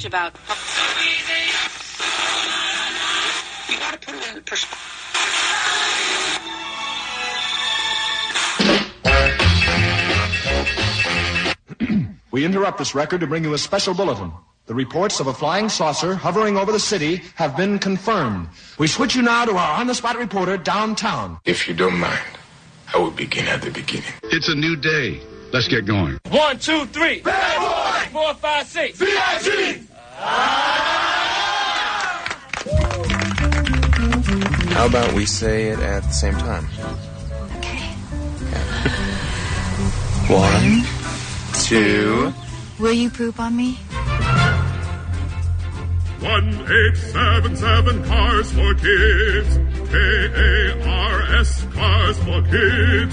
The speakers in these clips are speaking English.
about. You got to put it in perspective. We interrupt this record to bring you a special bulletin. The reports of a flying saucer hovering over the city have been confirmed. We switch you now to our on-the-spot reporter downtown. If you don't mind, I will begin at the beginning. It's a new day. Let's get going. 1, 2, 3. Bad boy! 4, 5, 6. V.I.G. How about we say it at the same time? Okay. 1, 2. Will you poop on me? 1877 Cars for Kids. K-A-R-S, Cars for Kids.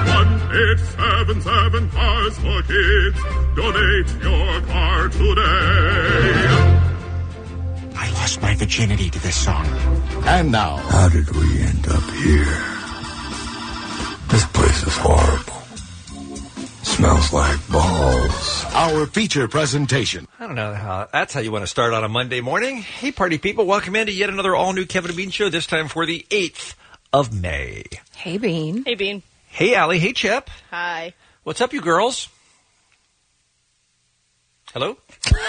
1877 Cars for Kids. Donate your car today. I lost my virginity to this song. And now, How did we end up here? This place is horrible. Smells like balls. our feature presentation. I don't know that's how you want to start on a Monday morning. Hey, party people, welcome into yet another all-new Kevin and Bean show, this time for the 8th of May. Hey, Bean. Hey, Bean. Hey, Allie. Hey, Chip. Hi. What's up, you girls? Hello?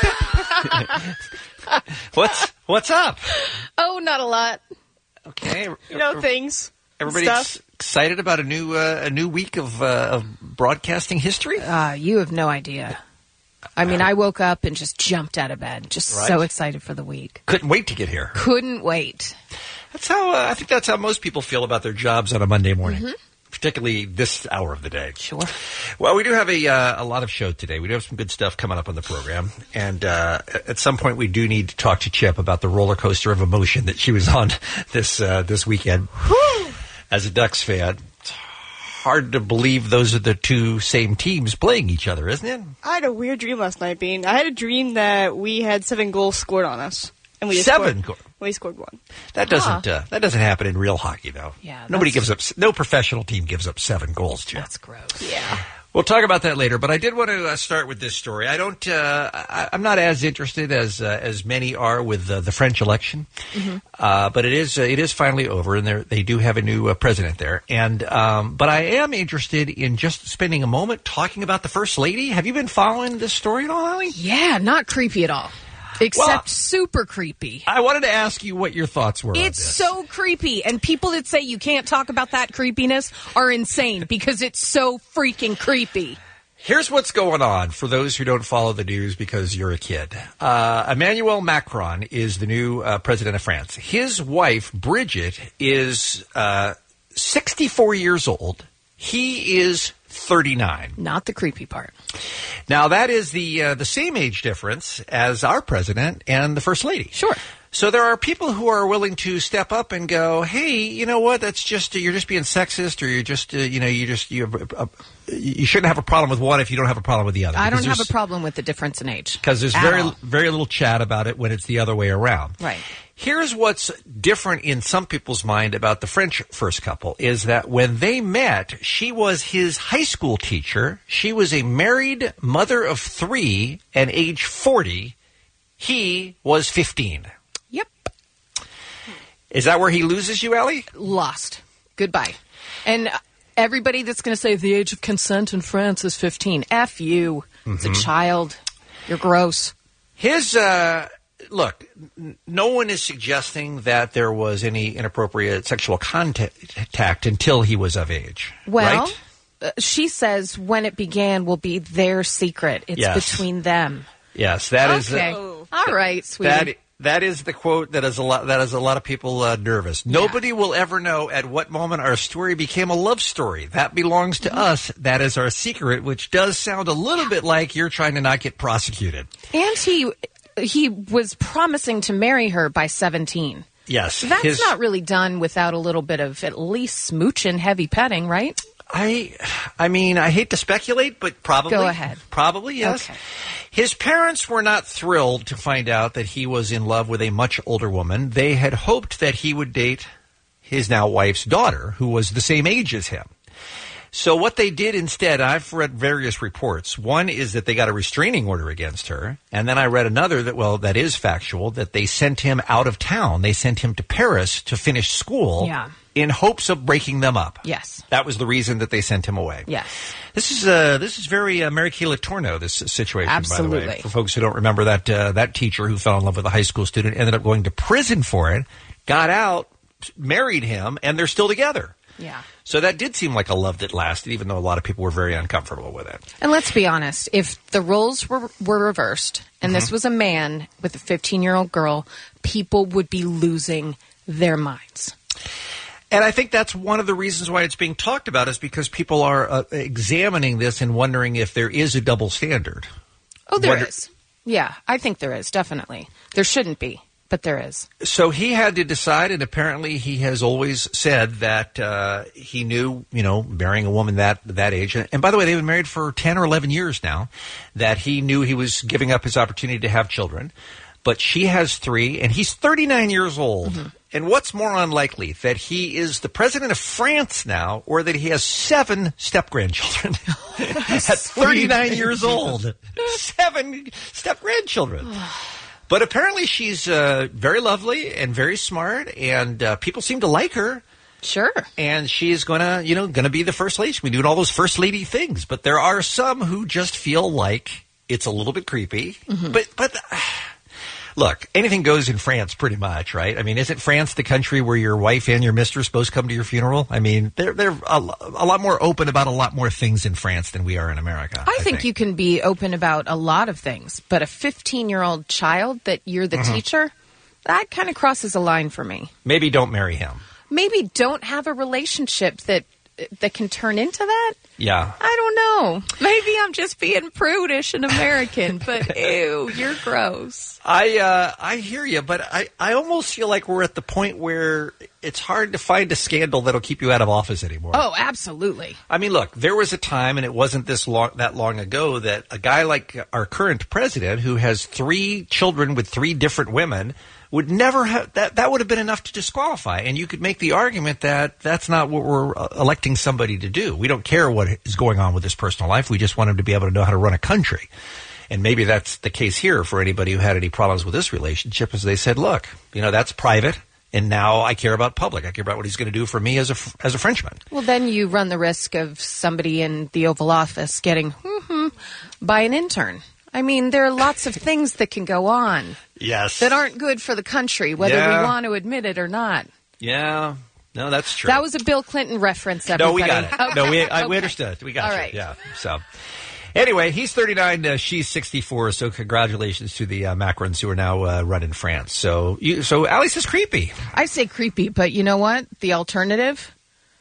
What's up? Oh, not a lot. Okay. Things. Everybody's excited about a new week of broadcasting history? You have no idea. I mean, I woke up and just jumped out of bed. Just so excited for the week. Couldn't wait to get here. Couldn't wait. That's how I think that's how most people feel about their jobs on a Monday morning. Mm-hmm. Particularly this hour of the day. Sure. Well, we do have a lot of show today. We do have some good stuff coming up on the program. And at some point, we do need to talk to Chip about the roller coaster of emotion that she was on this weekend. Whew. As a Ducks fan, it's hard to believe those are the two same teams playing each other, isn't it? I had a weird dream last night, Bean. I had a dream that we had 7 goals scored on us. And we we scored 1. That doesn't happen in real hockey, though. Yeah, no professional team gives up 7 goals, Jim. That's gross. Yeah. We'll talk about that later, but I did want to start with this story. I'm not as interested as many are with the French election, but it is finally over, and they do have a new president there. And but I am interested in just spending a moment talking about the First Lady. Have you been following this story at all, Allie? Yeah, not creepy at all. Except super creepy. I wanted to ask you what your thoughts were on this. It's so creepy, and people that say you can't talk about that creepiness are insane because it's so freaking creepy. Here's what's going on for those who don't follow the news because you're a kid. Emmanuel Macron is the new president of France. His wife, Brigitte, is 64 years old. He is 39. Not the creepy part. Now, that is the same age difference as our president and the First Lady. Sure. So there are people who are willing to step up and go, hey, you know what? That's just you're just being sexist, or you're just you shouldn't have a problem with one if you don't have a problem with the other. I don't have a problem with the difference in age because there's very little chat about it when it's the other way around. Right. Here's what's different in some people's mind about the French first couple is that when they met, she was his high school teacher. She was a married mother of 3 and age 40. He was 15. Yep. Is that where he loses you, Allie? Lost. Goodbye. And everybody that's going to say the age of consent in France is 15. F you. It's a child. You're gross. His, look, no one is suggesting that there was any inappropriate sexual contact until he was of age. Well, right? She says when it began will be their secret. It's between them. Yes, that is. Okay. All right, sweetie. That is the quote that is a lot of people nervous. Yeah. Nobody will ever know at what moment our story became a love story. That belongs to us. That is our secret, which does sound a little bit like you're trying to not get prosecuted. And he was promising to marry her by 17. Yes. That's not really done without a little bit of at least smooching, heavy petting, right? I mean, I hate to speculate, but probably. Go ahead. Probably, yes. Okay. His parents were not thrilled to find out that he was in love with a much older woman. They had hoped that he would date his now wife's daughter, who was the same age as him. So what they did instead, I've read various reports. One is that they got a restraining order against her. And then I read another that is factual, that they sent him out of town. They sent him to Paris to finish school in hopes of breaking them up. Yes. That was the reason that they sent him away. Yes. This is very Mary Kay Letourneau, this situation, Absolutely. by the way. For folks who don't remember that teacher who fell in love with a high school student, ended up going to prison for it, got out, married him, and they're still together. Yeah. So that did seem like a love that lasted, even though a lot of people were very uncomfortable with it. And let's be honest, if the roles were reversed and this was a man with a 15-year-old girl, people would be losing their minds. And I think that's one of the reasons why it's being talked about, is because people are examining this and wondering if there is a double standard. Oh, there is. Yeah, I think there is, definitely. There shouldn't be, but there is. So he had to decide, and apparently he has always said that he knew, marrying a woman that age, and by the way, they've been married for 10 or 11 years now, that he knew he was giving up his opportunity to have children. But she has 3, and he's 39 years old. Mm-hmm. And what's more unlikely, that he is the president of France now, or that he has 7 step-grandchildren at 39 years old? 7 step-grandchildren. But apparently she's very lovely and very smart, and people seem to like her. Sure. And she's gonna be the first lady. She's gonna be doing all those first lady things. But there are some who just feel like it's a little bit creepy. Mm-hmm. But look, anything goes in France pretty much, right? I mean, isn't France the country where your wife and your mistress both come to your funeral? I mean, they're a lot more open about a lot more things in France than we are in America. I think you can be open about a lot of things, but a 15-year-old child that you're the teacher, that kind of crosses a line for me. Maybe don't marry him. Maybe don't have a relationship that can turn into that? Yeah. I don't know. Maybe I'm just being prudish and American, but ew, you're gross. I hear you, but I almost feel like we're at the point where it's hard to find a scandal that'll keep you out of office anymore. Oh, absolutely. I mean, look, there was a time, and it wasn't that long ago, that a guy like our current president, who has 3 children with 3 different women, would never have that would have been enough to disqualify. And you could make the argument that that's not what we're electing somebody to do. We don't care what is going on with his personal life. We just want him to be able to know how to run a country. And maybe that's the case here for anybody who had any problems with this relationship, as they said, look, that's private. And now I care about public. I care about what he's going to do for me as a Frenchman. Well, then you run the risk of somebody in the Oval Office getting by an intern. I mean, there are lots of things that can go on. Yes. That aren't good for the country, whether we want to admit it or not. Yeah. No, that's true. That was a Bill Clinton reference, everybody. No, we got it. Okay. No, we understood. We got All you. right. Yeah. So, anyway, he's 39. She's 64. So, congratulations to the Macrons who are now running France. So Allie says creepy. I say creepy, but you know what? The alternative?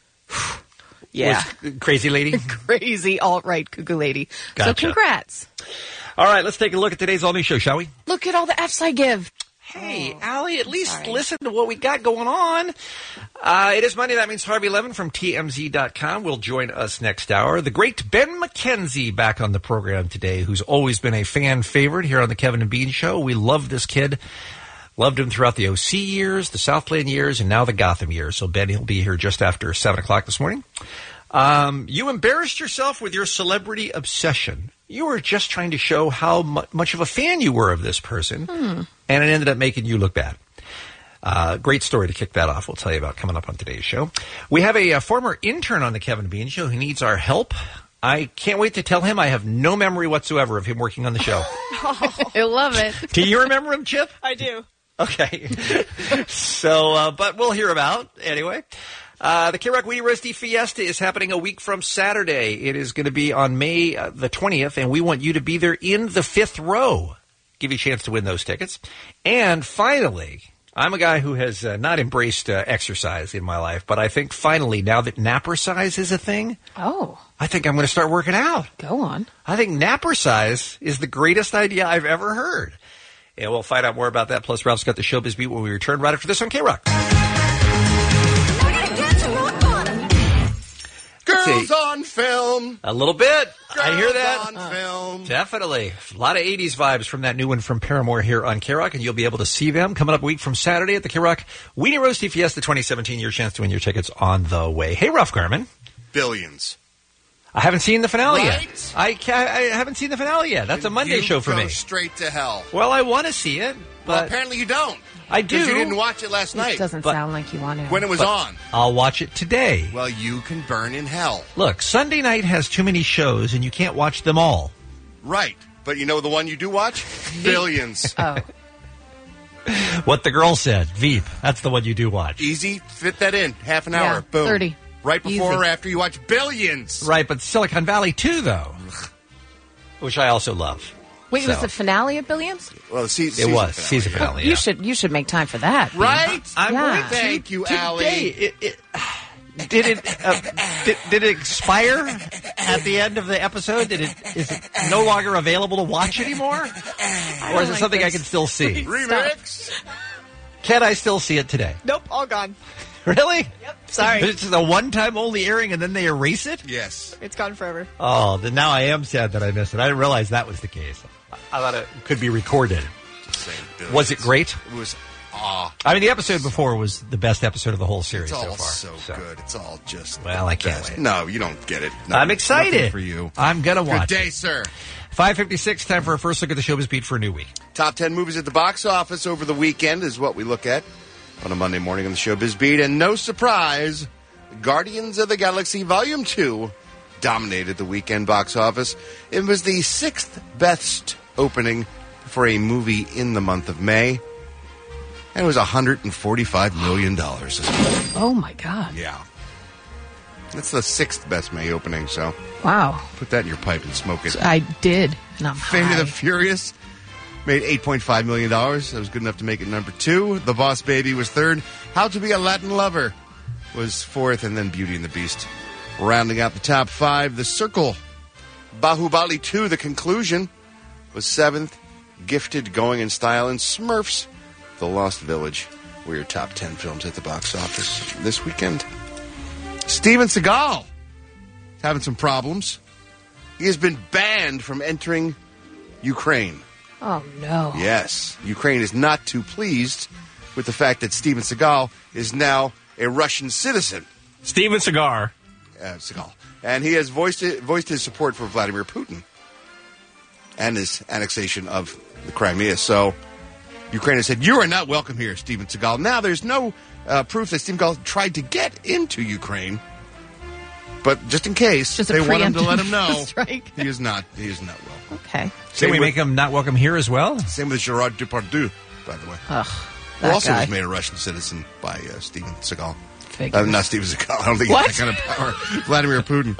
Yeah. Crazy lady? Crazy alt-right cuckoo lady. Gotcha. So, congrats. All right, let's take a look at today's all-new show, shall we? Look at all the F's I give. Hey, Allie, at least listen to what we got going on. It is Monday. That means Harvey Levin from TMZ.com will join us next hour. The great Ben McKenzie back on the program today, who's always been a fan favorite here on the Kevin and Bean Show. We love this kid. Loved him throughout the OC years, the Southland years, and now the Gotham years. So, Ben, he'll be here just after 7 o'clock this morning. You embarrassed yourself with your celebrity obsession. You were just trying to show how much of a fan you were of this person, and it ended up making you look bad. Great story to kick that off. We'll tell you about coming up on today's show. We have a former intern on the Kevin Bean Show who needs our help. I can't wait to tell him I have no memory whatsoever of him working on the show. I love it. Do you remember him, Chip? I do. Okay. So, but we'll hear about anyway. The K-Rock Weenie Roasty Fiesta is happening a week from Saturday. It is going to be on May the 20th, and we want you to be there in the 5th row. Give you a chance to win those tickets. And finally, I'm a guy who has not embraced exercise in my life, but I think finally, now that napper-size is a thing, I think I'm going to start working out. Go on. I think napper-size is the greatest idea I've ever heard. And we'll find out more about that. Plus, Ralph's got the Showbiz Beat when we return right after this on K-Rock. Girls on film. A little bit. I hear that. On film. Definitely. A lot of 80s vibes from that new one from Paramore here on K-Rock, and you'll be able to see them coming up a week from Saturday at the K-Rock Weenie Roasty Fiesta 2017. Your chance to win your tickets on the way. Hey, Ralph Garman. Billions. I haven't seen the finale Right? yet. I haven't seen the finale yet. That's a Monday show for me. Go straight to hell. Well, I want to see it, but Well, apparently you don't. I do. Because you didn't watch it last It night. doesn't sound like you want to. When it was on. I'll watch it today. Well, you can burn in hell. Look, Sunday night has too many shows, and you can't watch them all. Right. But you know the one you do watch? Billions. Oh. What the girl said, Veep. That's the one you do watch. Easy. Fit that in. Half an hour. Yeah, Boom. 30. Right before Easy. or after you watch Billions. Right, but Silicon Valley too, though, which I also love. Wait, So- was the finale of Billions? Well, It was season finale. You Yeah. should make time for that. Right? I'm Yeah. going to Thank you, Allie. Did it expire at the end of the episode? Is it no longer available to watch anymore, or is it something I can still see? Remix. Can I still see it today? Nope, all gone. Really? Yep. Sorry. It's a one-time only airing, and then they erase it. Yes. It's gone forever. Oh, then now I am sad that I missed it. I didn't realize that was the case. I thought it could be recorded. Was it great? It was I mean, the episode before was the best episode of the whole series It's so all far. so good. It's all just Well, I can't best. wait. No, you don't get it. I'm excited. Nothing for you. I'm going to watch Good day, it. sir. 5:56, time for a first look at the Showbiz Beat for a new week. Top 10 movies at the box office over the weekend is what we look at on a Monday morning on the Showbiz Beat. And no surprise, Guardians of the Galaxy Volume 2 dominated the weekend box office. It was the 6th best opening for a movie in the month of May. And it was $145 million. Oh, my God. Yeah. That's the 6th best May opening, so Wow. put that in your pipe and smoke it. I did, and I'm Fate high. of the Furious made $8.5 million. That was good enough to make it number 2. The Boss Baby was 3rd. How to Be a Latin Lover was 4th. And then Beauty and the Beast. Rounding out the top 5, The Circle. Bahubali 2, The Conclusion, was 7th. Gifted, Going in Style, and Smurfs, The Lost Village were your top 10 films at the box office this weekend. Steven Seagal is having some problems. He has been banned from entering Ukraine. Oh, no. Yes. Ukraine is not too pleased with the fact that Steven Seagal is now a Russian citizen. Steven Seagal. Seagal. And he has voiced his support for Vladimir Putin and his annexation of the Crimea. So Ukraine has said, you are not welcome here, Steven Seagal. Now, there's no proof that Steven Seagal tried to get into Ukraine. But just in case, Just a they want him to preemptive let him know strike. he is not welcome. Okay. Can we make him not welcome here as well? Same with Gerard Depardieu, by the way. Ugh, Who that also guy. was made a Russian citizen by Steven Seagal. Figures. Not Steven Seagal. I don't think What? he's that kind of power. Vladimir Putin.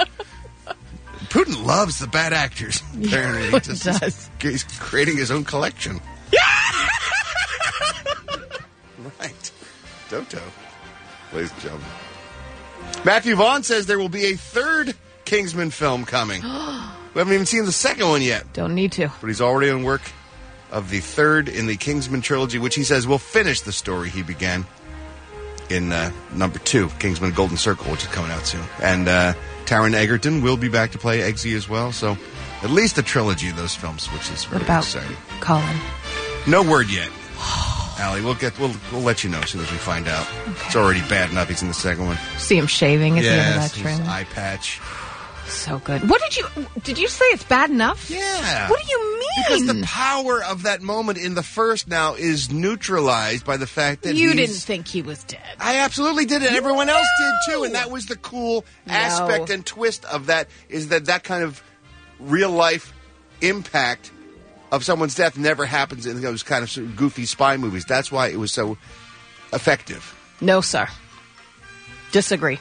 Putin loves the bad actors. Apparently, He does. He's creating his own collection. Right. Doto. Ladies and gentlemen. Matthew Vaughn says there will be a 3rd Kingsman film coming. We haven't even seen the 2nd one yet. Don't need to. But he's already on work of the 3rd in the Kingsman trilogy, which he says will finish the story he began in number 2, Kingsman Golden Circle, which is coming out soon. And Taron Egerton will be back to play Eggsy as well. So at least a trilogy of those films, which is very What about exciting. Colin? No word yet. Allie, we'll let you know as soon as we find out. It's already bad enough. He's in the 2nd one. See him shaving at the end of Yes, that his trailer. eye patch. So good. What did you say it's bad enough? Yeah. What do you mean? Because the power of that moment in the first now is neutralized by the fact that You he's- didn't think he was dead. I absolutely did, and everyone else did too. And that was the cool aspect and twist of that, is that kind of real life impact of someone's death never happens in those kind of goofy spy movies. That's why it was so effective. No, sir. Disagree.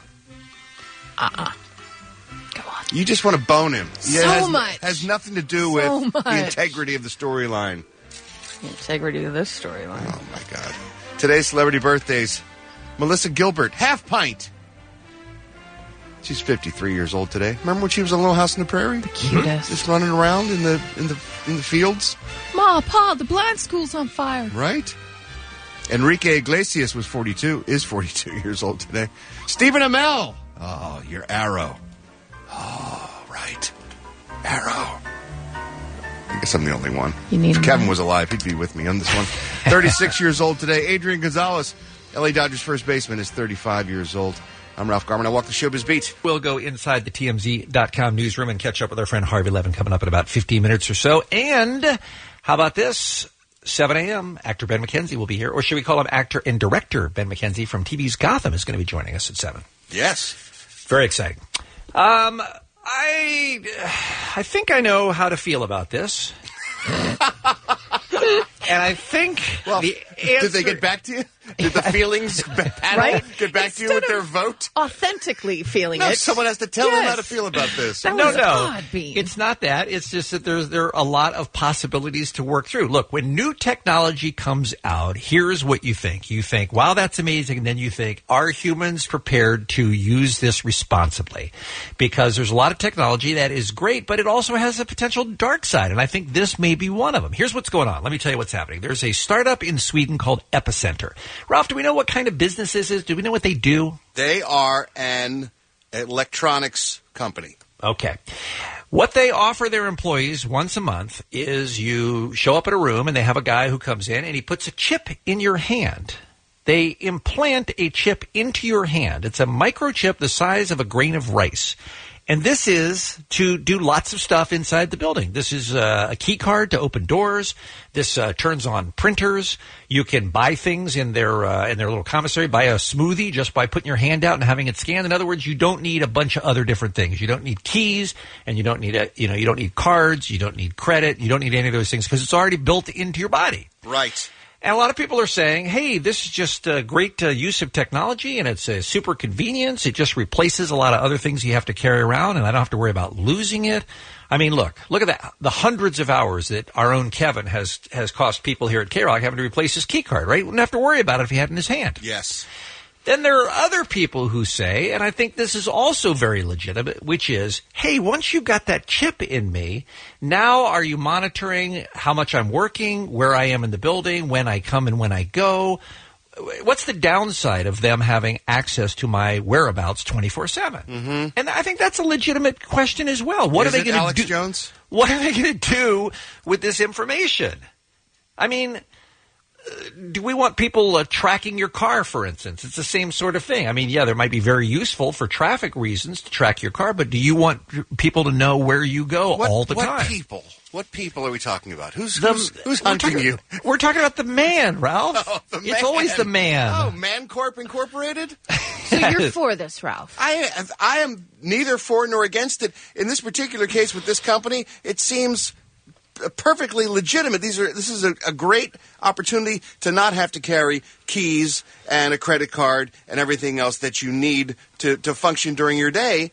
You just want to bone him. So It has, much. Has nothing to do So with the much. integrity of the storyline. The integrity of this storyline. Oh, my God. Today's celebrity birthdays. Melissa Gilbert, Half Pint. She's 53 years old today. Remember when she was on Little House on the Prairie? The cutest. Just running around in the fields, Ma, Pa, the blind school's on fire. right? Enrique Iglesias is 42 years old today. Stephen Amell. Oh, your Arrow. Oh, right. Arrow. I guess I'm the only one. You need if him. Kevin was alive, he'd be with me on this one. 36 years old today. Adrian Gonzalez, LA Dodgers first baseman, is 35 years old. I'm Ralph Garman. I walk the showbiz beat. We'll go inside the TMZ.com newsroom and catch up with our friend Harvey Levin coming up in about 15 minutes or so. And how about this? 7 a.m., actor Ben McKenzie will be here. Or should we call him actor and director Ben McKenzie from TV's Gotham is going to be joining us at 7. Yes. Very exciting. I think I know how to feel about this. And I think the answer... Did they get back to you? Did the feelings panel get back to you with their vote? Authentically feeling No, it. someone has to tell them how to feel about this. No. It's not that. It's just that there are a lot of possibilities to work through. Look, when new technology comes out, here's what you think. You think, wow, that's amazing. And then you think, are humans prepared to use this responsibly? Because there's a lot of technology that is great, but it also has a potential dark side. And I think this may be one of them. Here's what's going on. Let me tell you what's happening. There's a startup in Sweden called Epicenter. Ralph, do we know what kind of business this is? Do we know what they do? They are an electronics company. Okay. What they offer their employees once a month is you show up at a room and they have a guy who comes in and he puts a chip in your hand. They implant a chip into your hand. It's a microchip the size of a grain of rice. And this is to do lots of stuff inside the building. This is a key card to open doors. This turns on printers. You can buy things in their little commissary. Buy a smoothie just by putting your hand out and having it scanned. In other words, you don't need a bunch of other different things. You don't need keys, and you don't need you don't need cards. You don't need credit. You don't need any of those things because it's already built into your body. Right. And a lot of people are saying, hey, this is just a great use of technology, and it's a super convenience. It just replaces a lot of other things you have to carry around, and I don't have to worry about losing it. I mean, look at that. The hundreds of hours that our own Kevin has cost people here at K-Rock having to replace his key card, right? Wouldn't have to worry about it if he had it in his hand. Yes. Then there are other people who say, and I think this is also very legitimate, which is, hey, once you've got that chip in me, now are you monitoring how much I'm working, where I am in the building, when I come and when I go? What's the downside of them having access to my whereabouts 24/7? Mm-hmm. And I think that's a legitimate question as well. What are they going to do? Alex Jones? What are they going to do with this information? I mean, do we want people tracking your car, for instance? It's the same sort of thing. I mean, yeah, there might be very useful for traffic reasons to track your car, but do you want people to know where you go all the time? What people are we talking about? Who's hunting you? We're talking about the man, Ralph. Oh, the man. It's always the man. Oh, ManCorp Incorporated? So you're for this, Ralph? I am neither for nor against it. In this particular case with this company, it seems perfectly legitimate. This is a great opportunity to not have to carry keys and a credit card and everything else that you need to function during your day.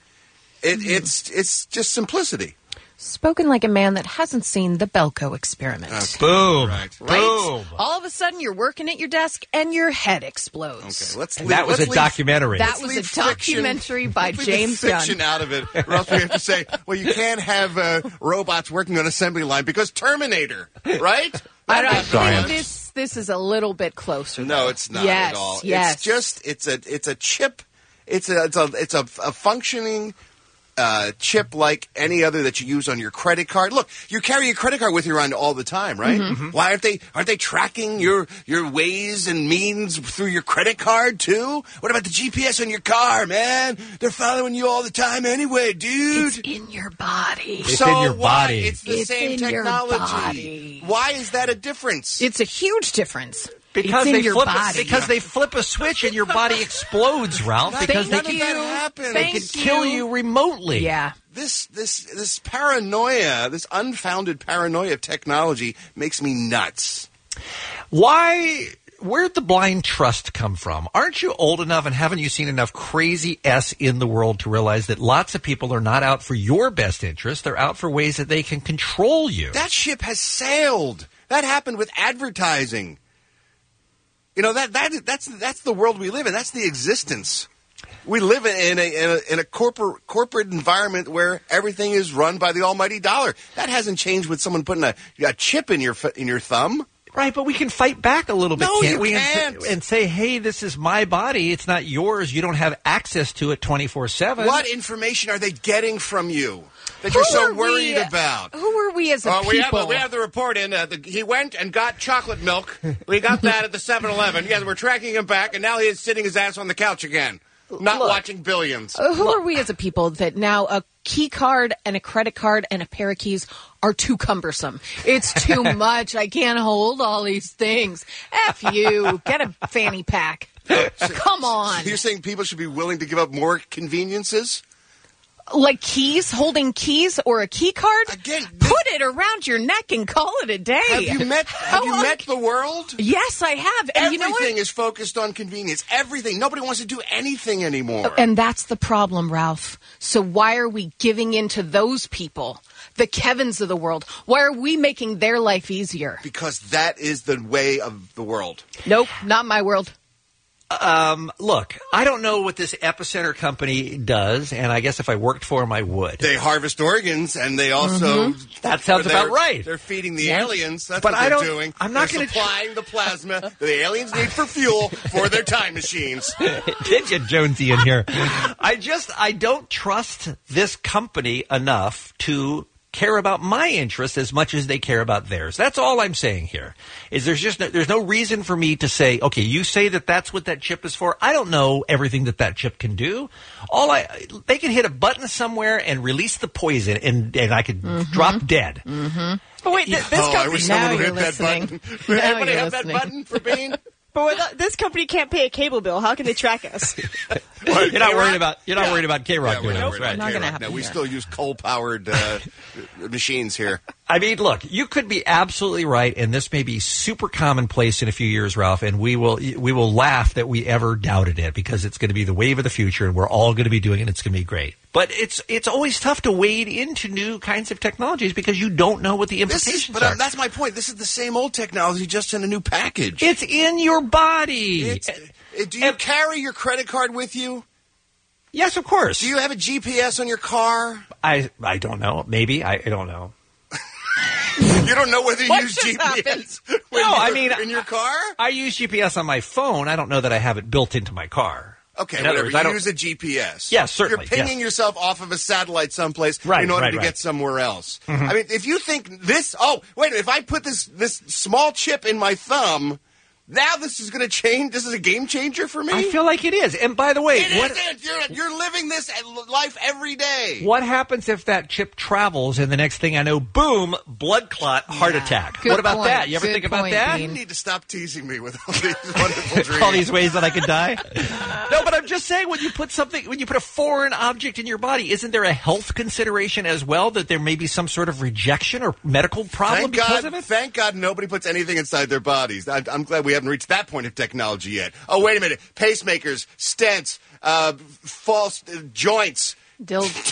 It's just simplicity. Spoken like a man that hasn't seen the Belko experiment. Boom. Right. Boom. All of a sudden, you're working at your desk and your head explodes. Okay, that was a documentary. That was a documentary by James Gunn. Fiction out of it, or else we have to say, well, you can't have robots working on an assembly line because Terminator, right? I think this is a little bit closer. No, it's not at all. Yes. It's just it's a chip. It's a functioning chip like any other that you use on your credit card. Look, you carry your credit card with you around all the time, right? Mm-hmm. Why aren't they tracking your ways and means through your credit card too? What about the GPS on your car, man? They're following you all the time anyway, dude. It's in your body. It's in your body. It's the same technology. Why is that a difference? It's a huge difference. Because it's they flip a switch and your body explodes, Ralph. Because none of that happens. They can kill you remotely. Yeah. This paranoia, this unfounded paranoia of technology makes me nuts. Where'd the blind trust come from? Aren't you old enough and haven't you seen enough crazy S in the world to realize that lots of people are not out for your best interest? They're out for ways that they can control you. That ship has sailed. That happened with advertising. You know, that's the world we live in. That's the existence. We live in a corporate environment where everything is run by the almighty dollar. That hasn't changed with someone putting a chip in your thumb. Right, but we can fight back a little bit, can't we? Can't. And say, hey, this is my body. It's not yours. You don't have access to it 24/7. What information are they getting from you that you're so worried about? Who are we as a people? We have the report in. He went and got chocolate milk. We got that at the 7-Eleven. Yeah, we're tracking him back, and now he is sitting his ass on the couch again. not watching Billions. Who are we as a people that now a key card and a credit card and a pair of keys are too cumbersome? It's too much. I can't hold all these things. F you. Get a fanny pack. Come on. So you're saying people should be willing to give up more conveniences? Like keys, holding keys or a key card? Again, put it around your neck and call it a day. Have you met the world? Yes, I have. And everything you know what? is focused on convenience. Everything. Nobody wants to do anything anymore. And that's the problem, Ralph. So why are we giving in to those people? The Kevins of the world. Why are we making their life easier? Because that is the way of the world. Nope, not my world. Look, I don't know what this Epicenter company does, and I guess if I worked for them, I would. They harvest organs, and they also... That sounds about right. They're feeding the aliens. That's but what they're doing. I'm not going to... supplying the plasma that the aliens need for fuel for their time machines. Did you Jonesy in here? I don't trust this company enough to care about my interests as much as they care about theirs. That's all I'm saying here. Is there's no reason for me to say, okay, you say that that's what that chip is for. I don't know everything that chip can do. They can hit a button somewhere and release the poison, and I could drop dead. Mm-hmm. But wait, this company... I wish someone would hit that button. Would anybody have that button for Bean? But this company can't pay a cable bill. How can they track us? You're not worried about K-Rock doing it. Right. Not going to happen. No, we still use coal-powered machines here. I mean, look, you could be absolutely right, and this may be super commonplace in a few years, Ralph, and we will laugh that we ever doubted it because it's going to be the wave of the future, and we're all going to be doing it, and it's going to be great. But it's always tough to wade into new kinds of technologies because you don't know what the implications are. That's my point. This is the same old technology, just in a new package. It's in your body. Do you carry your credit card with you? Yes, of course. Do you have a GPS on your car? I don't know. Maybe. I don't know. You don't know whether you use GPS in your car? I use GPS on my phone. I don't know that I have it built into my car. Okay, whatever. You use a GPS. Yes, certainly. You're pinging yourself off of a satellite someplace in order to get somewhere else. Mm-hmm. I mean, if you think this... Oh, wait, if I put this small chip in my thumb... Now this is going to change. This is a game changer for me. I feel like it is. And by the way, you're living this life every day. What happens if that chip travels and the next thing I know, boom, blood clot, heart attack? What about that? You ever think about that? You need to stop teasing me with all these wonderful dreams. All these ways that I could die. No, but I'm just saying when you put a foreign object in your body, isn't there a health consideration as well that there may be some sort of rejection or medical problem because of it? Thank God nobody puts anything inside their bodies. I'm glad we haven't reached that point of technology yet. Oh, wait a minute. Pacemakers, stents, false joints. Toys.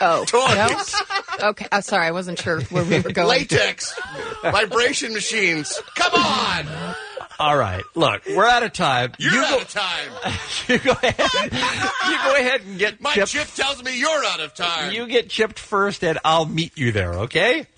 No? Okay. Sorry, I wasn't sure where we were going. Latex. Vibration machines. Come on. All right. Look, we're out of time. You're out of time. You go ahead and get My chipped. chip tells me you're out of time. You get chipped first, and I'll meet you there, okay?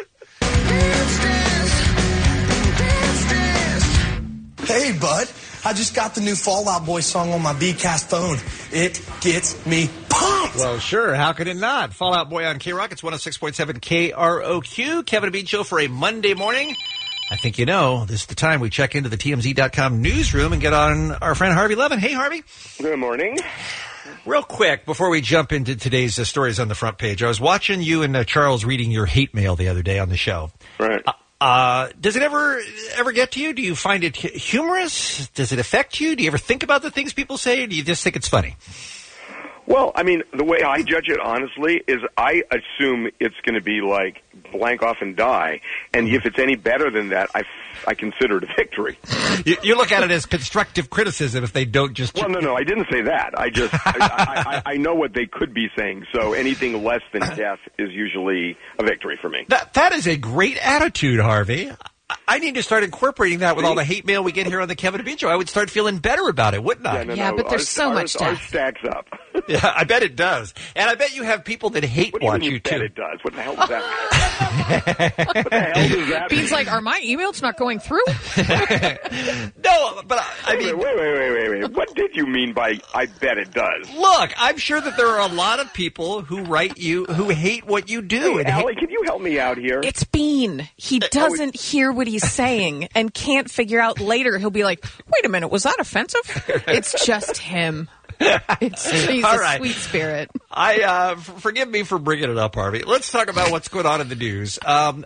Hey, bud. I just got the new Fall Out Boy song on my Bcast phone. It gets me pumped. Well, sure. How could it not? Fall Out Boy on K-Rock. It's 106.7 KROQ. Kevin and Bean Show for a Monday morning. I think you know this is the time we check into the TMZ.com newsroom and get on our friend Harvey Levin. Hey, Harvey. Good morning. Real quick, before we jump into today's stories on the front page, I was watching you and Charles reading your hate mail the other day on the show. Right. Does it ever get to you? Do you find it humorous? Does it affect you? Do you ever think about the things people say, or do you just think it's funny? Well, I mean, the way I judge it, honestly, is I assume it's going to be like blank off and die. And if it's any better than that, I consider it a victory. You look at it as constructive criticism if they don't just... Well, no, I didn't say that. I know what they could be saying, so anything less than death is usually a victory for me. That is a great attitude, Harvey. I need to start incorporating that with all the hate mail we get here on the Kevin and Bean Show. I would start feeling better about it, wouldn't I? Yeah, but there's so much stuff. Ours stacks up. Yeah, I bet it does. And I bet you have people that hate watch you, too. It does. What the hell does that mean? What the hell does that mean? Bean's like, are my emails not going through? No, but I mean... Wait. What did you mean by I bet it does? Look, I'm sure that there are a lot of people who write you who hate what you do. Hey, Allie, can you help me out here? It's Bean. He doesn't hear what he's saying and can't figure out later. He'll be like, wait a minute, was that offensive? It's just him. He's All a right. sweet spirit. Forgive me for bringing it up, Harvey. Let's talk about what's going on in the news.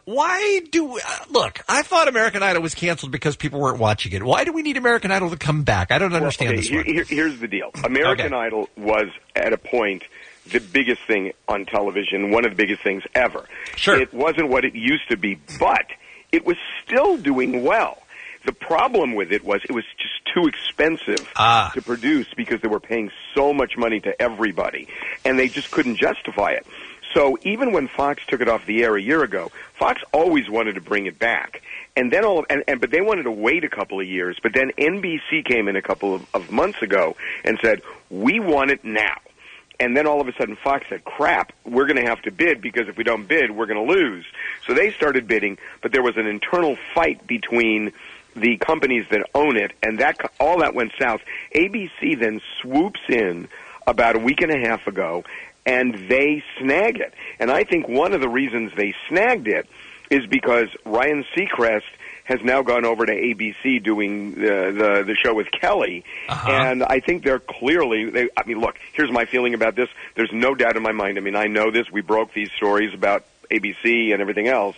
Look, I thought American Idol was canceled because people weren't watching it. Why do we need American Idol to come back? I don't understand this one. Here's the deal. American Idol was, at a point, the biggest thing on television, one of the biggest things ever. Sure. It wasn't what it used to be, but it was still doing well. The problem with it was just too expensive to produce because they were paying so much money to everybody, and they just couldn't justify it. So even when Fox took it off the air a year ago, Fox always wanted to bring it back. And then but they wanted to wait a couple of years. But then NBC came in a couple of months ago and said, we want it now. And then all of a sudden Fox said, crap, we're going to have to bid because if we don't bid, we're going to lose. So they started bidding, but there was an internal fight between the companies that own it, and all that went south. ABC then swoops in about a week and a half ago, and they snag it. And I think one of the reasons they snagged it is because Ryan Seacrest has now gone over to ABC doing the show with Kelly. And I think they're clearly, look, here's my feeling about this. There's no doubt in my mind. I mean, I know this. We broke these stories about ABC and everything else.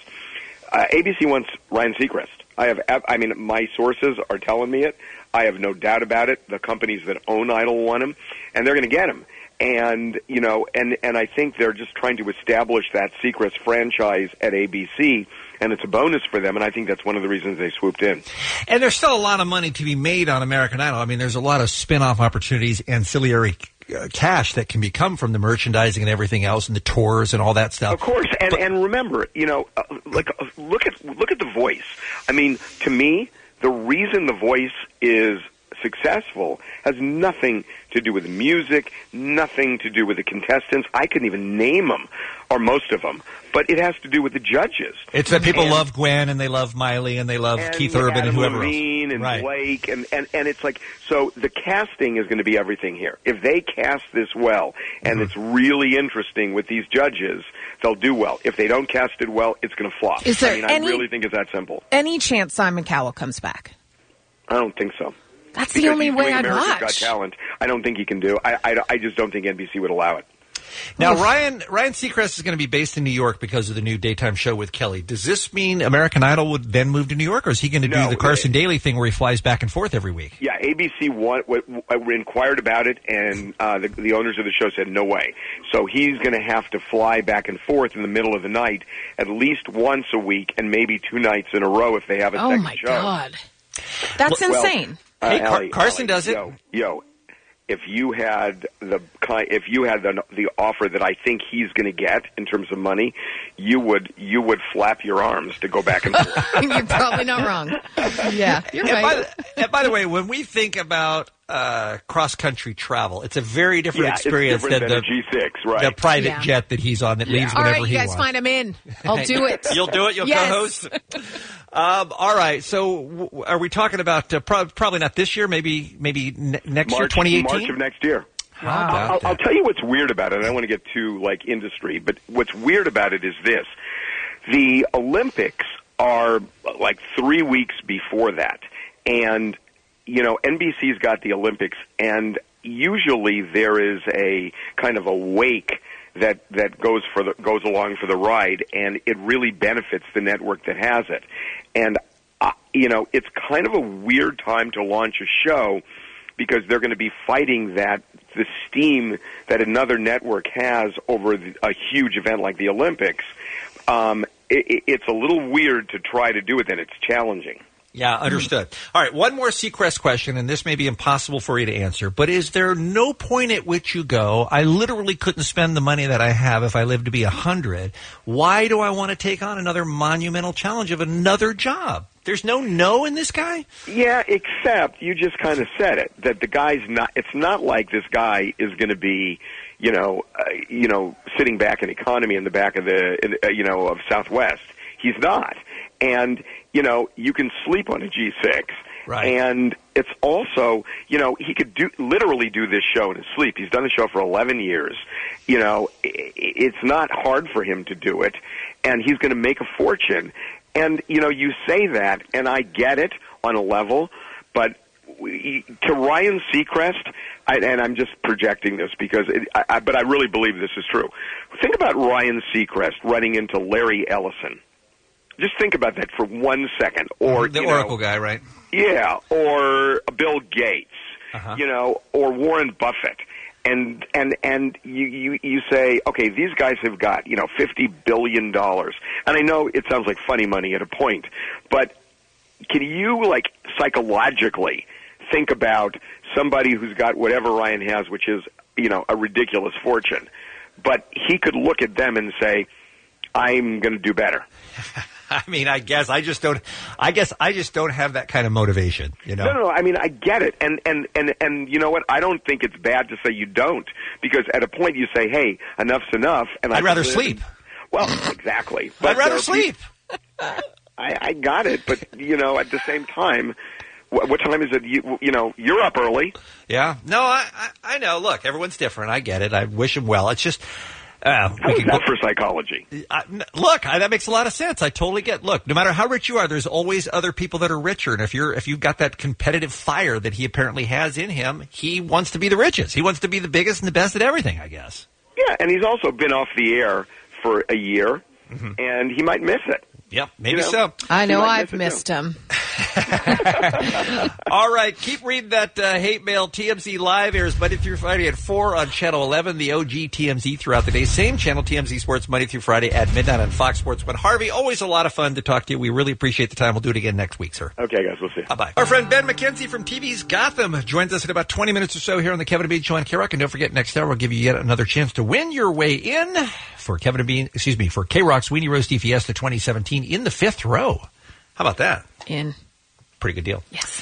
ABC wants Ryan Seacrest. My sources are telling me it. I have no doubt about it. The companies that own Idol want him, and they're going to get him. And, and I think they're just trying to establish that Seacrest franchise at ABC, and it's a bonus for them, and I think that's one of the reasons they swooped in. And there's still a lot of money to be made on American Idol. I mean, there's a lot of spin-off opportunities, ancillary cash that can become from the merchandising and everything else, and the tours and all that stuff. Of course, and remember, look at The Voice. I mean, to me, the reason The Voice is successful has nothing to do with the music, nothing to do with the contestants. I couldn't even name them, or most of them, but it has to do with the judges. It's that people love Gwen, and they love Miley, and they love Keith Urban, Adam and whoever Levine else. And Blake, and it's like, so the casting is going to be everything here. If they cast this well, and it's really interesting with these judges, they'll do well. If they don't cast it well, it's going to flop. Is there I really think it's that simple. Any chance Simon Cowell comes back? I don't think so. That's the only way I'd America's watch. Got Talent. I don't think he can do. I just don't think NBC would allow it. Now, Ryan Seacrest is going to be based in New York because of the new daytime show with Kelly. Does this mean American Idol would then move to New York, or is he going to do the Carson Daly thing where he flies back and forth every week? Yeah, ABC inquired about it, and the owners of the show said no way. So he's going to have to fly back and forth in the middle of the night at least once a week, and maybe 2 nights in a row if they have a second show. Oh, my God. That's insane. Hey, Allie, Carson does it. Yo, if you had the offer that I think he's going to get in terms of money, you would flap your arms to go back and forth. You're probably not wrong. Yeah, you're right. And by the way, when we think about cross-country travel, it's a very different experience than the G6, right? The private jet that he's on that leaves All whenever right, he you guys wants. find him in. I'll do it. You'll do it? You'll co-host? All right. So are we talking about probably not this year, maybe next year, 2018? March of next year. Wow. I'll tell you what's weird about it. I don't want to get too industry, but what's weird about it is this. The Olympics are like 3 weeks before that. And, NBC's got the Olympics, and usually there is a kind of a wake that goes along for the ride, and it really benefits the network that has it. And it's kind of a weird time to launch a show because they're going to be fighting the steam that another network has over a huge event like the Olympics. It's a little weird to try to do it, and it's challenging. Yeah, understood. All right, one more Seacrest question, and this may be impossible for you to answer, but is there no point at which you go, I literally couldn't spend the money that I have if I lived to be 100. Why do I want to take on another monumental challenge of another job? There's no in this guy? Yeah, except you just kind of said it, that the guy's not, it's not like this guy is going to be, sitting back in economy in the back of of Southwest. He's not. And, you can sleep on a G6. Right. And it's also, he could literally do this show in his sleep. He's done the show for 11 years. It's not hard for him to do it. And he's going to make a fortune. And, you say that, and I get it on a level, but to Ryan Seacrest, and I'm just projecting this because, but I really believe this is true. Think about Ryan Seacrest running into Larry Ellison. Just think about that for 1 second. Or the Oracle guy, right? Yeah, or Bill Gates, or Warren Buffett. And you say, okay, these guys have got, $50 billion. And I know it sounds like funny money at a point, but can you, psychologically think about somebody who's got whatever Ryan has, which is, a ridiculous fortune, but he could look at them and say, I'm going to do better. I mean, I just don't have that kind of motivation, No, I mean, I get it. And you know what? I don't think it's bad to say you don't, because at a point you say, hey, enough's enough. And I'd rather sleep. Well, exactly. But I'd rather sleep. I got it. But, at the same time, what time is it? You're up early. Yeah. No, I know. Look, everyone's different. I get it. I wish them well. It's just... How is that for psychology? Look, that makes a lot of sense. I totally get. Look, no matter how rich you are, there's always other people that are richer. And if you've got that competitive fire that he apparently has in him, he wants to be the richest. He wants to be the biggest and the best at everything, I guess. Yeah, and he's also been off the air for a year, and he might miss it. Yep, maybe so. I know I've missed him. All right, keep reading that hate mail. TMZ Live airs Monday through Friday at 4 on Channel 11, the OG TMZ throughout the day. Same channel, TMZ Sports, Monday through Friday at midnight on Fox Sports 1. Harvey, always a lot of fun to talk to you. We really appreciate the time. We'll do it again next week, sir. Okay, guys, we'll see you. Bye-bye. Our friend Ben McKenzie from TV's Gotham joins us in about 20 minutes or so here on the Kevin and Bean Show on K-Rock. And don't forget, next hour we'll give you yet another chance to win your way in for Kevin and Bean, for K-Rock's Weenie Roast Fiesta 2017 in the 5th row. How about that? In. Pretty good deal. Yes.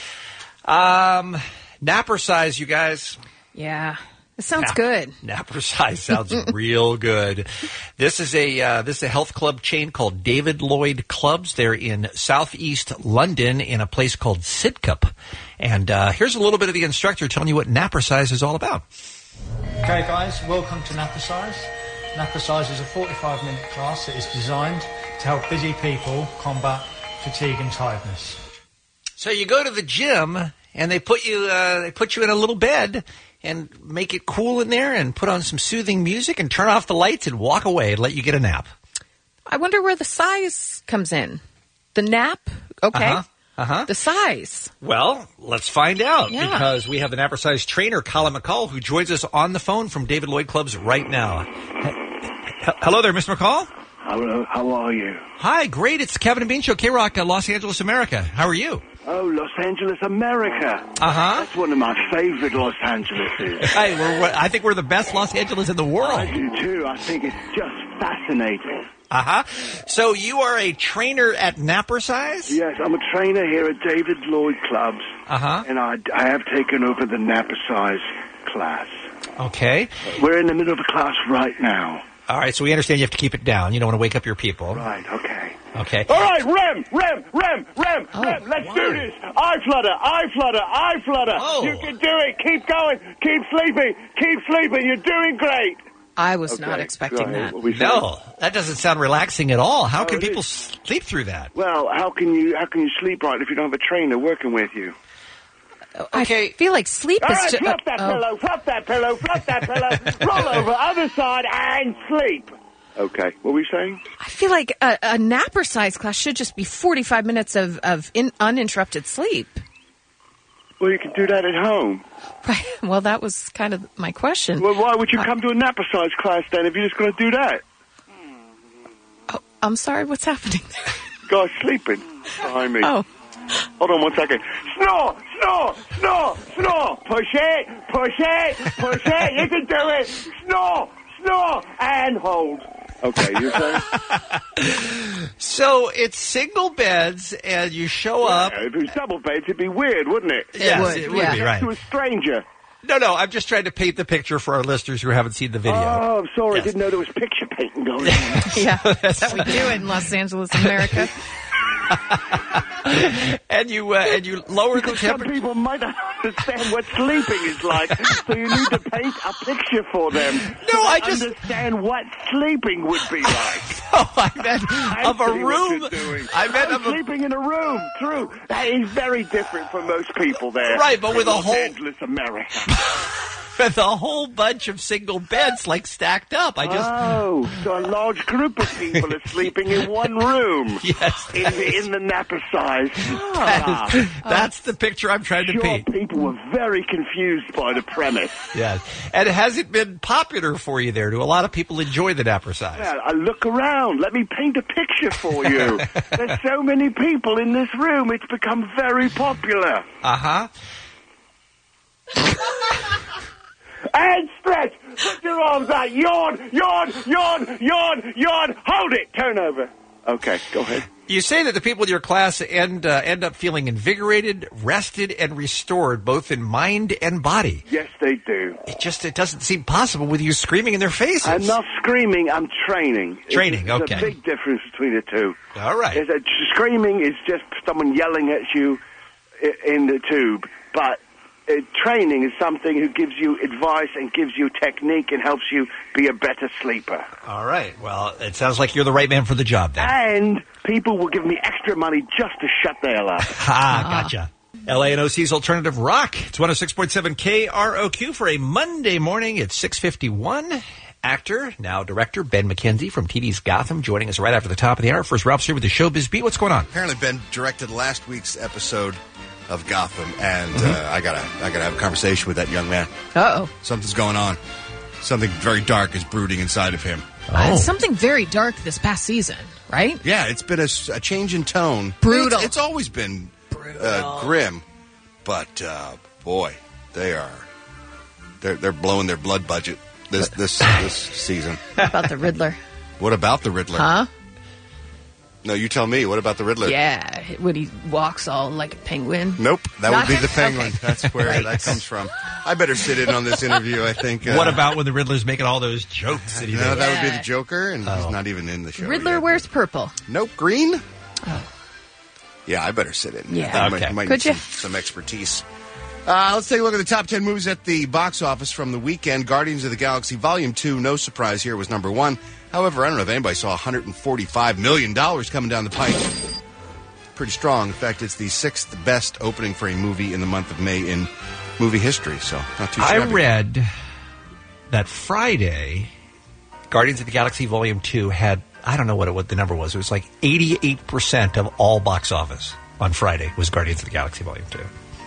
Napper size, you guys. Yeah. It sounds good. Napper size sounds real good. This is a health club chain called David Lloyd Clubs. They're in southeast London in a place called Sidcup. And here's a little bit of the instructor telling you what Napper size is all about. Okay, guys, welcome to Napper Size. Napper Size is a 45-minute class that is designed to help busy people combat fatigue and tiredness. So you go to the gym and they put you in a little bed and make it cool in there and put on some soothing music and turn off the lights and walk away and let you get a nap. I wonder where the size comes in. The nap? Okay. The size. Well, let's find out because we have the Napper Size trainer, Colin McCall, who joins us on the phone from David Lloyd Clubs right now. Hello there, Mr. McCall. Hello, how are you? Hi, great. It's the Kevin and Bean Show, K-Rock, Los Angeles, America. How are you? Oh, Los Angeles, America. That's one of my favorite Los Angeleses. Hey, I think we're the best Los Angeles in the world. I do too. I think it's just fascinating. So you are a trainer at Napper Size? Yes, I'm a trainer here at David Lloyd Clubs. And I have taken over the Napper Size class. Okay. We're in the middle of a class right now. All right, so we understand you have to keep it down. You don't want to wake up your people. Right, okay. Okay. All right, Rem, let's do this. Eye flutter. Oh. You can do it. Keep going. Keep sleeping. You're doing great. I was not expecting that. No, that doesn't sound relaxing at all. How can people sleep through that? Well, how can you sleep right if you don't have a trainer working with you? Okay. I feel like sleep All is right, fluff that pillow. Roll over, other side, and sleep. Okay, what were you saying? I feel like a Napper Size class should just be 45 minutes of uninterrupted sleep. Well, you can do that at home. Right. Well, that was kind of my question. Well, why would you come to a Napper Size class then if you're just going to do that? Oh, I'm sorry, what's happening? Guy's sleeping. Behind me. Oh. Hold on 1 second. Snore. Push it. You can do it. Snore, and hold. Okay, you're saying? So it's single beds, and you show up. If it was double beds, it'd be weird, wouldn't it? Yes, it would be, right. To a stranger. No, I'm just trying to paint the picture for our listeners who haven't seen the video. Oh, I'm sorry. I didn't know there was picture painting going on. Yeah, that's what we do in Los Angeles, America. And you lower the temperature. Some people might not understand what sleeping is like, so you need to paint a picture for them. No, I just understand what sleeping would be like. No, I meant of a room. I meant sleeping in a room. True, that is very different for most people there. Right, but with a Los whole Angeles, America. With a whole bunch of single beds like stacked up. So a large group of people are sleeping in one room. Yes, in the Napa size. That's the picture I'm trying to paint. People were very confused by the premise. Yes, and has it been popular for you there? Do a lot of people enjoy the Napa size? Well, I look around. Let me paint a picture for you. There's so many people in this room. It's become very popular. And stretch. Put your arms out. Yawn, yawn, yawn, yawn, yawn. Hold it. Turn over. Okay, go ahead. You say that the people in your class end up feeling invigorated, rested, and restored, both in mind and body. Yes, they do. It doesn't seem possible with you screaming in their faces. I'm not screaming. I'm training. Training, There's okay. a big difference between the two. All right. Screaming is just someone yelling at you in the tube, but training is something who gives you advice and gives you technique and helps you be a better sleeper. All right. Well, it sounds like you're the right man for the job then. And people will give me extra money just to shut the hell up. Gotcha. LANOC's Alternative Rock. It's 106.7 KROQ for a Monday morning. It's 6:51. Actor, now director, Ben McKenzie from TV's Gotham, joining us right after the top of the hour. First, Ralph's here with the Showbiz Beat. What's going on? Apparently, Ben directed last week's episode of Gotham, and I gotta have a conversation with that young man. Uh-oh. Something's going on. Something very dark is brooding inside of him. Something very dark this past season, right? Yeah, it's been a change in tone. Brutal. It's always been grim, but boy, they're blowing their blood budget this season. What about the Riddler? What about the Riddler? Huh? No, you tell me. What about the Riddler? Yeah, when he walks all like a penguin. Nope, that Not would be him? the Penguin. Okay. That's where that comes from. I better sit in on this interview, I think. What about when the Riddler's making all those jokes that he No, makes? that would be the Joker, and he's not even in the show Riddler yet. wears purple. Nope, green? Oh. Yeah, I better sit in. Yeah. I might Could need you? some expertise. Let's take a look at the top 10 movies at the box office from the weekend. Guardians of the Galaxy Volume 2, no surprise here, was number one. However, I don't know if anybody saw $145 million coming down the pike. Pretty strong. In fact, it's the sixth best opening for a movie in the month of May in movie history, so not too shabby. I read that Friday, Guardians of the Galaxy Volume 2 had, I don't know what the number was. It was like 88% of all box office on Friday was Guardians of the Galaxy Volume 2.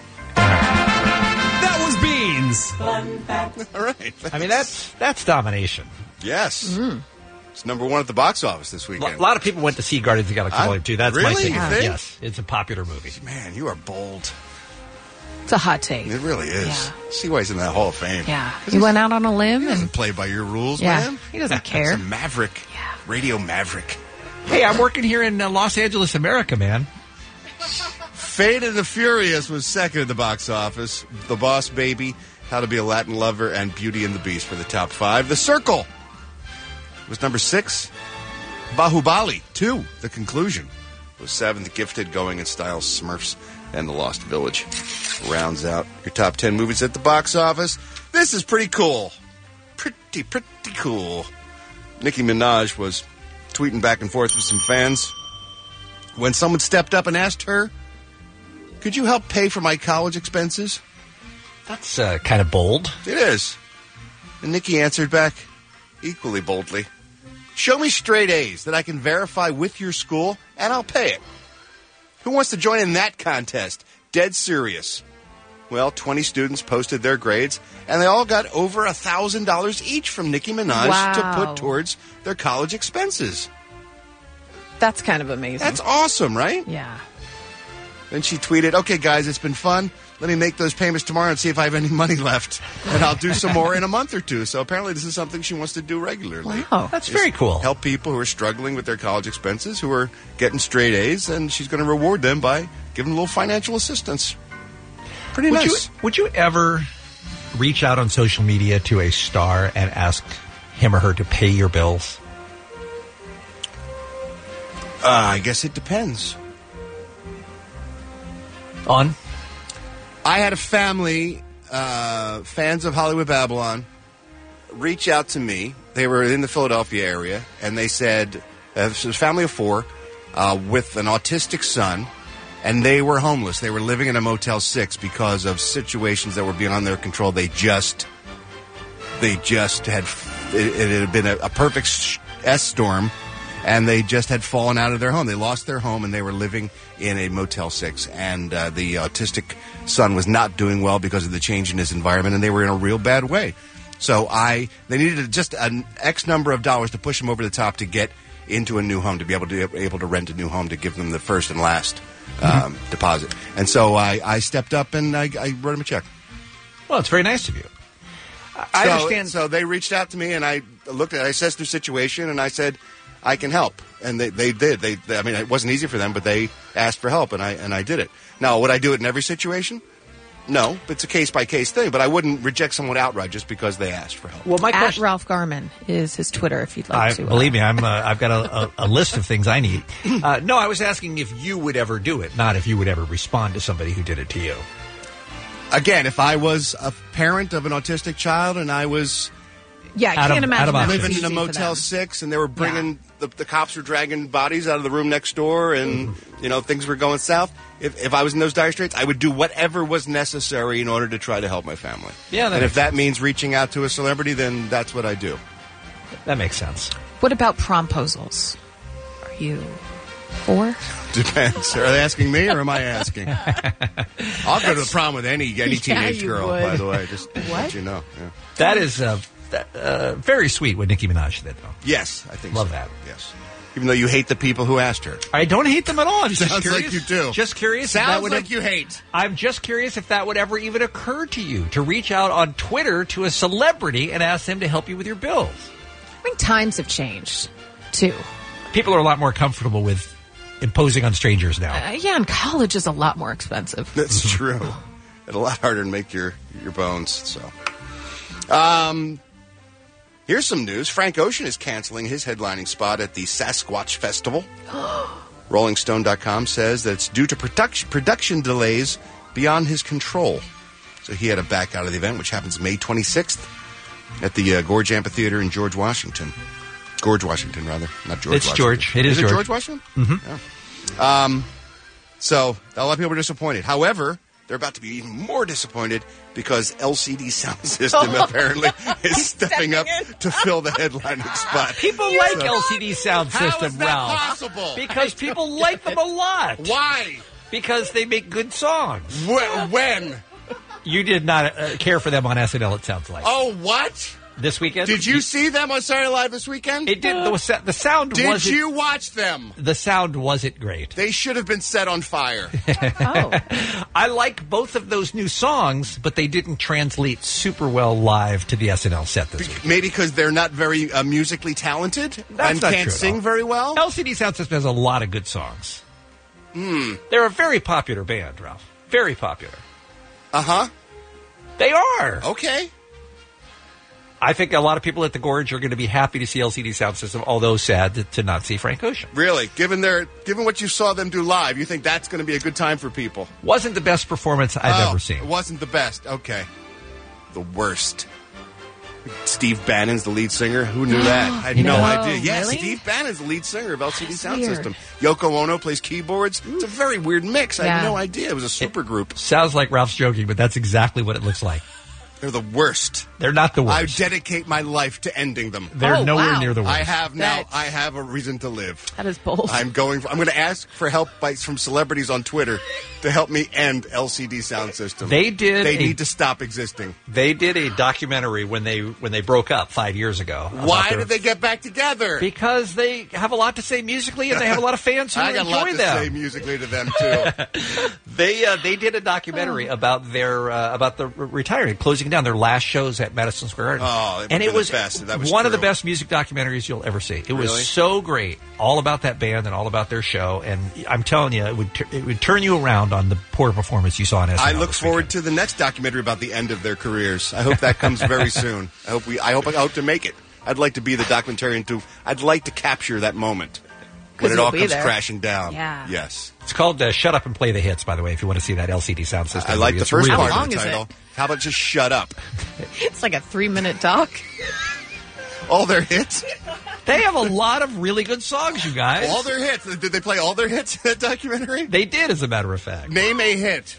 That was Beans. All right. I mean, that's domination. Yes. It's number one at the box office this weekend. A lot of people went to see Guardians of the Galaxy Volume 2. That's really? my thing. You think? Yes, it's a popular movie. Man, you are bold. It's a hot take. It really is. Yeah. See why he's in that Hall of Fame. Yeah. He went out on a limb He and doesn't play by your rules, yeah, man. he doesn't care. He's a maverick. Yeah. Radio maverick. Hey, I'm working here in Los Angeles, America, man. Fate of the Furious was second at the box office. The Boss Baby, How to Be a Latin Lover, and Beauty and the Beast for the top five. The Circle was number 6. Bahubali 2, The Conclusion, was 7th. The Gifted, Going in Style, Smurfs, and The Lost Village rounds out your top 10 movies at the box office. This is pretty cool. Pretty cool. Nicki Minaj was tweeting back and forth with some fans when someone stepped up and asked her, "Could you help pay for my college expenses?" That's kind of bold. It is. And Nicki answered back equally boldly, "Show me straight A's that I can verify with your school, and I'll pay it." Who wants to join in that contest? Dead serious. Well, 20 students posted their grades, and they all got over $1,000 each from Nicki Minaj to put towards their college expenses. That's kind of amazing. That's awesome, right? Yeah. Then she tweeted, "Okay, guys, it's been fun. Let me make those payments tomorrow and see if I have any money left. And I'll do some more in a month or two." So apparently this is something she wants to do regularly. Wow. That's very cool. Help people who are struggling with their college expenses, who are getting straight A's, and she's going to reward them by giving a little financial assistance. Pretty nice. Would you ever reach out on social media to a star and ask him or her to pay your bills? I guess it depends. On? I had a family, fans of Hollywood Babylon, reach out to me. They were in the Philadelphia area, and they said, it was a family of 4 with an autistic son, and they were homeless. They were living in a Motel 6 because of situations that were beyond their control. They just had, it had been a perfect S-storm, and they just had fallen out of their home. They lost their home, and they were living in a Motel 6. And the autistic son was not doing well because of the change in his environment, and they were in a real bad way. So they needed just an X number of dollars to push them over the top to get into a new home, to be able to rent a new home, to give them the first and last deposit. And so I stepped up and I wrote them a check. Well, it's very nice of you. I understand. So they reached out to me, and I looked at it. I assessed their situation, and I said, I can help. And they did. I mean, it wasn't easy for them, but they asked for help, and I did it. Now, would I do it in every situation? No, it's a case-by-case thing, but I wouldn't reject someone outright just because they asked for help. Well, my question... Ralph Garman is his Twitter, if you'd like to. Believe me, I've got a list of things I need. No, I was asking if you would ever do it, not if you would ever respond to somebody who did it to you. Again, if I was a parent of an autistic child and I was... Yeah, I can't imagine living in a Motel 6, and they were bringing the cops were dragging bodies out of the room next door, and things were going south. If I was in those dire straits, I would do whatever was necessary in order to try to help my family. Yeah, and if that means reaching out to a celebrity, then that's what I do. That makes sense. What about promposals? Are you for? Depends. Are they asking me or am I asking? I'll go to the prom with any teenage girl. Would. By the way, just to let you know. Yeah. That is very sweet what Nicki Minaj did, though. Yes, I think Love so. that. Yes. Even though you hate the people who asked her. I don't hate them at all. I'm just Sounds curious. like you do. Just curious. Sounds like you hate. I'm just curious if that would ever even occur to you to reach out on Twitter to a celebrity and ask them to help you with your bills. I think times have changed, too. People are a lot more comfortable with imposing on strangers now. And college is a lot more expensive. That's true. It's a lot harder to make your bones. So, here's some news. Frank Ocean is canceling his headlining spot at the Sasquatch Festival. RollingStone.com says that it's due to production delays beyond his control. So he had to back out of the event, which happens May 26th at the Gorge Amphitheater in George Washington. Gorge Washington, rather. Not George It's Washington. George. It is George. George Washington? Mm-hmm. Yeah. So a lot of people were disappointed. However, they're about to be even more disappointed because LCD Sound System apparently is stepping up to fill the headlining spot. People like LCD Sound System, How is that Ralph. possible? Because people like them a lot. Why? Because they make good songs. When? You did not care for them on SNL, it sounds like. Oh, what? This weekend? Did you see them on Saturday Night Live this weekend? It did. The sound wasn't... Did you watch them? The sound wasn't great. They should have been set on fire. I like both of those new songs, but they didn't translate super well live to the SNL set this week. Maybe because they're not very musically talented and can't sing very well? LCD Sound System has a lot of good songs. They're a very popular band, Ralph. Very popular. Uh-huh. They are. Okay. I think a lot of people at the Gorge are going to be happy to see LCD Sound System, although sad to not see Frank Ocean. Really? Given what you saw them do live, you think that's going to be a good time for people? Wasn't the best performance I've ever seen. It wasn't the best. Okay. The worst. Steve Bannon's the lead singer. Who knew that? I had no idea. Yeah, really? Steve Bannon's the lead singer of LCD Sound System. Yoko Ono plays keyboards. It's a very weird mix. I had no idea. It was a super group. Sounds like Ralph's joking, but that's exactly what it looks like. They're the worst. They're not the worst. I dedicate my life to ending them. They're nowhere near the worst. I have a reason to live. That is bold. I'm going to ask for help from celebrities on Twitter to help me end LCD Sound System. They need to stop existing. They did a documentary when they broke up 5 years ago. Why did they get back together? Because they have a lot to say musically, and they have a lot of fans who I got enjoy a lot to them. say musically to them too. They did a documentary about their about the retiring, closing down their last shows at Madison Square Garden. Oh, and it was one of the true. best music documentaries you'll ever see. It was Really? so great, all about that band and all about their show. And I'm telling you, it would turn you around on the poor performance you saw in SNL. I look forward to the next documentary about the end of their careers. I hope that comes very soon. I hope to make it. I'd like to be the documentarian too. I'd like to capture that moment. when it all be comes there. crashing down. Yeah. Yes. It's called Shut Up and Play the Hits, by the way, if you want to see that LCD sound system. I like movie. the It's first really part How of the long is title. it? How about just shut up? It's like a 3-minute talk. All their hits? They have a lot of really good songs, you guys. All their hits. Did they play all their hits in that documentary? They did, as a matter of fact. Name a hit.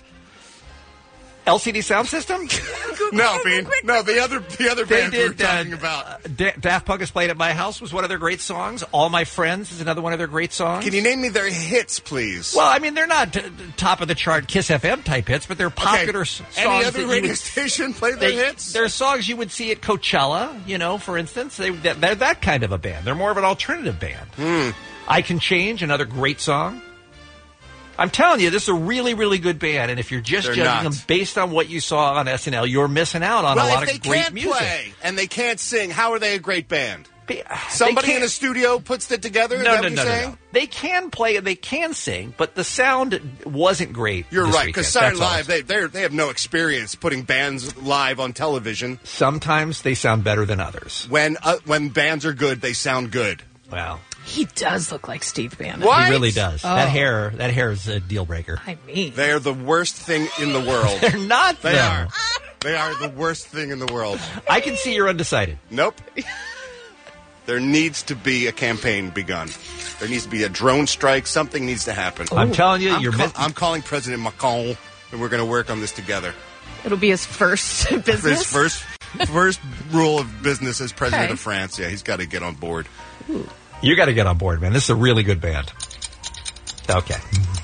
LCD sound system? No, Bean. No, the other band we were talking about. Daft Punk Has Played at My House was one of their great songs. All My Friends is another one of their great songs. Can you name me their hits, please? Well, I mean, they're not top of the chart Kiss FM type hits, but they're popular songs. Any other radio station play their hits? They're songs you would see at Coachella, for instance. They're that kind of a band. They're more of an alternative band. I Can Change, another great song. I'm telling you, this is a really, really good band, and if you're just judging them based on what you saw on SNL, you're missing out on a lot of great music. Play and they can't sing, how are they a great band? Somebody in a studio puts it together? No. They can play and they can sing, but the sound wasn't great. You're right, because Saturday Live, they have no experience putting bands live on television. Sometimes they sound better than others. When bands are good, they sound good. Wow. He does look like Steve Bannon. What? He really does. Oh. That hair is a deal breaker. I mean, they're the worst thing in the world. They're not. They are. They are the worst thing in the world. I can see you're undecided. Nope. There needs to be a campaign begun. There needs to be a drone strike. Something needs to happen. I'm telling you, I'm calling President Macron, and we're going to work on this together. it'll be his first business. His first rule of business as president of France. Yeah, he's got to get on board. Ooh. You got to get on board, man. This is a really good band. Okay.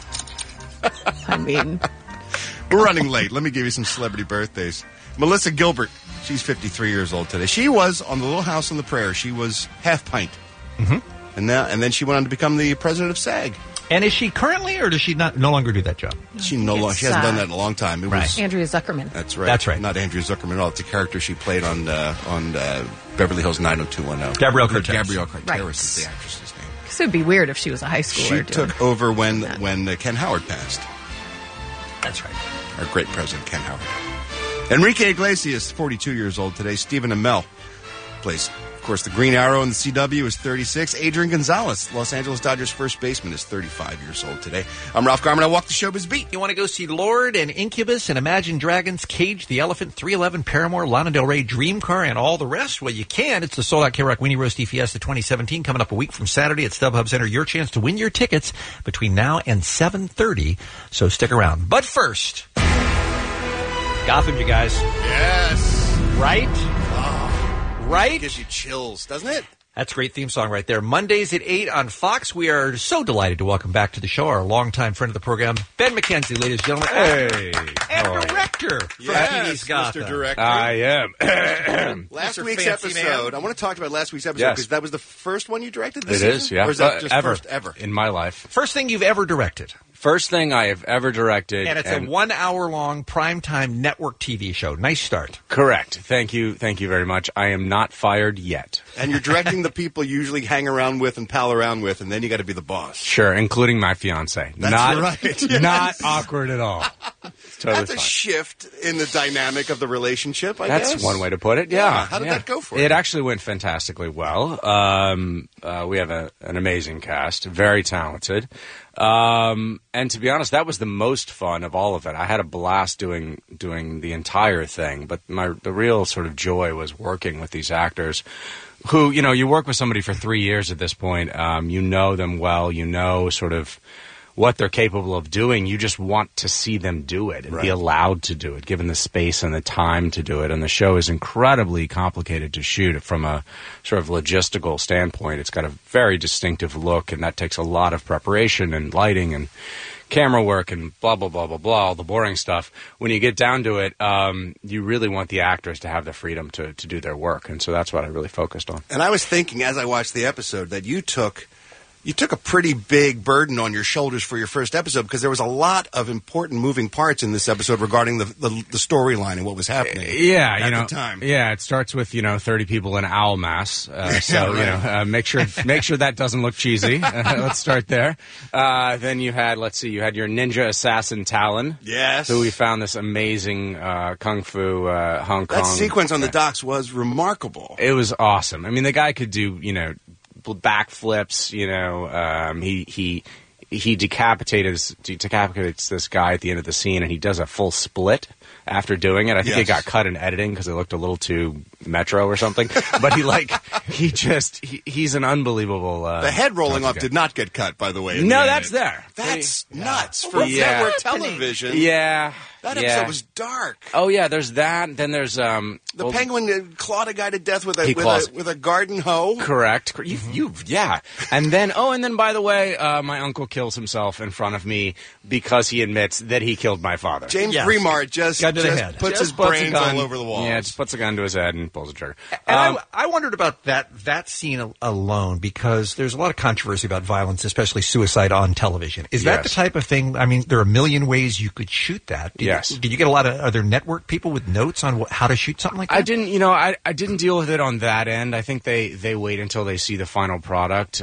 I mean, we're running late. Let me give you some celebrity birthdays. Melissa Gilbert, she's 53 years old today. She was on the Little House on the Prairie. She was half pint, and then she went on to become the president of SAG. And is she currently, or does she no longer do that job? She hasn't done that in a long time. It was Andrea Zuckerman. That's right. That's right. Not Andrea Zuckerman at all. It's a character she played on Beverly Hills 90210. Gabrielle Carteris. Gabrielle Carteris is the actress's name. Because it would be weird if she was a high schooler. She took over when Ken Howard passed. That's right. Our great president, Ken Howard. Enrique Iglesias, 42 years old today. Stephen Amell plays, of course, the Green Arrow in the CW, is 36. Adrian Gonzalez, Los Angeles Dodgers first baseman, is 35 years old today. I'm Ralph Garman. I walk the showbiz beat. You want to go see Lord and Incubus and Imagine Dragons, Cage the Elephant, 311, Paramore, Lana Del Rey, Dream Car, and all the rest? Well, you can. It's the sold-out K-Rock Weenie Roast Fiesta 2017 coming up a week from Saturday at StubHub Center. Your chance to win your tickets between now and 7:30, so stick around. But first, Gotham, you guys. Yes. Right? Right? It gives you chills, doesn't it? That's a great theme song right there. Mondays at 8 on Fox. We are so delighted to welcome back to the show our longtime friend of the program, Ben McKenzie, ladies and gentlemen. Hey. And director from TV's Gotham. Mr. Director. I am. Last Mr. week's Fancy episode, Man. I want to talk about last week's episode because that was the first one you directed this It season? is, yeah. Or is that just ever. first ever? In my life. First thing you've ever directed. First thing I have ever directed. And it's a 1 hour long primetime network TV show. Nice start. Correct. Thank you. Thank you very much. I am not fired yet. And you're directing the people you usually hang around with and pal around with, and then you got to be the boss. Sure, including my fiance. That's not, right. Yes. Not awkward at all. It's totally That's a fine. shift in the dynamic of the relationship, I guess. That's one way to put it, yeah. How did that go for you? It actually went fantastically well. We have an amazing cast, very talented. And to be honest, that was the most fun of all of it. I had a blast doing the entire thing, but the real sort of joy was working with these actors who, you work with somebody for 3 years at this point. You know them well, you know sort of what they're capable of doing. You just want to see them do it and be allowed to do it, given the space and the time to do it. And the show is incredibly complicated to shoot from a sort of logistical standpoint. It's got a very distinctive look, and that takes a lot of preparation and lighting and camera work and blah, blah, blah, blah, blah, all the boring stuff. When you get down to it, you really want the actors to have the freedom to do their work. And so that's what I really focused on. And I was thinking as I watched the episode that you took a pretty big burden on your shoulders for your first episode because there was a lot of important moving parts in this episode regarding the storyline and what was happening. Yeah, at the time. Yeah, it starts with 30 people in owl mass. Make sure that doesn't look cheesy. Let's start there. Then you had your ninja assassin Talon. Yes, who we found this amazing kung fu Hong Kong. That sequence on the docks was remarkable. It was awesome. I mean, the guy could do backflips. He decapitates this guy at the end of the scene, and he does a full split after doing it. I think it got cut in editing because it looked a little too Metro or something. But he's an unbelievable. The head rolling off did not get cut, by the way. No, that's there. That's nuts for network television. Yeah. That episode was dark. Oh yeah, there's that. Then there's the penguin clawed a guy to death with a garden hoe. Correct. Yeah. And then by the way, my uncle kills himself in front of me because he admits that he killed my father. James Remart just puts his brains all over the walls. Yeah, just puts a gun to his head and pulls the trigger. And I wondered about that scene alone because there's a lot of controversy about violence, especially suicide on television. Is that the type of thing? I mean, there are a million ways you could shoot that. Did you get a lot of other network people with notes on how to shoot something like that? I didn't. I didn't deal with it on that end. I think they wait until they see the final product.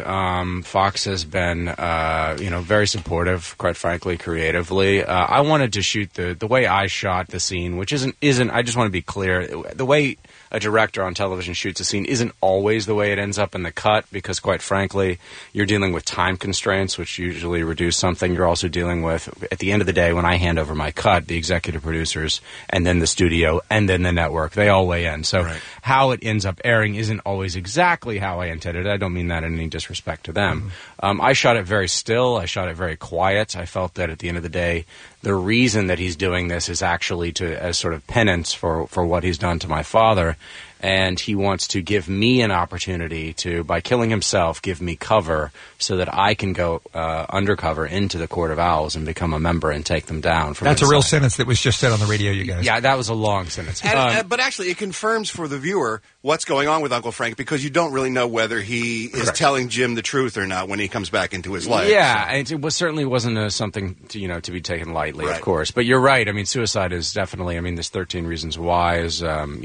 Fox has been very supportive, quite frankly, creatively. I wanted to shoot the way I shot the scene, which isn't. I just want to be clear. The way a director on television shoots a scene isn't always the way it ends up in the cut because, quite frankly, you're dealing with time constraints, which usually reduce something. You're also dealing with, at the end of the day, when I hand over my cut, the executive producers and then the studio and then the network, they all weigh in. So how it ends up airing isn't always exactly how I intended it. I don't mean that in any disrespect to them. I shot it very still. I shot it very quiet. I felt that at the end of the day, the reason that he's doing this is actually as sort of penance for what he's done to my father. And he wants to give me an opportunity to, by killing himself, give me cover so that I can go undercover into the Court of Owls and become a member and take them down. That's a real sentence that was just said on the radio, you guys. Yeah, that was a long sentence. But actually, it confirms for the viewer what's going on with Uncle Frank because you don't really know whether he is telling Jim the truth or not when he comes back into his life. Yeah, and it certainly wasn't something to be taken lightly, of course. But you're right. I mean, suicide is definitely. I mean, this 13 Reasons Why is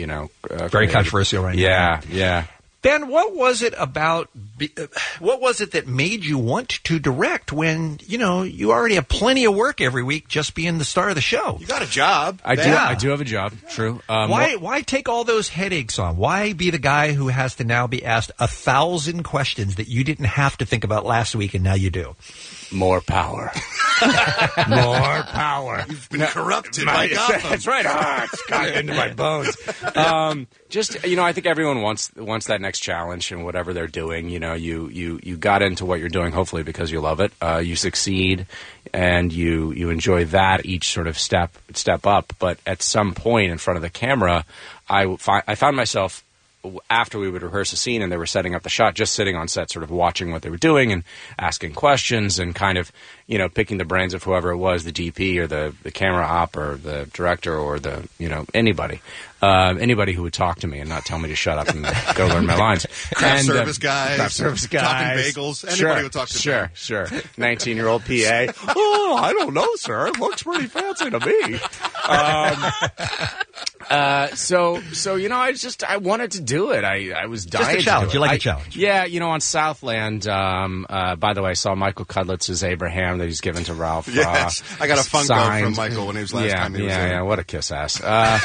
very controversial right now. Yeah. Ben, what was it that made you want to direct when, you already have plenty of work every week just being the star of the show? You got a job. I do have a job, true. Why take all those headaches on? Why be the guy who has to now be asked 1,000 questions that you didn't have to think about last week and now you do? More power. More power. You've been corrupted by Gotham. That's right. It's gotten into my bones. I think everyone wants that next challenge and whatever they're doing. You got into what you're doing hopefully because you love it. You succeed and you enjoy that each sort of step up. But at some point in front of the camera, I found myself, after we would rehearse a scene and they were setting up the shot, just sitting on set sort of watching what they were doing and asking questions and kind of, picking the brains of whoever it was, the DP or the camera op or the director or the, anybody who would talk to me and not tell me to shut up and go learn my lines. Craft service guys. Talking bagels. Anybody would talk to me. Sure. 19-year-old PA. Oh, I don't know, sir. It looks pretty fancy to me. I wanted to do it. I was dying. Just a challenge. To do it. You like a challenge? Yeah, on Southland. By the way, I saw Michael Cudlitz's Abraham that he's given to Ralph. Yes, I got a Funko from Michael when he was last time he was here. Yeah, what a kiss ass.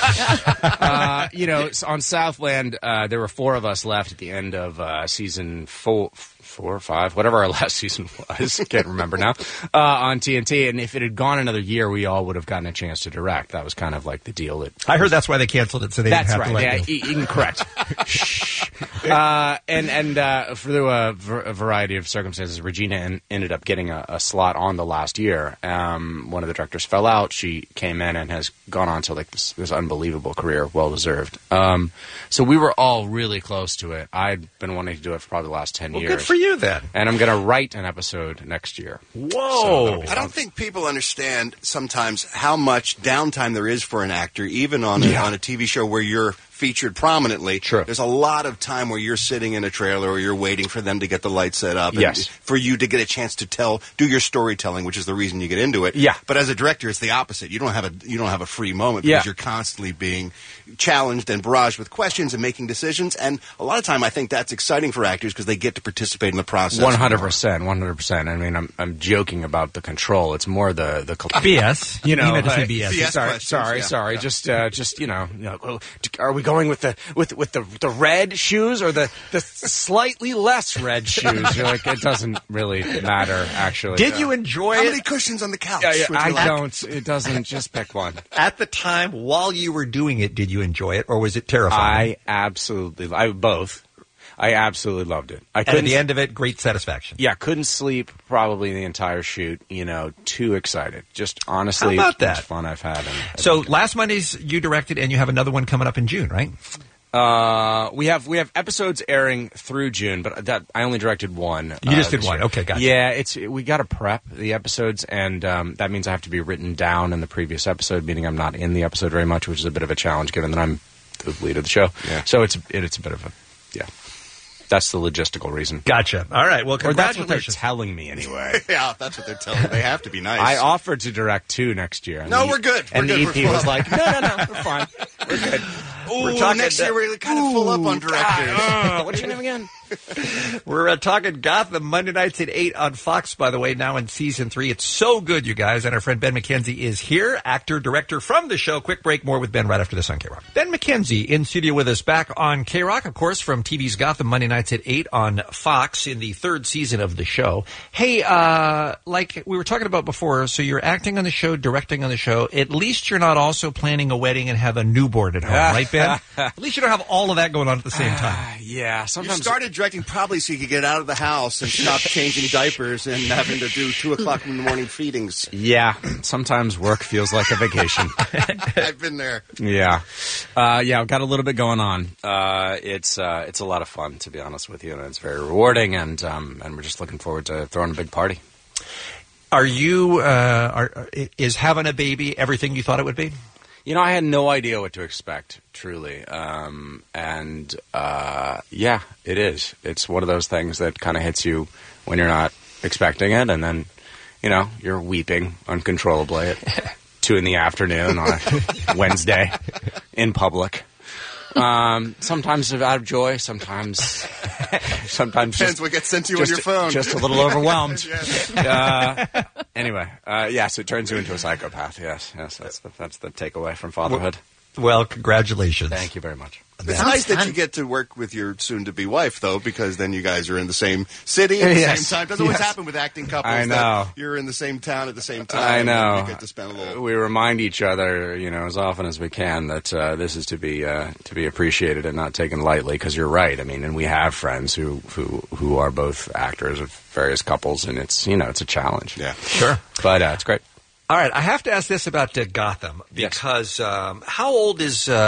On Southland, there were 4 of us left at the end of season 4 or 5, whatever our last season was. Can't remember now. On TNT, and if it had gone another year, we all would have gotten a chance to direct. That was kind of like the deal. I heard that's why they canceled it, so they didn't have to let you. Incorrect. Through a variety of circumstances, Regina ended up getting a slot on the last year. One of the directors fell out. She came in and has gone on to this unbelievable career, well deserved. So we were all really close to it. I'd been wanting to do it for probably the last 10 years. Good for you then. And I'm going to write an episode next year. Whoa! I don't think people understand sometimes how much downtime there is for an actor, even on a TV show where you're featured prominently. True. There's a lot of time where you're sitting in a trailer or you're waiting for them to get the lights set up. Yes. And for you to get a chance to do your storytelling, which is the reason you get into it. Yeah. But as a director, it's the opposite. You don't have a free moment because you're constantly being challenged and barraged with questions and making decisions. And a lot of time, I think that's exciting for actors because they get to participate in the process. 100%. I mean, I'm joking about the control. It's more the BS. You meant to say BS. BS Sorry. Just are we going with the red shoes shoes or the slightly less red shoes? You're like, it doesn't really matter, actually. Did you enjoy How it? many cushions on the couch? Yeah, would you I like? don't. It doesn't. Just pick one. At the time, while you were doing it, did you enjoy it, or was it terrifying? Both. I absolutely loved it. And at the end of it, great satisfaction. Yeah, couldn't sleep probably the entire shoot. Too excited. Just honestly, how about that? Most fun I've had. So last Monday's you directed, and you have another one coming up in June, right? We have episodes airing through June, but I only directed one. You just did one. Year. Okay, gotcha. Yeah, we got to prep the episodes, and that means I have to be written down in the previous episode, meaning I'm not in the episode very much, which is a bit of a challenge given that I'm the lead of the show. Yeah. So it's a bit of a That's the logistical reason. Gotcha. All right. Well, or that's what they're congratulations. telling me anyway. Yeah, that's what they're telling me. They have to be nice. I offered to direct 2 next year. No, we're good. And We're the good. EP We're was full. like, no, we're fine. We're good. Ooh, next year we're kind of full up on directors. What's your name again? We're talking Gotham Monday nights at 8 on Fox, by the way, now in Season 3. It's so good, you guys. And our friend Ben McKenzie is here, actor, director from the show. Quick break, more with Ben right after this on K-Rock. Ben McKenzie in studio with us back on K-Rock, of course, from TV's Gotham Monday nights at 8 on Fox in the 3rd season of the show. Hey, like we were talking about before, so you're acting on the show, directing on the show. At least you're not also planning a wedding and have a newborn at home, right, Ben? At least you don't have all of that going on at the same time. Yeah, sometimes. You started directing probably so you could get out of the house and stop changing diapers and having to do 2 o'clock in the morning feedings. Yeah, sometimes work feels like a vacation. I've been there. Yeah. I've got a little bit going on. It's a lot of fun, to be honest with you, and it's very rewarding, and we're just looking forward to throwing a big party. Are you, is having a baby everything you thought it would be? I had no idea what to expect, truly. It is. It's one of those things that kind of hits you when you're not expecting it, and then, you're weeping uncontrollably at 2 in the afternoon on a Wednesday in public. Sometimes out of joy, sometimes depends just, what gets sent to you on your phone. Just a little overwhelmed. Yes. So it turns you into a psychopath. Yes, that's the takeaway from fatherhood. Well, congratulations. Thank you very much. It's nice that you get to work with your soon-to-be wife, though, because then you guys are in the same city at the same time. Doesn't always happen with acting couples. I know. That you're in the same town at the same time. I know. And you get to spend a little. We remind each other, as often as we can, that this is to be appreciated and not taken lightly. Because you're right. I mean, and we have friends who are both actors of various couples, and it's a challenge. Yeah, sure. But it's great. All right, I have to ask this about Gotham because how old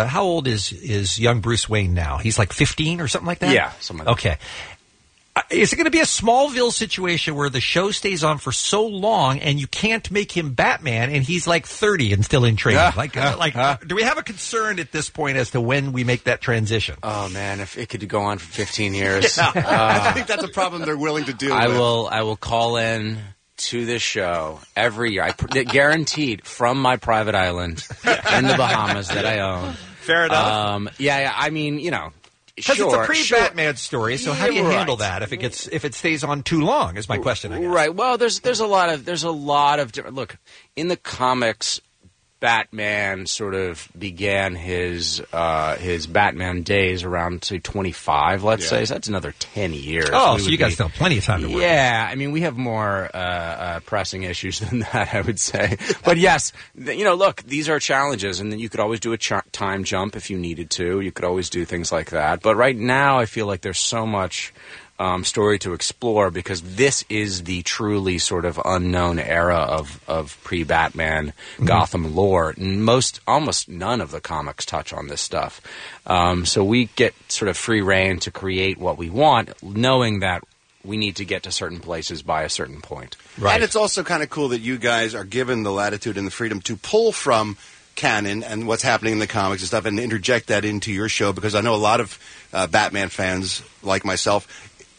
is young Bruce Wayne now? He's like 15 or something like that? Yeah, something like that. Okay. Is it going to be a Smallville situation where the show stays on for so long and you can't make him Batman and he's like 30 and still in training? Do we have a concern at this point as to when we make that transition? Oh man, if it could go on for 15 years, I think that's a problem they're willing to deal with. I will call in to this show every year. Guaranteed from my private island in the Bahamas that I own. Fair enough. I mean, because it's a pre-Batman story, so how do you handle that if it stays on too long? Is my question. I guess. Right. Well, there's a lot of different. Look, in the comics, Batman sort of began his Batman days around, say, 25, let's say. So that's another 10 years. Oh, so you guys still have plenty of time to work. Yeah, I mean, we have more pressing issues than that, I would say. But yes, look, these are challenges, and then you could always do a time jump if you needed to. You could always do things like that. But right now, I feel like there's so much story to explore because this is the truly sort of unknown era of pre-Batman Gotham lore. And almost none of the comics touch on this stuff. So we get sort of free reign to create what we want, knowing that we need to get to certain places by a certain point. Right. And it's also kind of cool that you guys are given the latitude and the freedom to pull from canon and what's happening in the comics and stuff and interject that into your show, because I know a lot of Batman fans like myself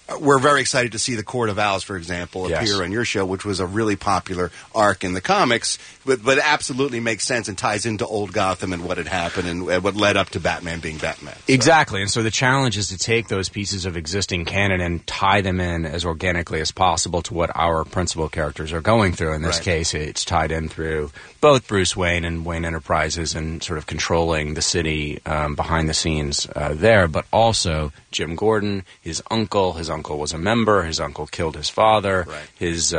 we're very excited to see the Court of Owls, for example, appear on your show, which was a really popular arc in the comics, but absolutely makes sense and ties into old Gotham and what had happened and what led up to Batman being Batman. So. Exactly, and so the challenge is to take those pieces of existing canon and tie them in as organically as possible to what our principal characters are going through. In this case, it's tied in through both Bruce Wayne and Wayne Enterprises and sort of controlling the city behind the scenes there, but also Jim Gordon, his uncle. His uncle was a member. His uncle killed his father. Right. His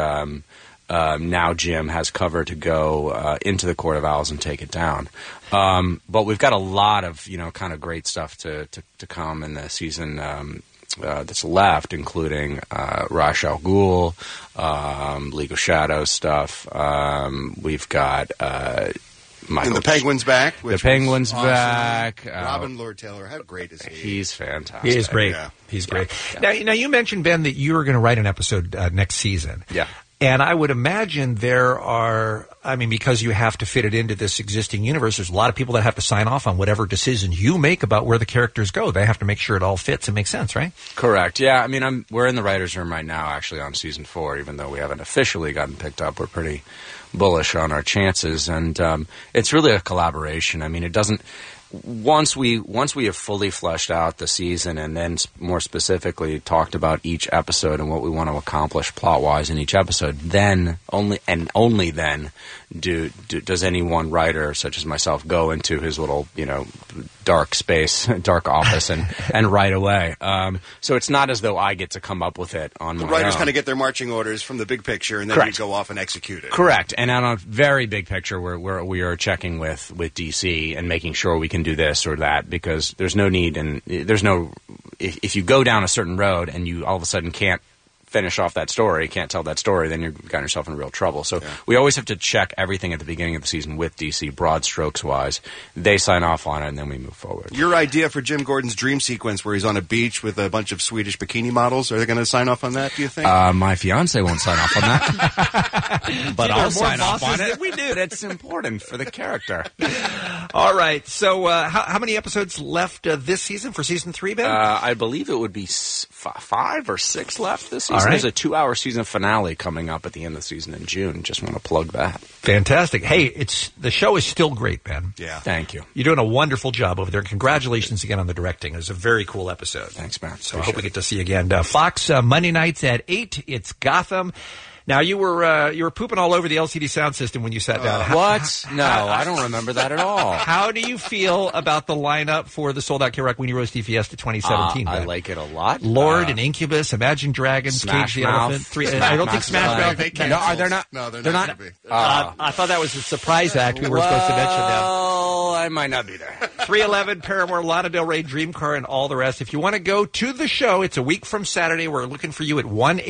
now Jim has cover to go into the Court of Owls and take it down. But we've got a lot of kind of great stuff to come in the season that's left, including Ra's al Ghul, League of Shadows stuff. We've got. And the Penguin's back. The Penguin's awesome. Back. Robin Lord Taylor, how great is he? He's fantastic. He is great. Yeah. He's great. Yeah. Now, you mentioned, Ben, that you were going to write an episode next season. Yeah. And I would imagine there are, because you have to fit it into this existing universe, there's a lot of people that have to sign off on whatever decisions you make about where the characters go. They have to make sure it all fits and makes sense, right? Correct. Yeah. We're in the writer's room right now, actually, on season 4, even though we haven't officially gotten picked up. We're pretty bullish on our chances, and it's really a collaboration. It doesn't. Once we have fully fleshed out the season and then more specifically talked about each episode and what we want to accomplish plot-wise in each episode, then only then does any one writer, such as myself, go into his little dark space, dark office, and write away. So it's not as though I get to come up with it on my own. The writers kind of get their marching orders from the big picture, and then you go off and execute it. Correct. And on a very big picture, we are checking with DC and making sure we can do this or that, because there's no need, and if you go down a certain road and you all of a sudden can't finish off that story, can't tell that story, then you've got yourself in real trouble. So we always have to check everything at the beginning of the season with DC, broad strokes wise. They sign off on it, and then we move forward. Your idea for Jim Gordon's dream sequence where he's on a beach with a bunch of Swedish bikini models, are they going to sign off on that, do you think? My fiance won't sign off on that. But I'll sign off on it. We do. It's important for the character. All right. So how many episodes left this season for season 3, Ben? I believe it would be 5 or 6 left this season. There's a 2-hour season finale coming up at the end of the season in June. Just want to plug that. Fantastic. Hey, the show is still great, Ben. Yeah. Thank you. You're doing a wonderful job over there. Congratulations again on the directing. It was a very cool episode. Thanks, man. So I hope we get to see you again. Fox, Monday nights at 8. It's Gotham. Now, you were pooping all over the LCD sound system when you sat down. What? No, I don't remember that at all. How do you feel about the lineup for the sold-out K-Rock Weenie Roast Fiesta 2017? I like it a lot. Lord and Incubus, Imagine Dragons, Cage the Elephant. I don't think Smash Mouth. No, they're not. No, they're not. I thought that was a surprise act we were supposed to mention them. Well, I might not be there. 311, Paramore, Lana Del Rey, Dream Car, and all the rest. If you want to go to the show, it's a week from Saturday. We're looking for you at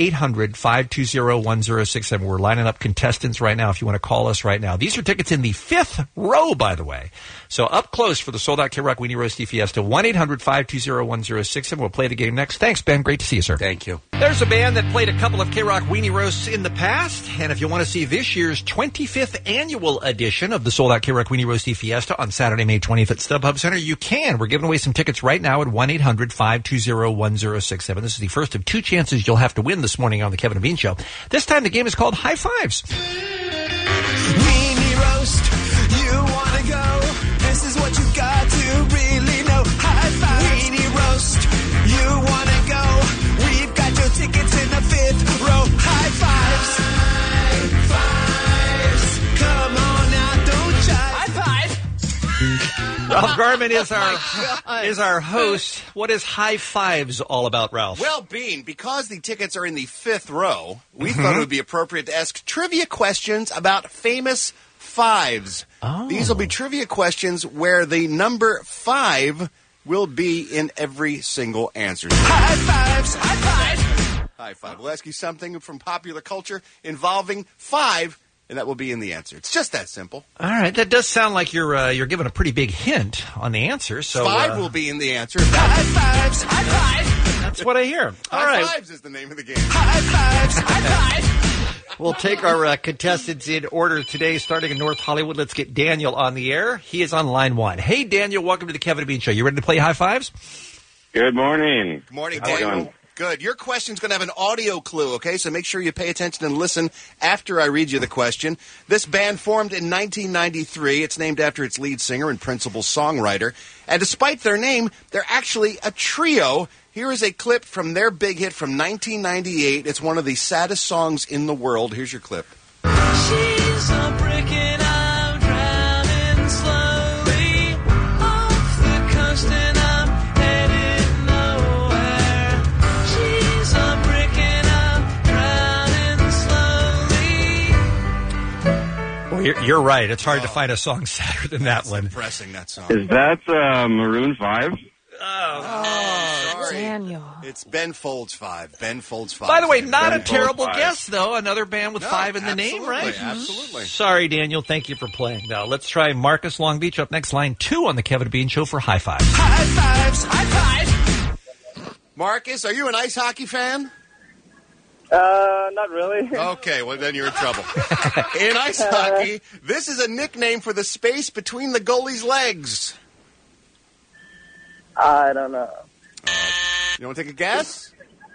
1-800-520-1067. We're lining up contestants right now if you want to call us right now. These are tickets in the 5th row, by the way. So up close for the sold-out K-Rock Weenie Roasty Fiesta, 1-800-520-1067. We'll play the game next. Thanks, Ben. Great to see you, sir. Thank you. There's a band that played a couple of K-Rock Weenie Roasts in the past, and if you want to see this year's 25th annual edition of the sold-out K-Rock Weenie Roasty Fiesta on Saturday, May 20th at StubHub Center, you can. We're giving away some tickets right now at 1-800-520-1067. This is the first of 2 chances you'll have to win this morning on the Kevin and Bean Show. This time the game is called High Fives. Weenie Roast, you want to go? This is what you got to really know. High Fives. Weenie Roast, you want to go? We've got your tickets in the 5th row. High Fives. High Fives. Come on now, don't jive. High Five. Ralph Garman is our host. What is High Fives all about, Ralph? Well, Bean, because the tickets are in the 5th row, we thought it would be appropriate to ask trivia questions about famous fives. Oh. These will be trivia questions where the number 5 will be in every single answer. High Fives. High Five. High Five. We'll ask you something from popular culture involving 5, and that will be in the answer. It's just that simple. All right, that does sound like you're giving a pretty big hint on the answer. So 5 will be in the answer. High Fives. High Five. That's what I hear. All High right. Fives is the name of the game. High Fives. High Five. We'll take our contestants in order today, starting in North Hollywood. Let's get Daniel on the air. He is on line 1. Hey, Daniel, welcome to the Kevin and Bean Show. You ready to play High Fives? Good morning. Good morning, How's it Daniel. going? Good. Your question's going to have an audio clue, okay? So make sure you pay attention and listen after I read you the question. This band formed in 1993. It's named after its lead singer and principal songwriter. And despite their name, they're actually a trio. Here is a clip from their big hit from 1998. It's one of the saddest songs in the world. Here's your clip. She's a brick and I'm drowning slowly off the coast and I'm headed nowhere. She's a brick and I'm drowning slowly. Well, you're right. It's hard to find a song sadder than that one. Depressing, that song. Is that Maroon 5? Sorry. Daniel. It's Ben Folds 5. Ben Folds 5. By the way, not Ben a terrible Folds 5. guess, though. Another band with 5 in the name, right? Absolutely. Sorry, Daniel. Thank you for playing. Now, let's try Marcus Long Beach up next, line 2 on the Kevin Bean Show for High Fives. High fives, high five. Marcus, are you an ice hockey fan? Not really. Okay, well, then you're in trouble. In ice hockey, this is a nickname for the space between the goalie's legs. I don't know. You want to take a guess?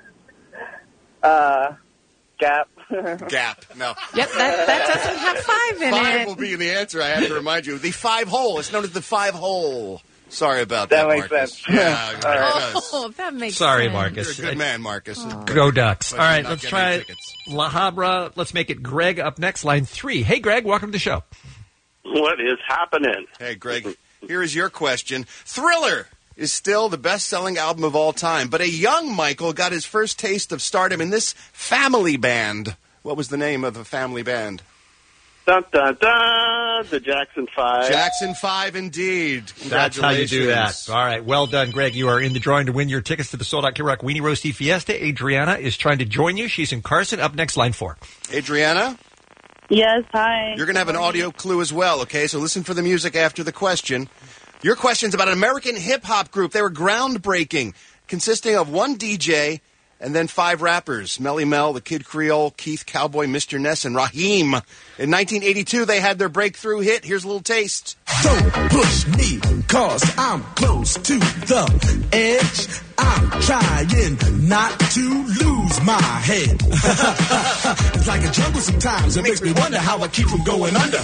Gap. Gap. No. Yep, that doesn't have 5 in Five it. will be the answer. I have to remind you. The 5-hole. It's known as the 5-hole. Sorry about that, That makes Marcus. sense. Yeah, it does. Oh, that makes Sorry, sense. Marcus. You're a good man, Marcus. Go Ducks. But All you're right, not let's getting try tickets. La Habra. Let's make it Greg up next, line 3. Hey, Greg, welcome to the show. What is happening? Hey, Greg, here is your question. Thriller is still the best-selling album of all time, but a young Michael got his first taste of stardom in this family band. What was the name of the family band? Dun, dun, dun, the Jackson 5. Jackson 5, indeed. That's how you do that. Congratulations. All right, well done, Greg. You are in the drawing to win your tickets to the sold-out Kid Rock Weenie Roasty Fiesta. Adriana is trying to join you. She's in Carson. Up next, line 4. Adriana, Yes, hi. you're going to have an audio clue as well, okay? So listen for the music after the question. Your question's about an American hip-hop group. They were groundbreaking, consisting of one DJ and then 5 rappers. Melly Mel, the Kid Creole, Keith Cowboy, Mr. Ness, and Raheem. In 1982, they had their breakthrough hit. Here's a little taste. Don't push me, cause I'm close to the edge. I'm trying not to lose my head. It's like a jungle sometimes. It makes me wonder how I keep from going under.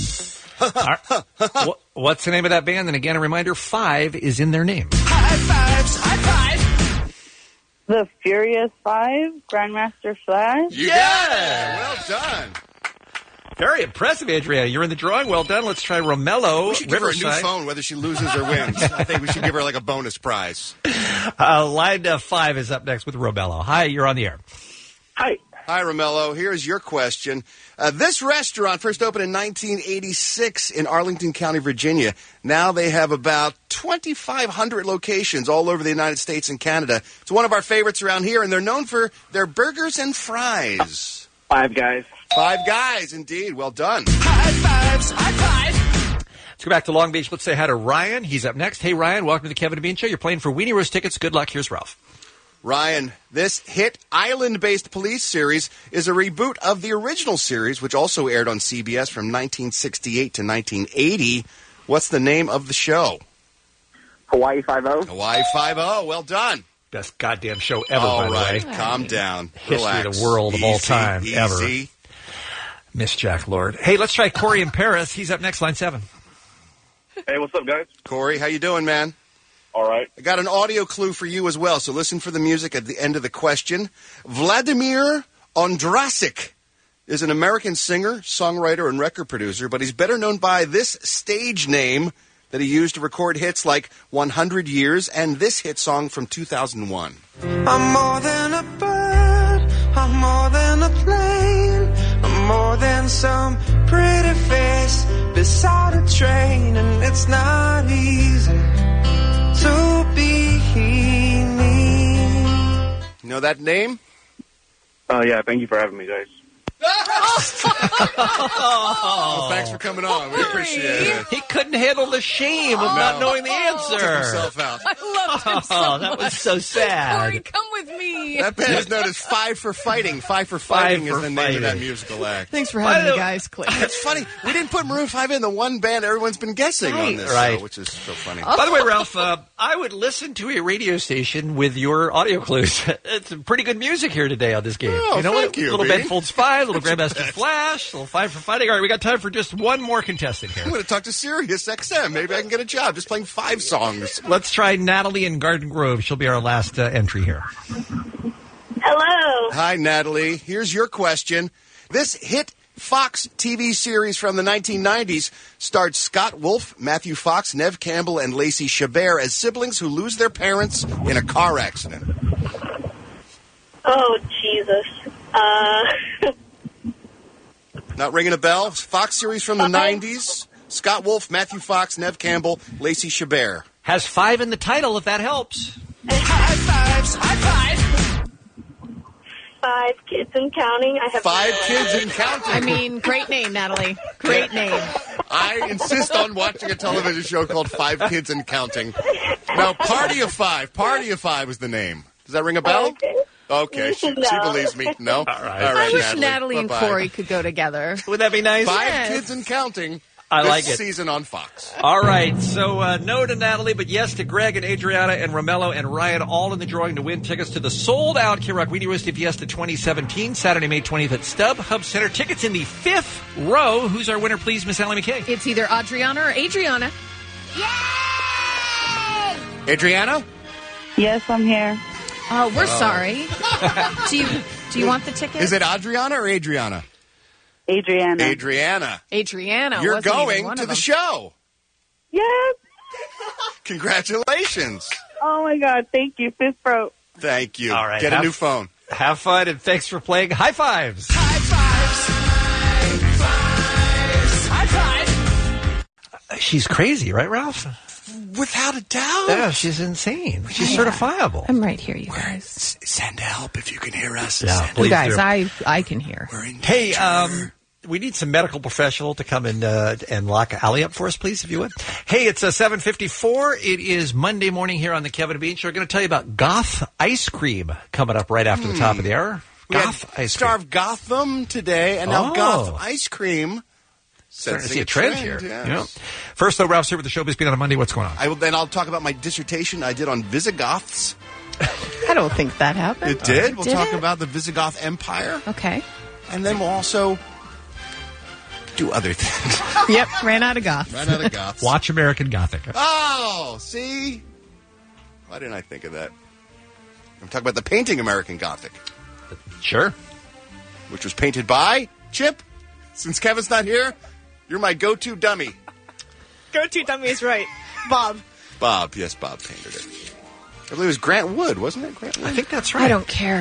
What's the name of that band? And again, a reminder, 5 is in their name. High fives, high five. The Furious 5, Grandmaster Flash. Yeah! Well done. Very impressive, Adriana. You're in the drawing. Well done. Let's try Romello. We should give her a new Riverside. phone, whether she loses or wins. I think we should give her like a bonus prize. Line 5 is up next with Romello. Hi, you're on the air. Hi. Hi, Romello. Here's your question. This restaurant first opened in 1986 in Arlington County, Virginia. Now they have about 2,500 locations all over the United States and Canada. It's one of our favorites around here, and they're known for their burgers and fries. 5 Guys. 5 Guys, indeed. Well done. High fives, high five. Let's go back to Long Beach. Let's say hi to Ryan. He's up next. Hey, Ryan, welcome to the Kevin and Bean Show. You're playing for Weenie Roast tickets. Good luck. Here's Ralph. Ryan, this hit island-based police series is a reboot of the original series, which also aired on CBS from 1968 to 1980. What's the name of the show? Hawaii 5-0. Hawaii 5-0. Well done. Best goddamn show ever, All by the right, way. calm down. History Relax. of the world of all Easy, time, easy. ever. Miss Jack Lord. Hey, let's try Corey in Paris. He's up next, line 7. Hey, what's up, guys? Corey, how you doing, man? All right. I got an audio clue for you as well, so listen for the music at the end of the question. Vladimir Ondrasik is an American singer, songwriter, and record producer, but he's better known by this stage name that he used to record hits like 100 Years and this hit song from 2001. I'm more than a bird, I'm more than a plane, I'm more than some pretty face beside a train, and it's not easy to be me. You know that name? Oh, yeah, thank you for having me, guys. Oh, thanks for coming on. We appreciate it. He couldn't handle the shame of not knowing the answer. Took himself out. I loved him so Oh, that was so sad. Corey, come with me me. That band is known as Five for Fighting. Five for Fighting is the name of that musical act. Thanks for having me, guys. Click. It's funny. We didn't put Maroon 5 in the one band everyone's been guessing on this show, which is so funny. By the way, Ralph, I would listen to a radio station with your audio clues. It's pretty good music here today on this game. Oh, thank you, Little Bean. Ben Folds 5, little Grandmaster Flash, little Five for Fighting. All right, we got time for just one more contestant here. I'm going to talk to Sirius XM. Maybe I can get a job just playing 5 songs. Let's try Natalie in Garden Grove. She'll be our last entry here. Hello. Hi, Natalie. Here's your question. This hit Fox TV series from the 1990s starred Scott Wolf, Matthew Fox, Neve Campbell, and Lacey Chabert as siblings who lose their parents in a car accident. Oh, Jesus. Not ringing a bell? Fox series from the 90s. Scott Wolf, Matthew Fox, Neve Campbell, Lacey Chabert. Has 5 in the title, if that helps. High fives. High five. 5 kids and counting. I have 5 kids and counting. I mean, great name, Natalie. Great name. I insist on watching a television show called 5 Kids and Counting. Now, Party of 5. Party of 5 is the name. Does that ring a bell? Okay, she believes me. No? All right, I wish Natalie. Natalie and Bye-bye. Corey could go together. Would that be nice? 5 Kids and Counting. I like this it. season on Fox. All right, so no to Natalie, but yes to Greg and Adriana and Romello and Ryan, all in the drawing to win tickets to the sold-out K-Rock Weenie Roasty Fiesta 2017, Saturday, May 20th at StubHub Center. Tickets in the 5th row. Who's our winner, please, Miss Allie McKay? It's either Adriana or Adriana. Adriana? Yes, I'm here. Oh, we're sorry. Do you want the ticket? Is it Adriana or Adriana? Adriana. Adriana. Adriana. You're wasn't even going one to of the them. show. Yes. Congratulations. Oh, my God. Thank you. 5th row. Thank you. All right, Get a new phone. Have fun, and thanks for playing High Fives. High five. She's crazy, right, Ralph? Without a doubt. Yeah, she's insane. She's certifiable. I'm right here, you guys. Send help if you can hear us. Yeah, Send please You guys, do. I can hear. Hey, we need some medical professional to come and lock Allie up for us, please, if you would. Hey, it's 7:54. It is Monday morning here on the Kevin and Bean Show. We're going to tell you about Goth Ice Cream coming up right after the top of the hour. We had Goth Ice Star Cream. of Gotham today, and now Oh. Goth Ice Cream. Starting to see a trend here. Yes. You know? First, though, Ralph's here with the Showbiz Beat on a Monday. What's going on? Then I'll talk about my dissertation I did on Visigoths. I don't think that happened. It did. We'll Did talk it? about the Visigoth Empire. Okay. And then we'll also do other things. Yep, ran out of goth. Ran out of Goths. Watch American Gothic. Oh, see? Why didn't I think of that? I'm talking about the painting American Gothic. Sure. Which was painted by Chip. Since Kevin's not here, you're my go-to dummy. Go-to dummy is right. Bob. Bob. Yes, Bob painted it. I believe it was Grant Wood, wasn't it? Grant Wood? I think that's right. I don't care.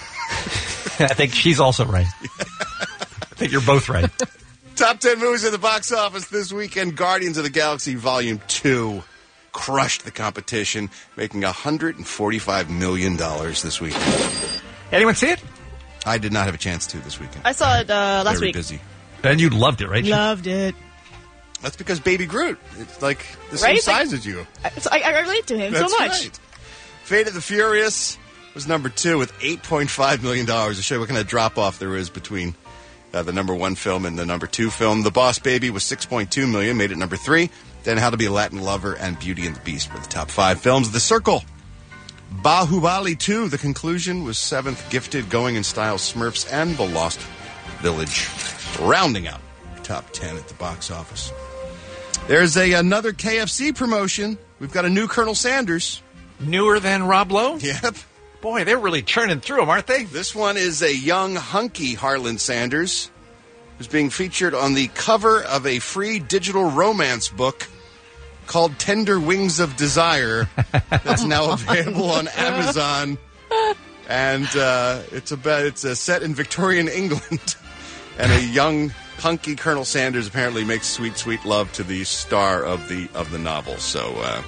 I think she's also right. I think you're both right. Top 10 movies at the box office this weekend. Guardians of the Galaxy Volume 2 crushed the competition, making $145 million this weekend. Anyone see it? I did not have a chance to this weekend. I saw it last Very week. busy. Ben, you loved it, right? Loved it. That's because Baby Groot. It's like the Right? same Like- size as you. I relate to him That's so much. right. Fate of the Furious was number 2 with $8.5 million. To show you what kind of drop-off there is between the number 1 film and the number 2 film. The Boss Baby was $6.2 million, made it number 3. Then How to Be a Latin Lover and Beauty and the Beast were the top 5 films. The Circle. Bahubali 2, the conclusion, was 7th. Gifted, Going in Style, Smurfs, and The Lost Village, rounding out the top 10 at the box office. There's another KFC promotion. We've got a new Colonel Sanders. Newer than Rob Lowe? Yep. Boy, they're really churning through them, aren't they? This one is a young, hunky Harlan Sanders who's being featured on the cover of a free digital romance book called Tender Wings of Desire that's now available on Amazon. And it's set in Victorian England. And a young, hunky Colonel Sanders apparently makes sweet, sweet love to the star of the novel. So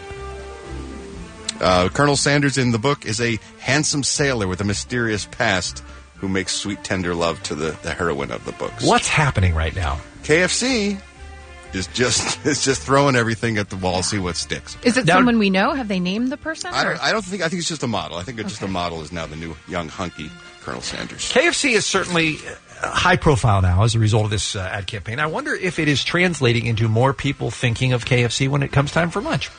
Colonel Sanders in the book is a handsome sailor with a mysterious past who makes sweet, tender love to the heroine of the books. What's happening right now? KFC is just throwing everything at the wall, see what sticks. Is it someone we know? Have they named the person? I think it's just a model. I think it's just a model is now the new young hunky Colonel Sanders. KFC is certainly high profile now as a result of this ad campaign. I wonder if it is translating into more people thinking of KFC when it comes time for lunch.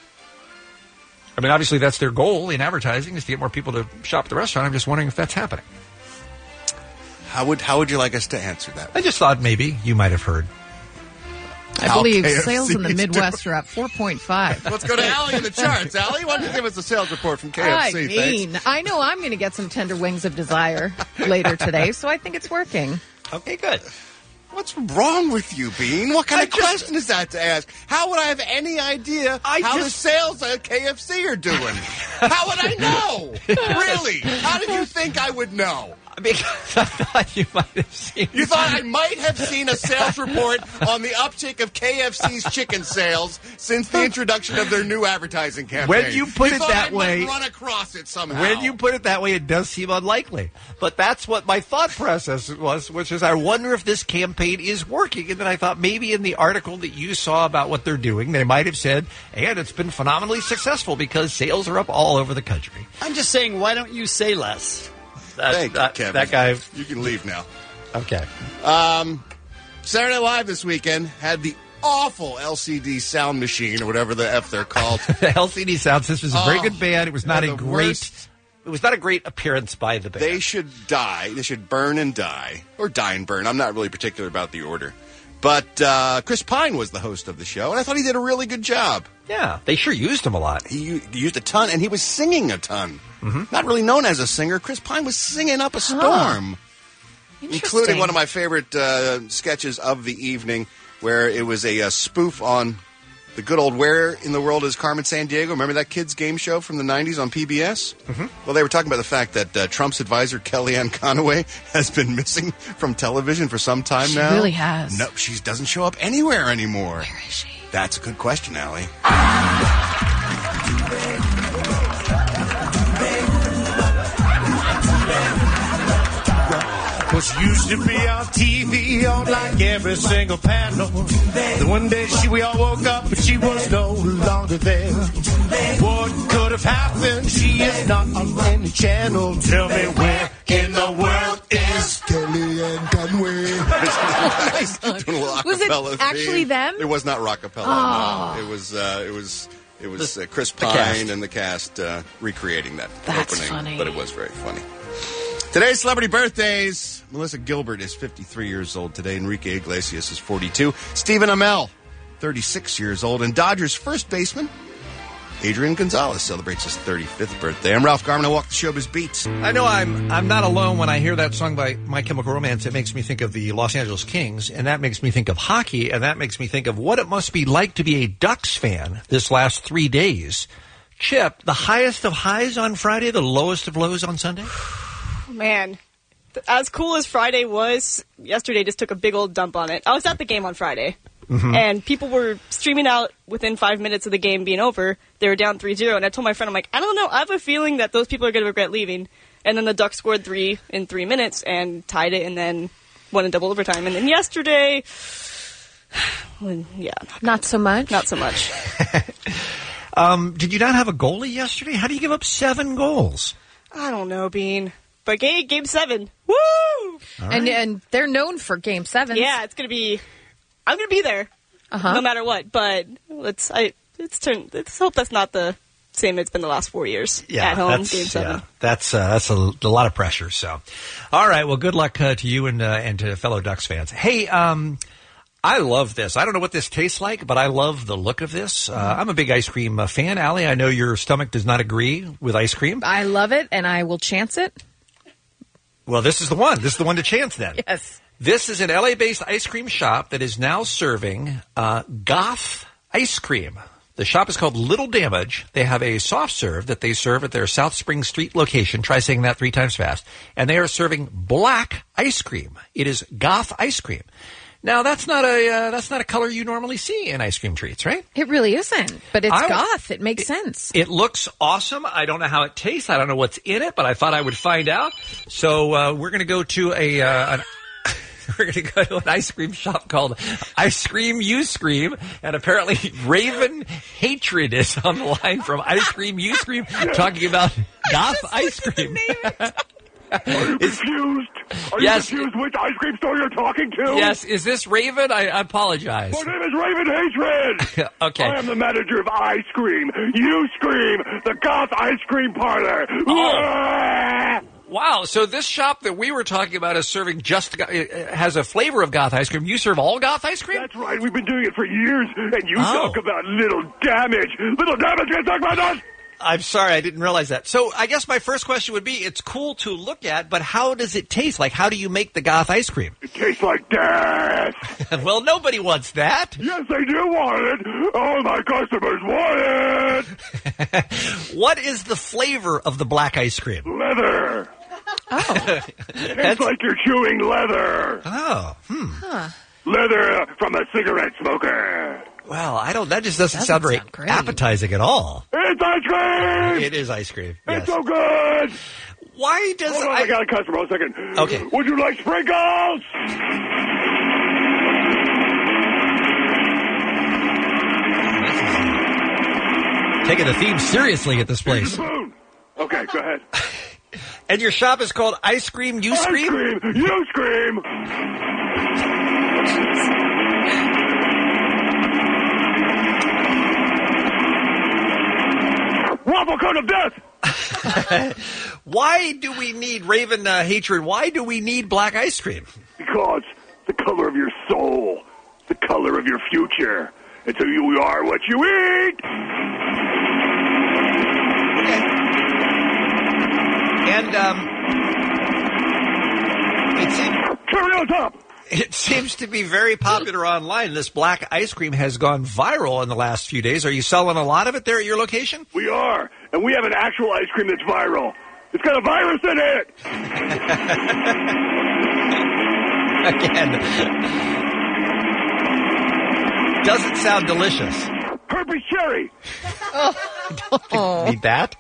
I mean, obviously that's their goal in advertising is to get more people to shop at the restaurant. I'm just wondering if that's happening. How would you like us to answer that? I just thought maybe you might have heard. I believe sales in the Midwest are up 4.5. Let's go to Allie in the charts. Allie, why don't you give us a sales report from KFC? I know I'm going to get some tender wings of desire later today, so I think it's working. Okay, good. What's wrong with you, Bean? What kind of question is that to ask? How would I have any idea how the sales at KFC are doing? How would I know? Really? How did you think I would know? Because I thought you might have seen. You thought I might have seen a sales report on the uptick of KFC's chicken sales since the introduction of their new advertising campaign. When you put it that way, run across it somehow. When you put it that way, it does seem unlikely. But that's what my thought process was, which is I wonder if this campaign is working. And then I thought maybe in the article that you saw about what they're doing, they might have said, and it's been phenomenally successsaturday because sales are up all over the country. I'm just saying, why don't you say less? Thank you, Kevin. That guy. You can leave now. Okay. Saturday Night Live this weekend had the awful LCD sound machine or whatever the F they're called. The LCD sound system was a very good band. It was not a great. It was not a great appearance by the band. They should die. They should burn and die, or die and burn. I'm not really particular about the order. But Chris Pine was the host of the show, and I thought he did a really good job. Yeah, they sure used him a lot. He used a ton, and he was singing a ton. Mm-hmm. Not really known as a singer, Chris Pine was singing up a storm. Including one of my favorite sketches of the evening, where it was a spoof on the good old Where in the World is Carmen Sandiego? Remember that kids' game show from the 90s on PBS? Mm-hmm. Well, they were talking about the fact that Trump's advisor, Kellyanne Conway, has been missing from television for some time now. She really has. No, she doesn't show up anywhere anymore. Where is she? That's a good question, Allie. Was used to be on TV on like every single panel. Then one day we all woke up but she was no longer there. What could have happened? She is not on any channel. Tell me where in the world is Kellyanne Conway? Was it actually them? It was not Rockapella. Oh. No. It was Chris Pine and the cast recreating that opening. Funny. But it was very funny. Today's celebrity birthdays. Melissa Gilbert is 53 years old today. Enrique Iglesias is 42. Stephen Amell, 36 years old. And Dodgers first baseman Adrian Gonzalez celebrates his 35th birthday. I'm Ralph Garman. I walk the showbiz beats. I know I'm not alone when I hear that song by My Chemical Romance. It makes me think of the Los Angeles Kings, and that makes me think of hockey, and that makes me think of what it must be like to be a Ducks fan this last 3 days. Chip, the highest of highs on Friday, the lowest of lows on Sunday? Man, as cool as Friday was, yesterday just took a big old dump on it. I was at the game on Friday, and people were streaming out within 5 minutes of the game being over. They were down 3-0, and I told my friend, I'm like, I don't know, I have a feeling that those people are going to regret leaving. And then the Ducks scored 3 in 3 minutes and tied it and then won in double overtime. And then yesterday, yeah. Not so much? Not so much. Did you not have a goalie yesterday? How do you give up 7 goals? I don't know, Bean. But game 7. Woo! Right. And they're known for game 7s. Yeah, it's going to be... I'm going to be there, no matter what. But let's hope that's not the same it's been the last 4 years at home, game 7. Yeah, that's a lot of pressure. So, all right. Well, good luck to you and to fellow Ducks fans. Hey, I love this. I don't know what this tastes like, but I love the look of this. I'm a big ice cream fan. Allie, I know your stomach does not agree with ice cream. I love it, and I will chance it. Well, this is the one. This is the one to chance then. Yes. This is an LA-based ice cream shop that is now serving goth ice cream. The shop is called Little Damage. They have a soft serve that they serve at their South Spring Street location. Try saying that 3 times fast. And they are serving black ice cream. It is goth ice cream. Now, that's not a color you normally see in ice cream treats, right? It really isn't, but it's goth. It makes sense. It looks awesome. I don't know how it tastes. I don't know what's in it, but I thought I would find out. So we're going to go to we're going to go to an ice cream shop called Ice Cream You Scream, and apparently Raven Hatred is on the line from Ice Cream You Scream talking about goth ice cream. Are you confused? Are you confused which ice cream store you're talking to? Yes. Is this Raven? I apologize. My name is Raven Hatred. Okay. I am the manager of Ice Cream. You Scream, the goth ice cream parlor. Oh. Wow. So this shop that we were talking about is serving has a flavor of goth ice cream. You serve all goth ice cream? That's right. We've been doing it for years. And you talk about little damage. Little damage can't talk about us. I'm sorry, I didn't realize that. So I guess my first question would be, it's cool to look at, but how does it taste? Like, how do you make the goth ice cream? It tastes like death. Well, nobody wants that. Yes, they do want it. All my customers want it. What is the flavor of the black ice cream? Leather. Oh. It's like you're chewing leather. Oh. Leather from a cigarette smoker. Well, that just doesn't sound very appetizing at all. It's ice cream! It is ice cream. It's so good! Why does Hold on, I got a customer. 1 second. Okay. Would you like sprinkles? Taking the theme seriously at this place. Spoon. Okay, go ahead. And your shop is called Ice Cream You Scream? Ice Cream You Scream! Waffle cone of death! Why do we need Raven Hatred? Why do we need black ice cream? Because the color of your soul, the color of your future. It's who you are, what you eat! And, cherry on top! It seems to be very popular online. This black ice cream has gone viral in the last few days. Are you selling a lot of it there at your location? We are. And we have an actual ice cream that's viral. It's got a virus in it! Again. Doesn't sound delicious. Herpes cherry! Need that?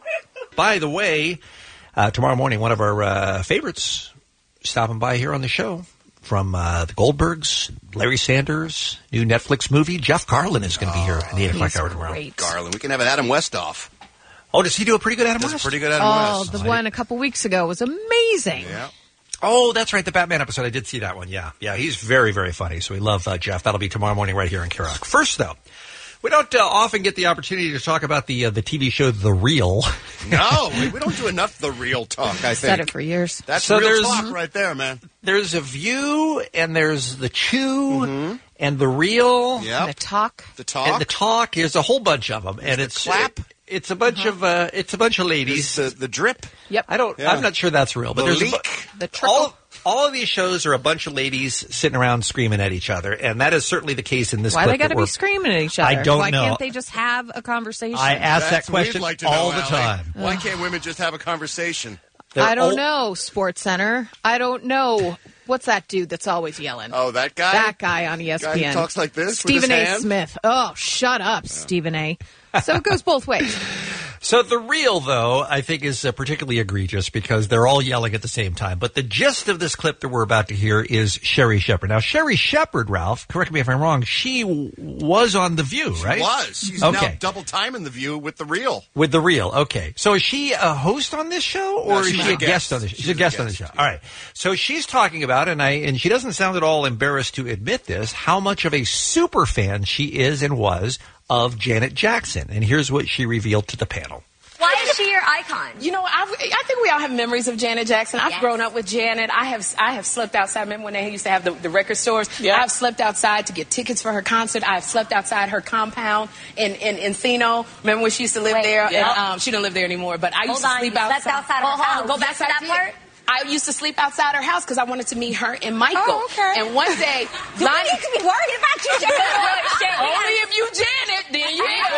By the way, tomorrow morning, one of our favorites stopping by here on the show. From the Goldbergs, Larry Sanders, new Netflix movie. Jeff Garlin is going to be here at the 8 o'clock hour tomorrow. Garlin. We can have an Adam West off. Oh, does he do a pretty good Adam West? Pretty good Adam West. Oh, the one a couple weeks ago was amazing. Yeah. Oh, that's right. The Batman episode. I did see that one. Yeah. Yeah, he's very, very funny. So we love Jeff. That'll be tomorrow morning right here in K-Rock. First, though, we don't often get the opportunity to talk about the TV show The Real. No, we don't do enough The Real talk, I think. Said it for years. That's so real talk right there, man. There's a View, and there's The Chew, and The Real. Yep. The Talk. The Talk. And The Talk. There's a whole bunch of them. And it's Clap. It's a bunch of ladies. The Drip. Yep. I'm not sure that's real, but The there's Leak. The Trickle. All of these shows are a bunch of ladies sitting around screaming at each other, and that is certainly the case in this Why clip. they got to be screaming at each other? I don't Why know. can't they just have a conversation? I ask That's that what we'd question like to know, all the Allie. time. Why can't women just have a conversation? I don't know, Sports Center. I don't know. What's that dude that's always yelling? Oh, that guy? That guy on ESPN. Guy who talks like this Stephen with his A. hand? Smith. Oh, shut up, Stephen A. So it goes both ways. So The Real, though, I think is particularly egregious because they're all yelling at the same time. But the gist of this clip that we're about to hear is Sherry Shepherd. Now, Sherry Shepherd, Ralph, correct me if I'm wrong, she was on The View, right? She was. She's now double timing The View with The Real. With The Real, okay. So is she a host on this show, or No, is she's she a a guest on this show? She's a guest on the show. All right. So she's talking about, and she doesn't sound at all embarrassed to admit this, how much of a super fan she is and was of Janet Jackson. And here's what she revealed to the panel. Why is she your icon? You know, I think we all have memories of Janet Jackson. I've grown up with Janet. I have slept outside. Remember when they used to have the record stores? Yeah. I've slept outside to get tickets for her concert. I've slept outside her compound in Encino. Remember when she used to live there? Yeah. And, she don't live there anymore, but I used Hold to sleep on, you outside. slept outside her house. Go back to that part. I used to sleep outside her house because I wanted to meet her and Michael. Oh, okay. And one day, do we need to be worried about you, Janet? Only if you Janet, then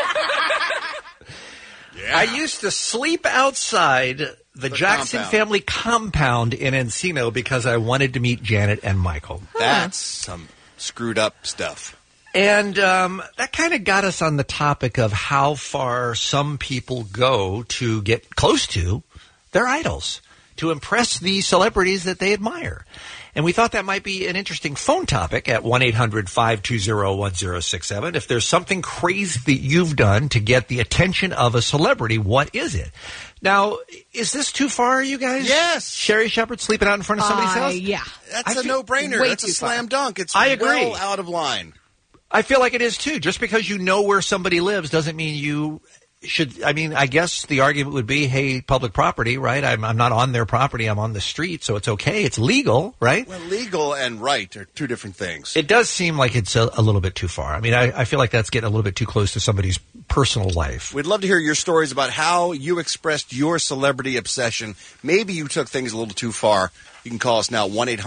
yeah. I used to sleep outside the Jackson compound. family compound in Encino because I wanted to meet Janet and Michael. That's some screwed up stuff. And that kind of got us on the topic of how far some people go to get close to their idols, to impress the celebrities that they admire. And we thought that might be an interesting phone topic at 1-800-520-1067. If there's something crazy that you've done to get the attention of a celebrity, what is it? Now, is this too far, you guys? Yes. Sherry Shepherd sleeping out in front of somebody's house? Yeah. That's a no-brainer. That's a slam dunk. It's I agree. well out of line. I feel like it is, too. Just because you know where somebody lives doesn't mean you should. I mean, I guess the argument would be, hey, public property, right? I'm not on their property. I'm on the street, so it's okay. It's legal, right? Well, legal and right are two different things. It does seem like it's a little bit too far. I mean, I feel like that's getting a little bit too close to somebody's personal life. We'd love to hear your stories about how you expressed your celebrity obsession. Maybe you took things a little too far. You can call us now,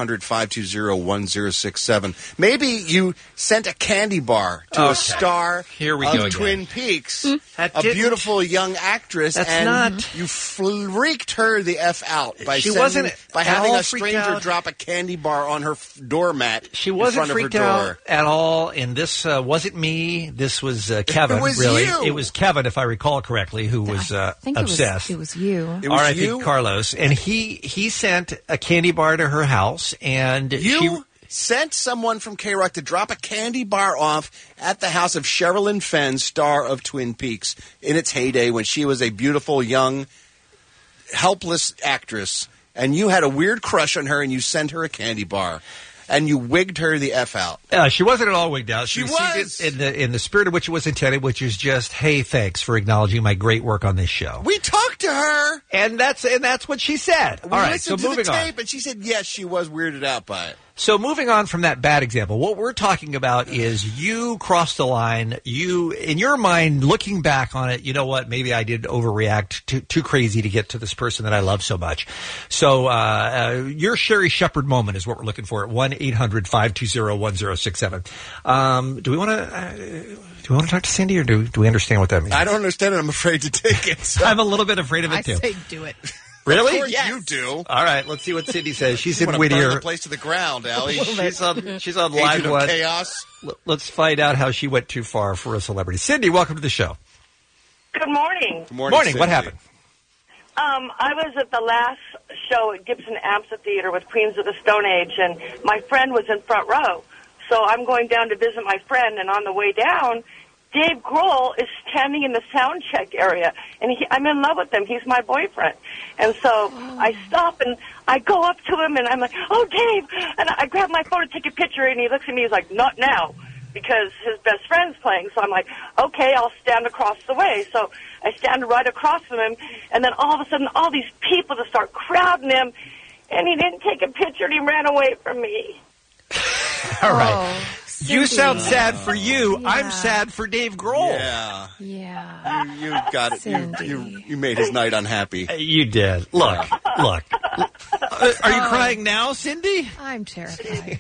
1-800-520-1067. Maybe you sent a candy bar to a star of Twin Peaks, a beautiful young actress, you freaked her the F out by having a stranger drop a candy bar on her doormat. She wasn't in front freaked of her out door. at all, and this wasn't me. This was Kevin. It was really. you. It was Kevin, if I recall correctly, who was obsessed. It was you. R.I.P. Carlos, and he sent a candy bar to her house, and you sent someone from K-Rock to drop a candy bar off at the house of Sherilyn Fenn, star of Twin Peaks, in its heyday when she was a beautiful, young, helpless actress, and you had a weird crush on her, and you sent her a candy bar. And you wigged her the F out. She wasn't at all wigged out. She was. It in the spirit of which it was intended, which is just, hey, thanks for acknowledging my great work on this show. We talked to her. And that's what she said. We all right, so listened to moving the tape, on. and she said, yes, she was weirded out by it. So moving on from that bad example, what we're talking about is you crossed the line. You, in your mind, looking back on it, you know what? Maybe I did overreact too crazy to get to this person that I love so much. So your Sherry Shepherd moment is what we're looking for at 1-800-520-1067. Do we want to talk to Cindy, or do we understand what that means? I don't understand it. I'm afraid to take it. So. I'm a little bit afraid of it, too. I say do it. Really? Of course you do. All right, let's see what Cindy says. She's you in Whittier. Whittier. Burn the place to the ground, Allie. She's on Agent Live of One. Chaos. Let's find out how she went too far for a celebrity. Cindy, welcome to the show. Good morning. Good morning. What happened? I was at the last show at Gibson Amphitheater with Queens of the Stone Age, and my friend was in front row. So I'm going down to visit my friend, and on the way down, Dave Grohl is standing in the sound check area, and I'm in love with him. He's my boyfriend. And so I stop, and I go up to him, and I'm like, oh, Dave! And I grab my phone to take a picture, and he looks at me, he's like, not now, because his best friend's playing. So I'm like, okay, I'll stand across the way. So I stand right across from him, and then all of a sudden, all these people just start crowding him, and he didn't take a picture, and he ran away from me. All right. You sound sad for you. Yeah. I'm sad for Dave Grohl. Yeah. You got it. You made his night unhappy. You did. Look. Are you crying now, Cindy? I'm terrified.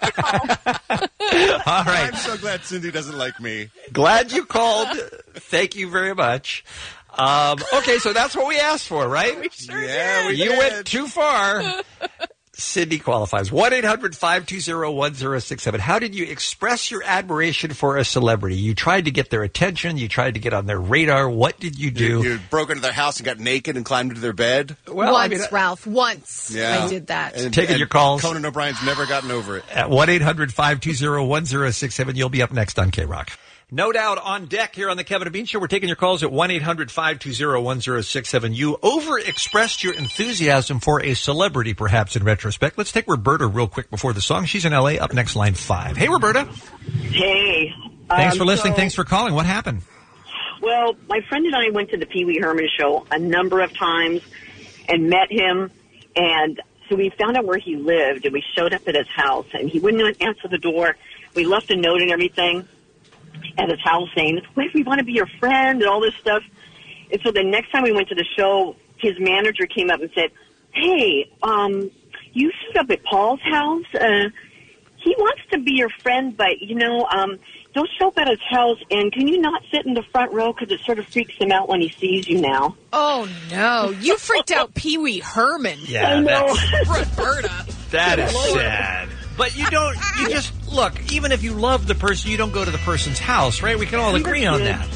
All right. I'm so glad Cindy doesn't like me. Glad you called. Thank you very much. Okay, so that's what we asked for, right? We sure did. You went too far. Cindy qualifies. 1-800-520-1067. How did you express your admiration for a celebrity? You tried to get their attention. You tried to get on their radar. What did you do? You broke into their house and got naked and climbed into their bed? Well, Ralph. Once yeah. I did that. And your calls. Conan O'Brien's never gotten over it. At 1-800-520-1067. You'll be up next on K-Rock. No doubt on deck here on the Kevin and Bean Show. We're taking your calls at 1-800-520-1067. You overexpressed your enthusiasm for a celebrity, perhaps in retrospect. Let's take Roberta real quick before the song. She's in L.A. Up next, line 5. Hey, Roberta. Hey. Thanks for listening. Thanks for calling. What happened? Well, my friend and I went to the Pee Wee Herman show a number of times and met him. And so we found out where he lived, and we showed up at his house, and he wouldn't answer the door. We left a note and everything at his house saying, wait, we want to be your friend and all this stuff. And so the next time we went to the show, his manager came up and said, hey, you showed up at Paul's house. He wants to be your friend, but, don't show up at his house, and can you not sit in the front row because it sort of freaks him out when he sees you now? Oh, no. You freaked out Pee Wee Herman. Yeah, Roberta. That is sad. But you just, look, even if you love the person, you don't go to the person's house, right? We can all agree on that.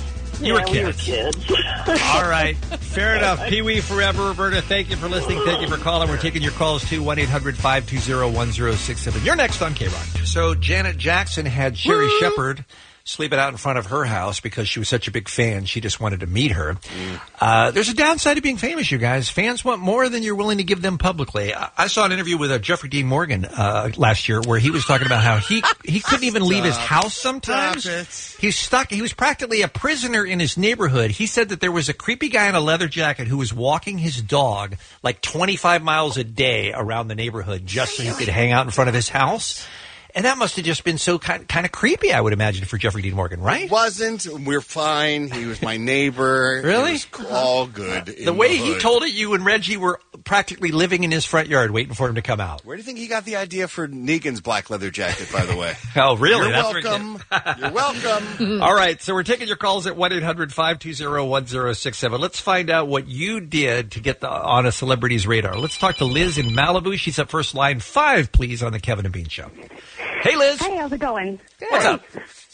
You were Yeah, kids. we were kids. All right. Fair enough. Pee-wee forever, Roberta. Thank you for listening. Thank you for calling. We're taking your calls too. 1-800-520-1067. You're next on K-Rock. So Janet Jackson had Sherry Shepherd sleeping out in front of her house because she was such a big fan. She just wanted to meet her. There's a downside to being famous, you guys. Fans want more than you're willing to give them publicly. I saw an interview with Jeffrey Dean Morgan last year where he was talking about how he couldn't even leave his house sometimes. He's stuck. He was practically a prisoner in his neighborhood. He said that there was a creepy guy in a leather jacket who was walking his dog like 25 miles a day around the neighborhood just so he could hang out in front of his house. And that must have just been so kind of creepy, I would imagine, for Jeffrey Dean Morgan, right? It wasn't. We're fine. He was my neighbor. Really? It was all good. The way he told it, you and Reggie were practically living in his front yard waiting for him to come out. Where do you think he got the idea for Negan's black leather jacket, by the way? Oh, really? You're That's welcome. You're welcome. All right, so we're taking your calls at 1-800-520-1067. Let's find out what you did to get on a celebrity's radar. Let's talk to Liz in Malibu. She's up first, line 5, please, on the Kevin and Bean Show. Hey, Liz. Hey, how's it going? Good. What's up?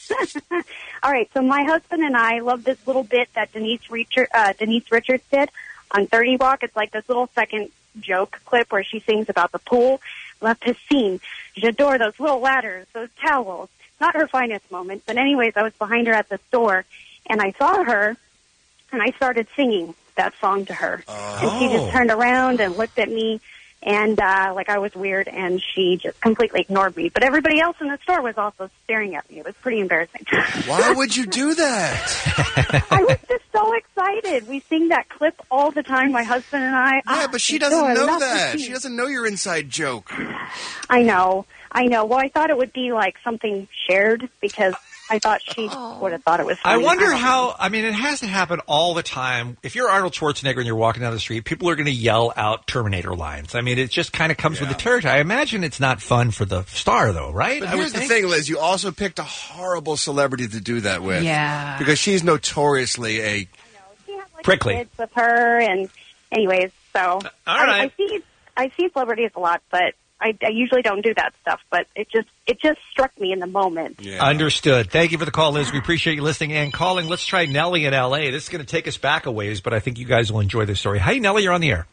All right, so my husband and I love this little bit that Denise Richards did on 30 Rock. It's like this little second joke clip where she sings about the pool. Left his scene. J'adore those little ladders, those towels. Not her finest moment, but anyways, I was behind her at the store, and I saw her, and I started singing that song to her. And she just turned around and looked at me, and like I was weird, and she just completely ignored me. But everybody else in the store was also staring at me. It was pretty embarrassing. Why would you do that? I was just so excited. We sing that clip all the time, my husband and I. Yeah, but she doesn't know that. She doesn't know your inside joke. I know. Well, I thought it would be like something shared because I thought she would have thought it was funny. I wonder how, it has to happen all the time. If you're Arnold Schwarzenegger and you're walking down the street, people are going to yell out Terminator lines. It just kind of comes with the territory. I imagine it's not fun for the star, though, right? But here's the thing, Liz. You also picked a horrible celebrity to do that with. Yeah. Because she's notoriously a prickly. Kids with her, and anyways, so all right. I see celebrities a lot, but I usually don't do that stuff, but it just struck me in the moment. Yeah. Understood. Thank you for the call, Liz. We appreciate you listening and calling. Let's try Nellie in L.A. This is going to take us back a ways, but I think you guys will enjoy this story. Hey, Nellie, you're on the air.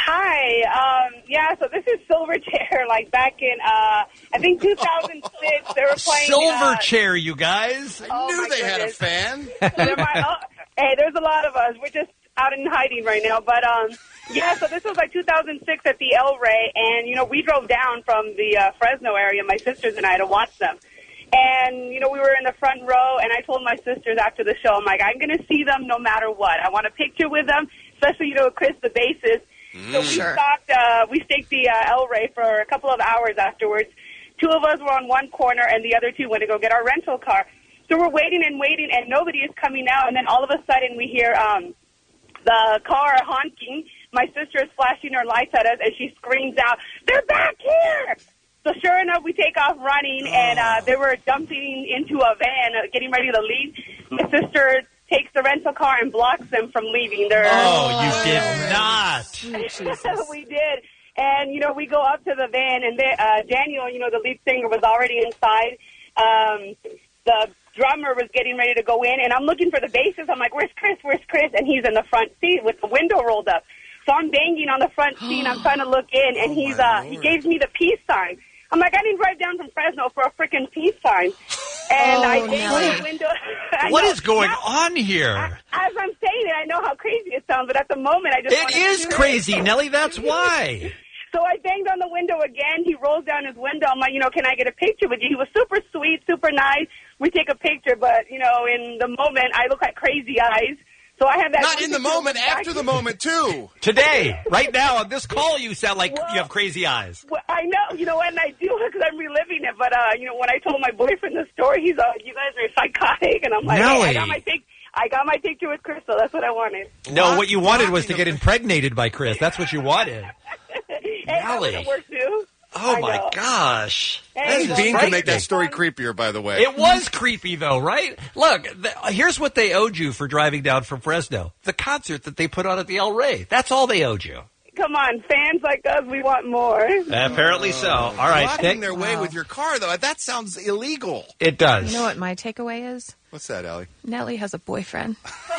Hi. So this is Silverchair, like back in, I think 2006, they were playing... Silverchair, you guys. I knew they had a fan. Hey, there's a lot of us. We're just out in hiding right now, but... so this was like 2006 at the El Rey, and, we drove down from the Fresno area, my sisters and I, to watch them. And, we were in the front row, and I told my sisters after the show, I'm like, I'm going to see them no matter what. I want a picture with them, especially, Chris, the bassist. So we staked the El Rey for a couple of hours afterwards. 2 of us were on one corner, and the other 2 went to go get our rental car. So we're waiting, and nobody is coming out, and then all of a sudden we hear the car honking. My sister is flashing her lights at us, and she screams out, "They're back here!" So sure enough, we take off running, and they were dumping into a van, getting ready to leave. My sister takes the rental car and blocks them from leaving. You did not. We did. And, we go up to the van, and Daniel, the lead singer, was already inside. The drummer was getting ready to go in, and I'm looking for the bassist. I'm like, where's Chris? And he's in the front seat with the window rolled up. So I'm banging on the front seat, and I'm trying to look in, and he gives me the peace sign. I'm like, I didn't drive down from Fresno for a freaking peace sign. And I banged on the window. What is going on here? As I'm saying it, I know how crazy it sounds, but at the moment, I just It is crazy, Nellie. That's why. So I banged on the window again. He rolls down his window. I'm like, can I get a picture with you? He was super sweet, super nice. We take a picture, but, in the moment, I look like crazy eyes. So I have that. Not in the moment, after the moment, too. Today, right now, on this call, you sound like you have crazy eyes. Well, I know, and I do because I'm reliving it. But, when I told my boyfriend the story, he's you guys are psychotic. And I'm like, Nellie. Hey, I got my picture with Crystal. That's what I wanted. No, what you wanted was to get impregnated by Chris. That's what you wanted. Hey, that would work, too. Oh, my gosh. Hey, Bean can make that story creepier, by the way. It was creepy, though, right? Look, here's what they owed you for driving down from Fresno. The concert that they put on at the El Rey. That's all they owed you. Come on, fans like us, we want more. Apparently so. All right. Blocking their way with your car, though, that sounds illegal. It does. You know what my takeaway is? What's that, Allie? Nellie has a boyfriend.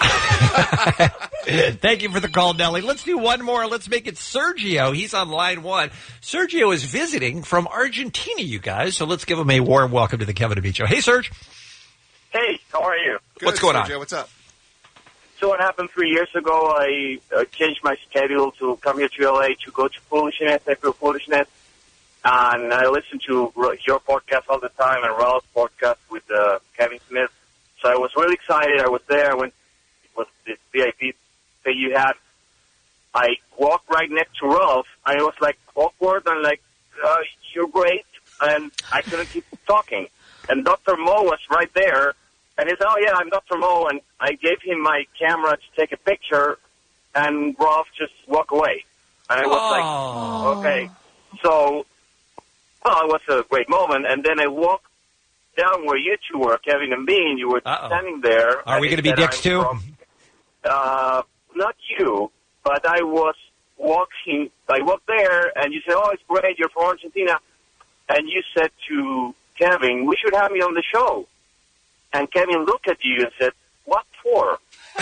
Thank you for the call, Nellie. Let's do one more. Let's make it Sergio. He's on line one. Sergio is visiting from Argentina, you guys. So let's give him a warm welcome to the Kevin and Bean Show. Hey, Serge. Hey, how are you? Good, What's going Sergio, on? What's up? So what happened 3 years ago, I changed my schedule to come here to LA to go to Foolishness, April Foolishness. And I listen to your podcast all the time and Ralph's podcast with Kevin Smith. So I was really excited. I was there when it was this VIP that you had. I walked right next to Ralph, and it was like awkward and like, you're great. And I couldn't keep talking. And Dr. Mo was right there. And he said, oh, yeah, I'm Dr. Mo. And I gave him my camera to take a picture, and Ralph just walked away. And I was like, okay. So, well, it was a great moment. And then I walked down where you two were, Kevin and Bean. You were standing there. Are we going to be dicks too? Not you, but I was walking. I walked there, and you said, oh, it's great. You're from Argentina. And you said to Kevin, we should have me on the show. And Kevin looked at you and said, what for?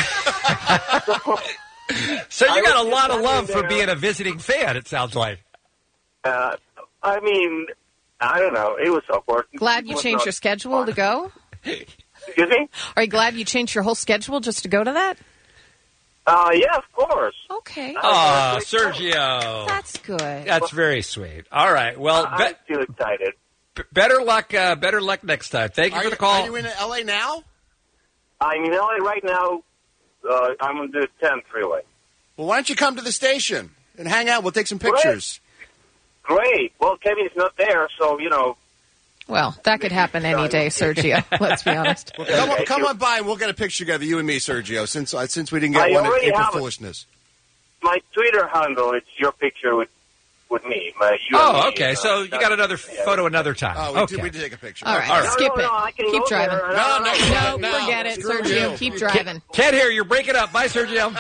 So you got a lot of love for being a visiting fan, it sounds like. I mean, I don't know. It was awkward. Glad you changed your schedule to go? Excuse me? Are you glad you changed your whole schedule just to go to that? Yeah, of course. Okay. Oh, Sergio. That's good. That's very sweet. All right. Well, I'm still excited. Better luck next time. Thank you for the call. Are you in L.A. now? I'm in LA right now. I'm on the 10th freeway. Well, why don't you come to the station and hang out? We'll take some pictures. Great. Well, Kevin's not there, so, you know. Well, that could happen any day, Sergio. Let's be honest. Well, come on by and we'll get a picture together, you and me, Sergio, since we didn't get one in April Foolishness. My Twitter handle, it's your picture with me. Okay. So you got another photo another time. Oh, we did take a picture. All right. Skip it. I can Keep go driving. there. No, forget it, Sergio. Keep driving. Can't hear. You're breaking up. Bye, Sergio.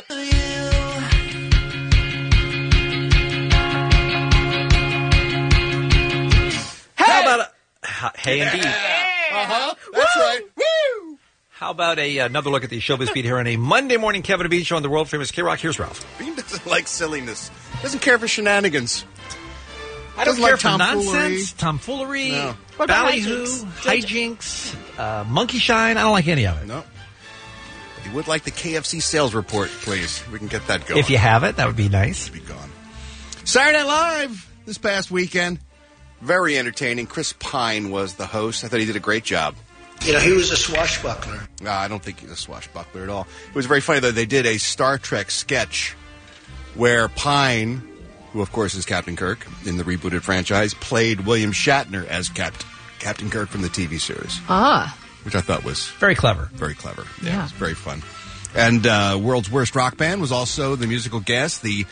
How about hey indeed? That's right. Woo! How about another look at the showbiz beat here on a Monday morning Kevin and Bean show on the world famous K-Rock? Here's Ralph. Bean doesn't like silliness. Doesn't care for shenanigans. I don't Doesn't care like for tomfoolery. nonsense, tomfoolery, No. What about ballyhoo, hijinks, monkey shine. I don't like any of it. No. But you would like the KFC sales report, please. We can get that going. If you have it, that would be nice. Be gone. Saturday Night Live this past weekend. Very entertaining. Chris Pine was the host. I thought he did a great job. You know, he was a swashbuckler. I don't think he's a swashbuckler at all. It was very funny, though. They did a Star Trek sketch where Pine, who, of course, is Captain Kirk in the rebooted franchise, played William Shatner as Captain Kirk from the TV series. Which I thought was very clever. Very clever. Yeah. It was very fun. And World's Worst Rock Band was also the musical guest. The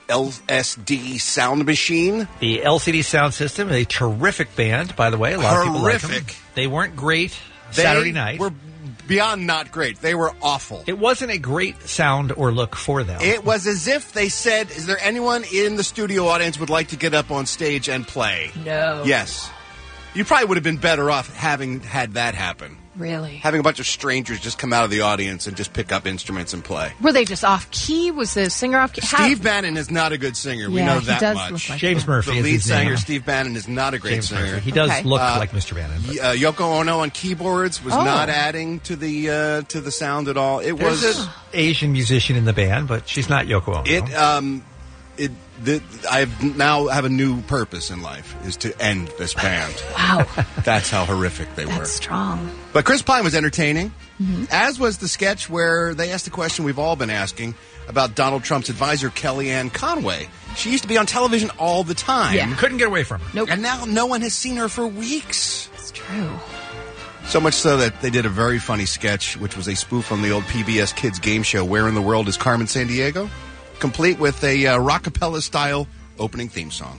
LSD Sound Machine. The LCD Sound System, a terrific band, by the way. A lot of people like them. They weren't great Saturday night. They were beyond not great. They were awful. It wasn't a great sound or look for them. It was as if they said, is there anyone in the studio audience would like to get up on stage and play? No. Yes. You probably would have been better off having had that happen. Really? Having a bunch of strangers just come out of the audience and just pick up instruments and play. Were they just off key? Was the singer off key? Steve Bannon is not a good singer. We know that does much. look like James Murphy The is lead his singer, name. Steve Bannon, is not a great James singer. Murphy. He does look like Mr. Bannon. Yoko Ono on keyboards was not adding to the sound at all. It There's was an Asian musician in the band, but she's not Yoko Ono. I now have a new purpose in life, is to end this band. Wow. That's how horrific they were. That's strong. But Chris Pine was entertaining, as was the sketch where they asked the question we've all been asking about Donald Trump's advisor, Kellyanne Conway. She used to be on television all the time. Yeah. Couldn't get away from her. Nope. And now no one has seen her for weeks. It's true. So much so that they did a very funny sketch, which was a spoof on the old PBS Kids game show, Where in the World is Carmen Sandiego? Complete with a rockapella-style opening theme song.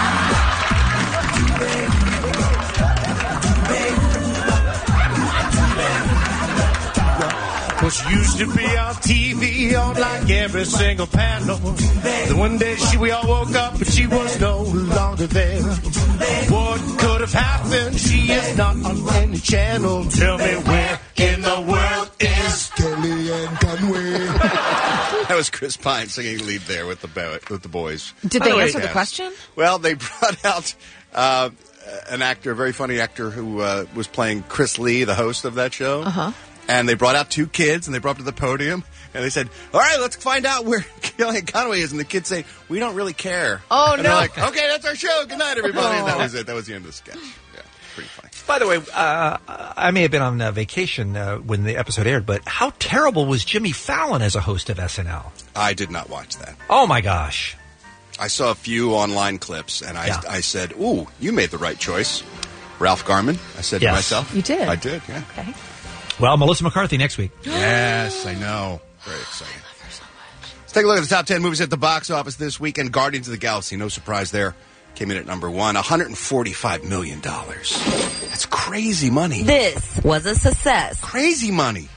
Was used to be on TV on like every single panel. Then one day we all woke up but she was no longer there. What could have happened? She is not on any channel. Tell me where in the world is Kellyanne Conway. That was Chris Pine singing lead there with the boys. Did they answer the question? Well, they brought out an actor, a very funny actor who was playing Chris Lee, the host of that show. Uh-huh. And they brought out two kids, and they brought them to the podium, and they said, all right, let's find out where Kellyanne Conway is. And the kids say, we don't really care. Oh, and no. they're like, okay, that's our show. Good night, everybody. And that was it. That was the end of the sketch. Yeah, pretty funny. By the way, I may have been on vacation when the episode aired, but how terrible was Jimmy Fallon as a host of SNL? I did not watch that. Oh, my gosh. I saw a few online clips, and I said, ooh, you made the right choice. Ralph Garman, I said to myself. You did? I did, yeah. Okay. Well, Melissa McCarthy next week. Yes, I know. Very exciting. I love her so much. Let's take a look at the top 10 movies at the box office this weekend. Guardians of the Galaxy, no surprise there, came in at number 1, $145 million. That's crazy money. This was a success. Crazy money.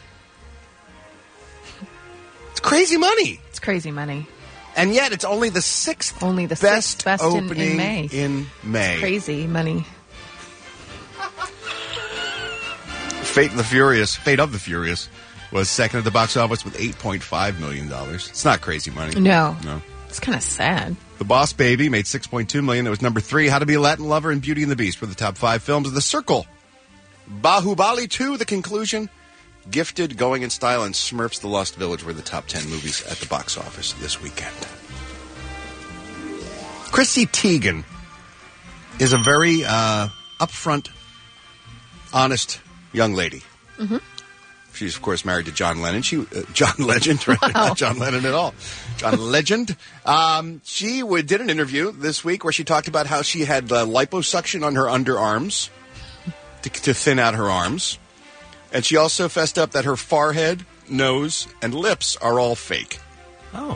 It's crazy money. It's crazy money. And yet, it's only the sixth best opening in May. in May. It's crazy money. Fate of the Furious was second at the box office with $8.5 million. It's not crazy money. No. No. It's kind of sad. The Boss Baby made $6.2 million. That was number 3. How to Be a Latin Lover and Beauty and the Beast were the top 5 films of The Circle. Bahubali 2, The Conclusion, Gifted, Going in Style, and Smurfs The Lost Village were the top 10 movies at the box office this weekend. Chrissy Teigen is a very upfront, honest young lady. Mm-hmm. She's, of course, married to John Lennon. John Legend, right? Not John Lennon at all. John Legend. She did an interview this week where she talked about how she had liposuction on her underarms to thin out her arms. And she also fessed up that her forehead, nose, and lips are all fake. Oh.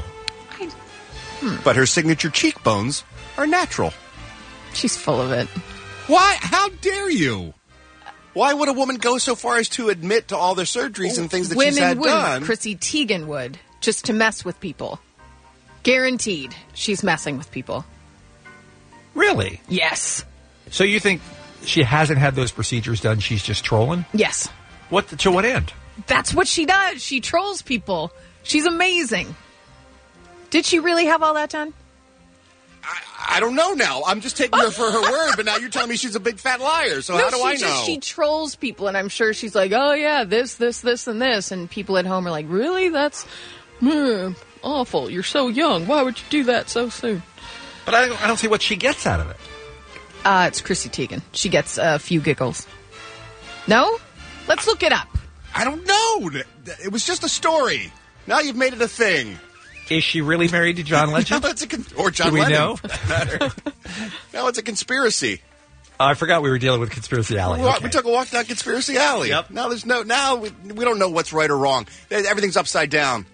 But her signature cheekbones are natural. She's full of it. Why? How dare you? Why would a woman go so far as to admit to all the surgeries and things that she's had done? Chrissy Teigen would, just to mess with people. Guaranteed, she's messing with people. Really? Yes. So you think she hasn't had those procedures done, she's just trolling? Yes. To what end? That's what she does. She trolls people. She's amazing. Did she really have all that done? I don't know now. I'm just taking her for her word, but now you're telling me she's a big fat liar. So how do I know? She trolls people, and I'm sure she's like, oh, yeah, this, and this. And people at home are like, really? That's awful. You're so young. Why would you do that so soon? But I don't see what she gets out of it. It's Chrissy Teigen. She gets a few giggles. No? Let's look it up. I don't know. It was just a story. Now you've made it a thing. Is she really married to John Legend? No, or John Do we Lennon, know? for that matter. No, it's a conspiracy. I forgot we were dealing with Conspiracy Alley. We took a walk down Conspiracy Alley. Yep. Now we don't know what's right or wrong. Everything's upside down.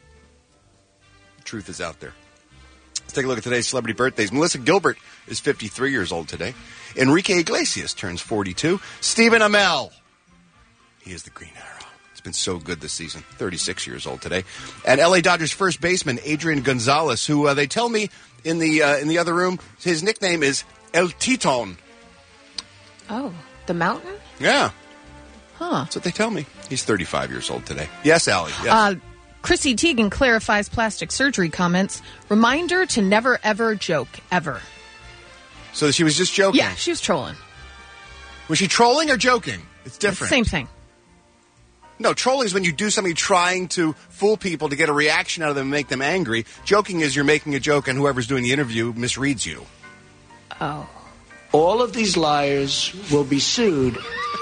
The truth is out there. Let's take a look at today's celebrity birthdays. Melissa Gilbert is 53 years old today. Enrique Iglesias turns 42. Stephen Amell. He is the Green Arrow. It's been so good this season. 36 years old today. And L.A. Dodgers first baseman Adrian Gonzalez, who they tell me in the other room, his nickname is El Titon. Oh, the mountain? Yeah. Huh. That's what they tell me. He's 35 years old today. Yes, Allie. Yes. Chrissy Teigen clarifies plastic surgery comments. Reminder to never, ever joke, ever. So she was just joking? Yeah, she was trolling. Was she trolling or joking? It's different. Same thing. No, trolling is when you do something trying to fool people to get a reaction out of them and make them angry. Joking is you're making a joke and whoever's doing the interview misreads you. Oh. All of these liars will be sued.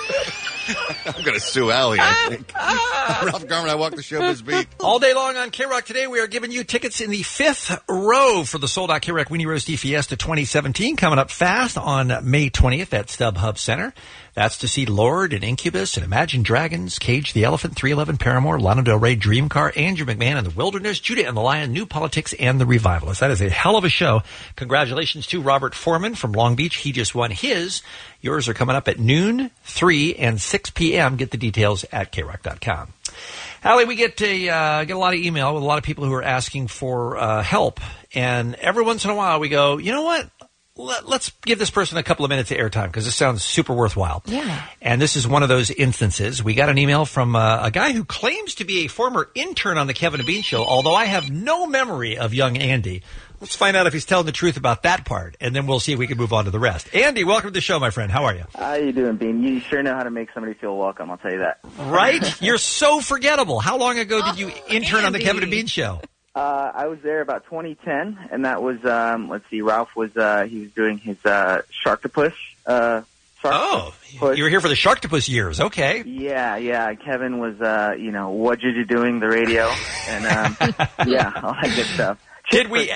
I'm going to sue Allie, I think. Ralph Garman, I walk the showbiz beat. All day long on K-Rock today, we are giving you tickets in the 5th row for the sold-out K-Rock Weenie Roast Fiesta 2017, coming up fast on May 20th at StubHub Center. That's to see Lorde and Incubus and Imagine Dragons, Cage the Elephant, 311 Paramore, Lana Del Rey, Dream Car, Andrew McMahon and the Wilderness, Judah and the Lion, New Politics, and the Revivalists. That is a hell of a show. Congratulations to Robert Foreman from Long Beach. He just won his. Yours are coming up at noon, 3, and 6 p.m. Get the details at krock.com. Allie, we get a lot of email with a lot of people who are asking for help. And every once in a while we go, you know what? let's give this person a couple of minutes of airtime because this sounds super worthwhile. Yeah. And this is one of those instances. We got an email from a guy who claims to be a former intern on the Kevin and Bean Show, although I have no memory of young Andy. Let's find out if he's telling the truth about that part, and then we'll see if we can move on to the rest. Andy, welcome to the show, my friend. How are you? How you doing, Bean? You sure know how to make somebody feel welcome, I'll tell you that. Right? You're so forgettable. How long ago did you intern on the Kevin and Bean Show? I was there about 2010, and that was, Ralph was, he was doing his Sharktopus. You were here for the Sharktopus years. Okay. Yeah. Kevin was, what did you doing, the radio, and, all that good stuff. Did we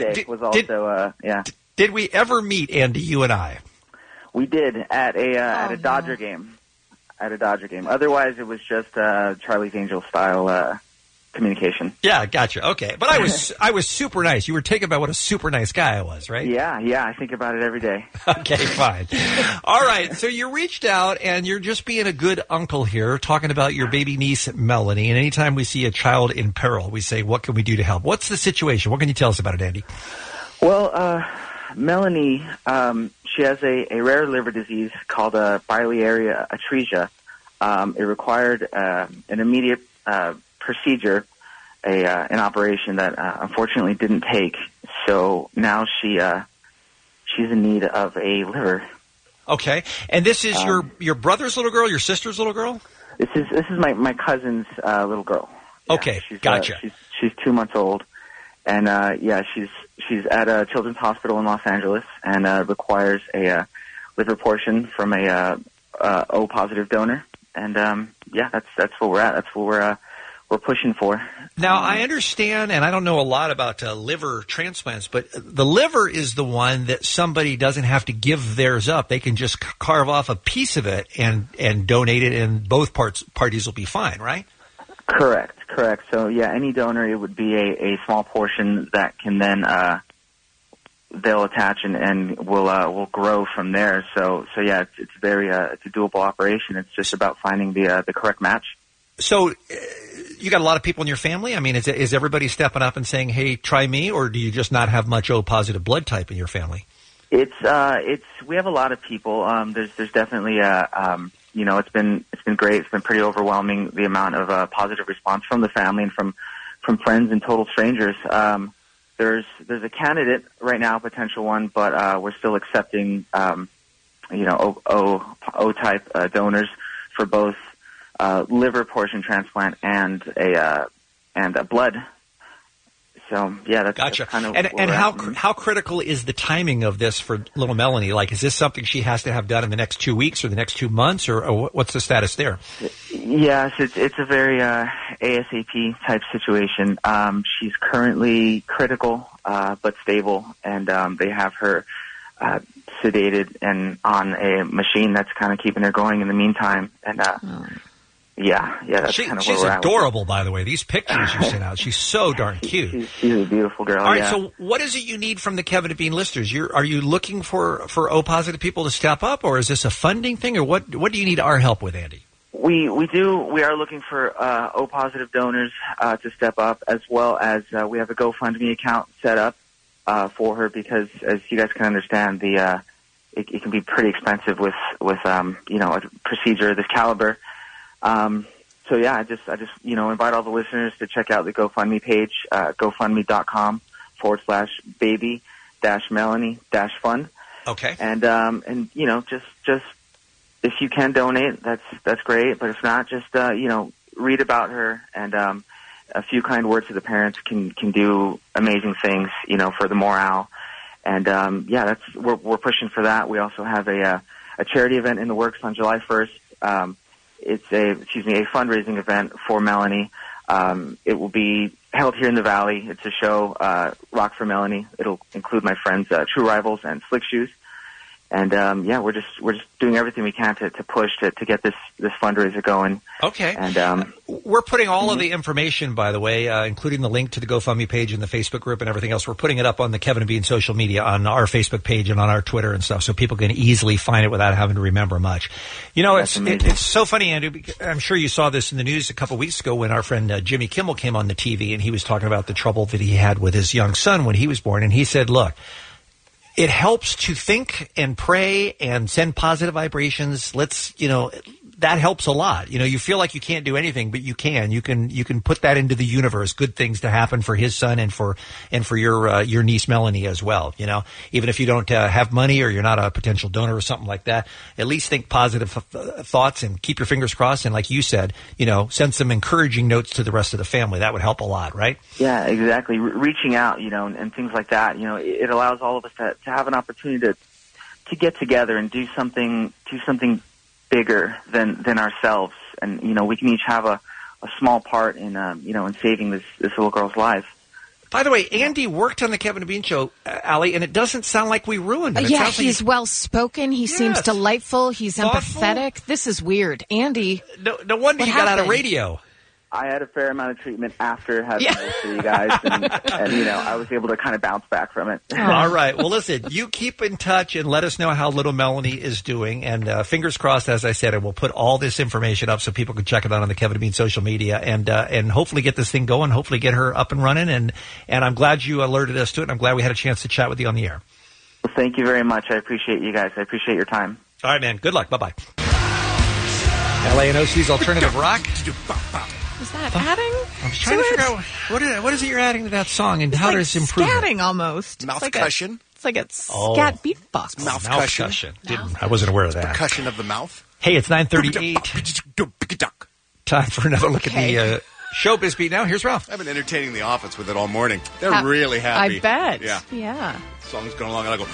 ever meet, Andy, you and I? We did at a Dodger game. At a Dodger game. Otherwise, it was just Charlie's Angels style communication. Yeah, gotcha. Okay, but I was super nice. You were taken by what a super nice guy I was, right? Yeah. I think about it every day. Okay, fine. All right. So you reached out, and you're just being a good uncle here, talking about your baby niece Melanie. And anytime we see a child in peril, we say, "What can we do to help?" What's the situation? What can you tell us about it, Andy? Well, Melanie, she has a rare liver disease called biliary atresia. It required an immediate procedure, an operation that unfortunately didn't take. So now she's in need of a liver. Okay, and this is your brother's little girl, your sister's little girl? This is my cousin's little girl. Yeah, okay, gotcha. She's 2 months old, and she's at a children's hospital in Los Angeles, and requires a liver portion from a O positive donor. And that's where we're at. That's what we're pushing for. Now, I understand, and I don't know a lot about liver transplants, but the liver is the one that somebody doesn't have to give theirs up. They can just carve off a piece of it and donate it, and both parties will be fine, right? Correct. So, any donor, it would be a small portion that can then they'll attach and will grow from there. So it's very it's a doable operation. It's just about finding the correct match. So you got a lot of people in your family? I mean, is everybody stepping up and saying, "Hey, try me," or do you just not have much O positive blood type in your family? We have a lot of people. There's definitely it's been great. It's been pretty overwhelming, the amount of positive response from the family and from friends and total strangers. There's a candidate right now, a potential one, but we're still accepting O type donors for both liver portion transplant and a blood. So that's gotcha. That's kind of and how critical is the timing of this for little Melanie? Like, is this something she has to have done in the next 2 weeks or the next 2 months, or what's the status there? Yes, it's a very ASAP type situation. She's currently critical but stable, and they have her sedated and on a machine that's kind of keeping her going in the meantime. And that's kind of where she's we're at. adorable, by the way. These pictures you sent out, she's so darn cute. She's a beautiful girl. All right, so what is it you need from the Kevin and Bean listeners? Are you looking for O positive people to step up, or is this a funding thing, or what do you need our help with, Andy? We are looking for O positive donors to step up, as well as we have a GoFundMe account set up for her, because as you guys can understand, it can be pretty expensive with a procedure of this caliber. I just invite all the listeners to check out the GoFundMe page, GoFundMe.com/baby-Melanie-fund. Okay. And just if you can donate, that's great. But if not, just read about her, and a few kind words to the parents can do amazing things, for the morale. And we're pushing for that. We also have a charity event in the works on July 1st. It's a fundraising event for Melanie. It will be held here in the Valley. It's a show, Rock for Melanie. It'll include my friends, True Rivals and Slick Shoes. And we're just doing everything we can to push to get this fundraiser going. Okay. And we're putting all of the information, by the way, including the link to the GoFundMe page and the Facebook group and everything else. We're putting it up on the Kevin and Bean social media, on our Facebook page and on our Twitter and stuff, so people can easily find it without having to remember much. It's so funny, Andrew. I'm sure you saw this in the news a couple weeks ago when our friend Jimmy Kimmel came on the TV, and he was talking about the trouble that he had with his young son when he was born, and he said, "Look, it helps to think and pray and send positive vibrations. That helps a lot. You feel like you can't do anything, but you can. You can put that into the universe. Good things to happen for his son and for your niece Melanie as well. Even if you don't have money or you're not a potential donor or something like that, at least think positive thoughts and keep your fingers crossed. And like you said, send some encouraging notes to the rest of the family. That would help a lot, right? Yeah, exactly. Reaching out, and things like that. It allows all of us to have an opportunity to get together and do something bigger than ourselves, and we can each have a small part in in saving this little girl's life. By the way, Andy worked on the Kevin and Bean Show, Allie, and it doesn't sound like we ruined him. Yeah, he's well spoken. He seems delightful. He's thoughtful. empathetic. This is weird, Andy. No wonder you got out of radio. I had a fair amount of treatment after having this for you guys, and I was able to kind of bounce back from it. All right. Well, listen, you keep in touch and let us know how little Melanie is doing. And fingers crossed, as I said, and we'll put all this information up so people can check it out on the Kevin and Bean social media and hopefully get this thing going, hopefully get her up and running. And I'm glad you alerted us to it, and I'm glad we had a chance to chat with you on the air. Well, thank you very much. I appreciate you guys. I appreciate your time. All right, man. Good luck. Bye-bye. LANOC's Alternative Rock. Is that adding? I'm trying to figure out what is it you're adding to that song, and how does it improve it? Scatting almost. Mouth cushion. It's like a scat beatbox. Mouth cushion. I wasn't aware of that. Percussion of the mouth. Hey, it's 9:38. Time for another look at the Showbiz Beat now. Here's Ralph. I've been entertaining the office with it all morning. They're really happy. I bet. Yeah. Song's going along, and I go.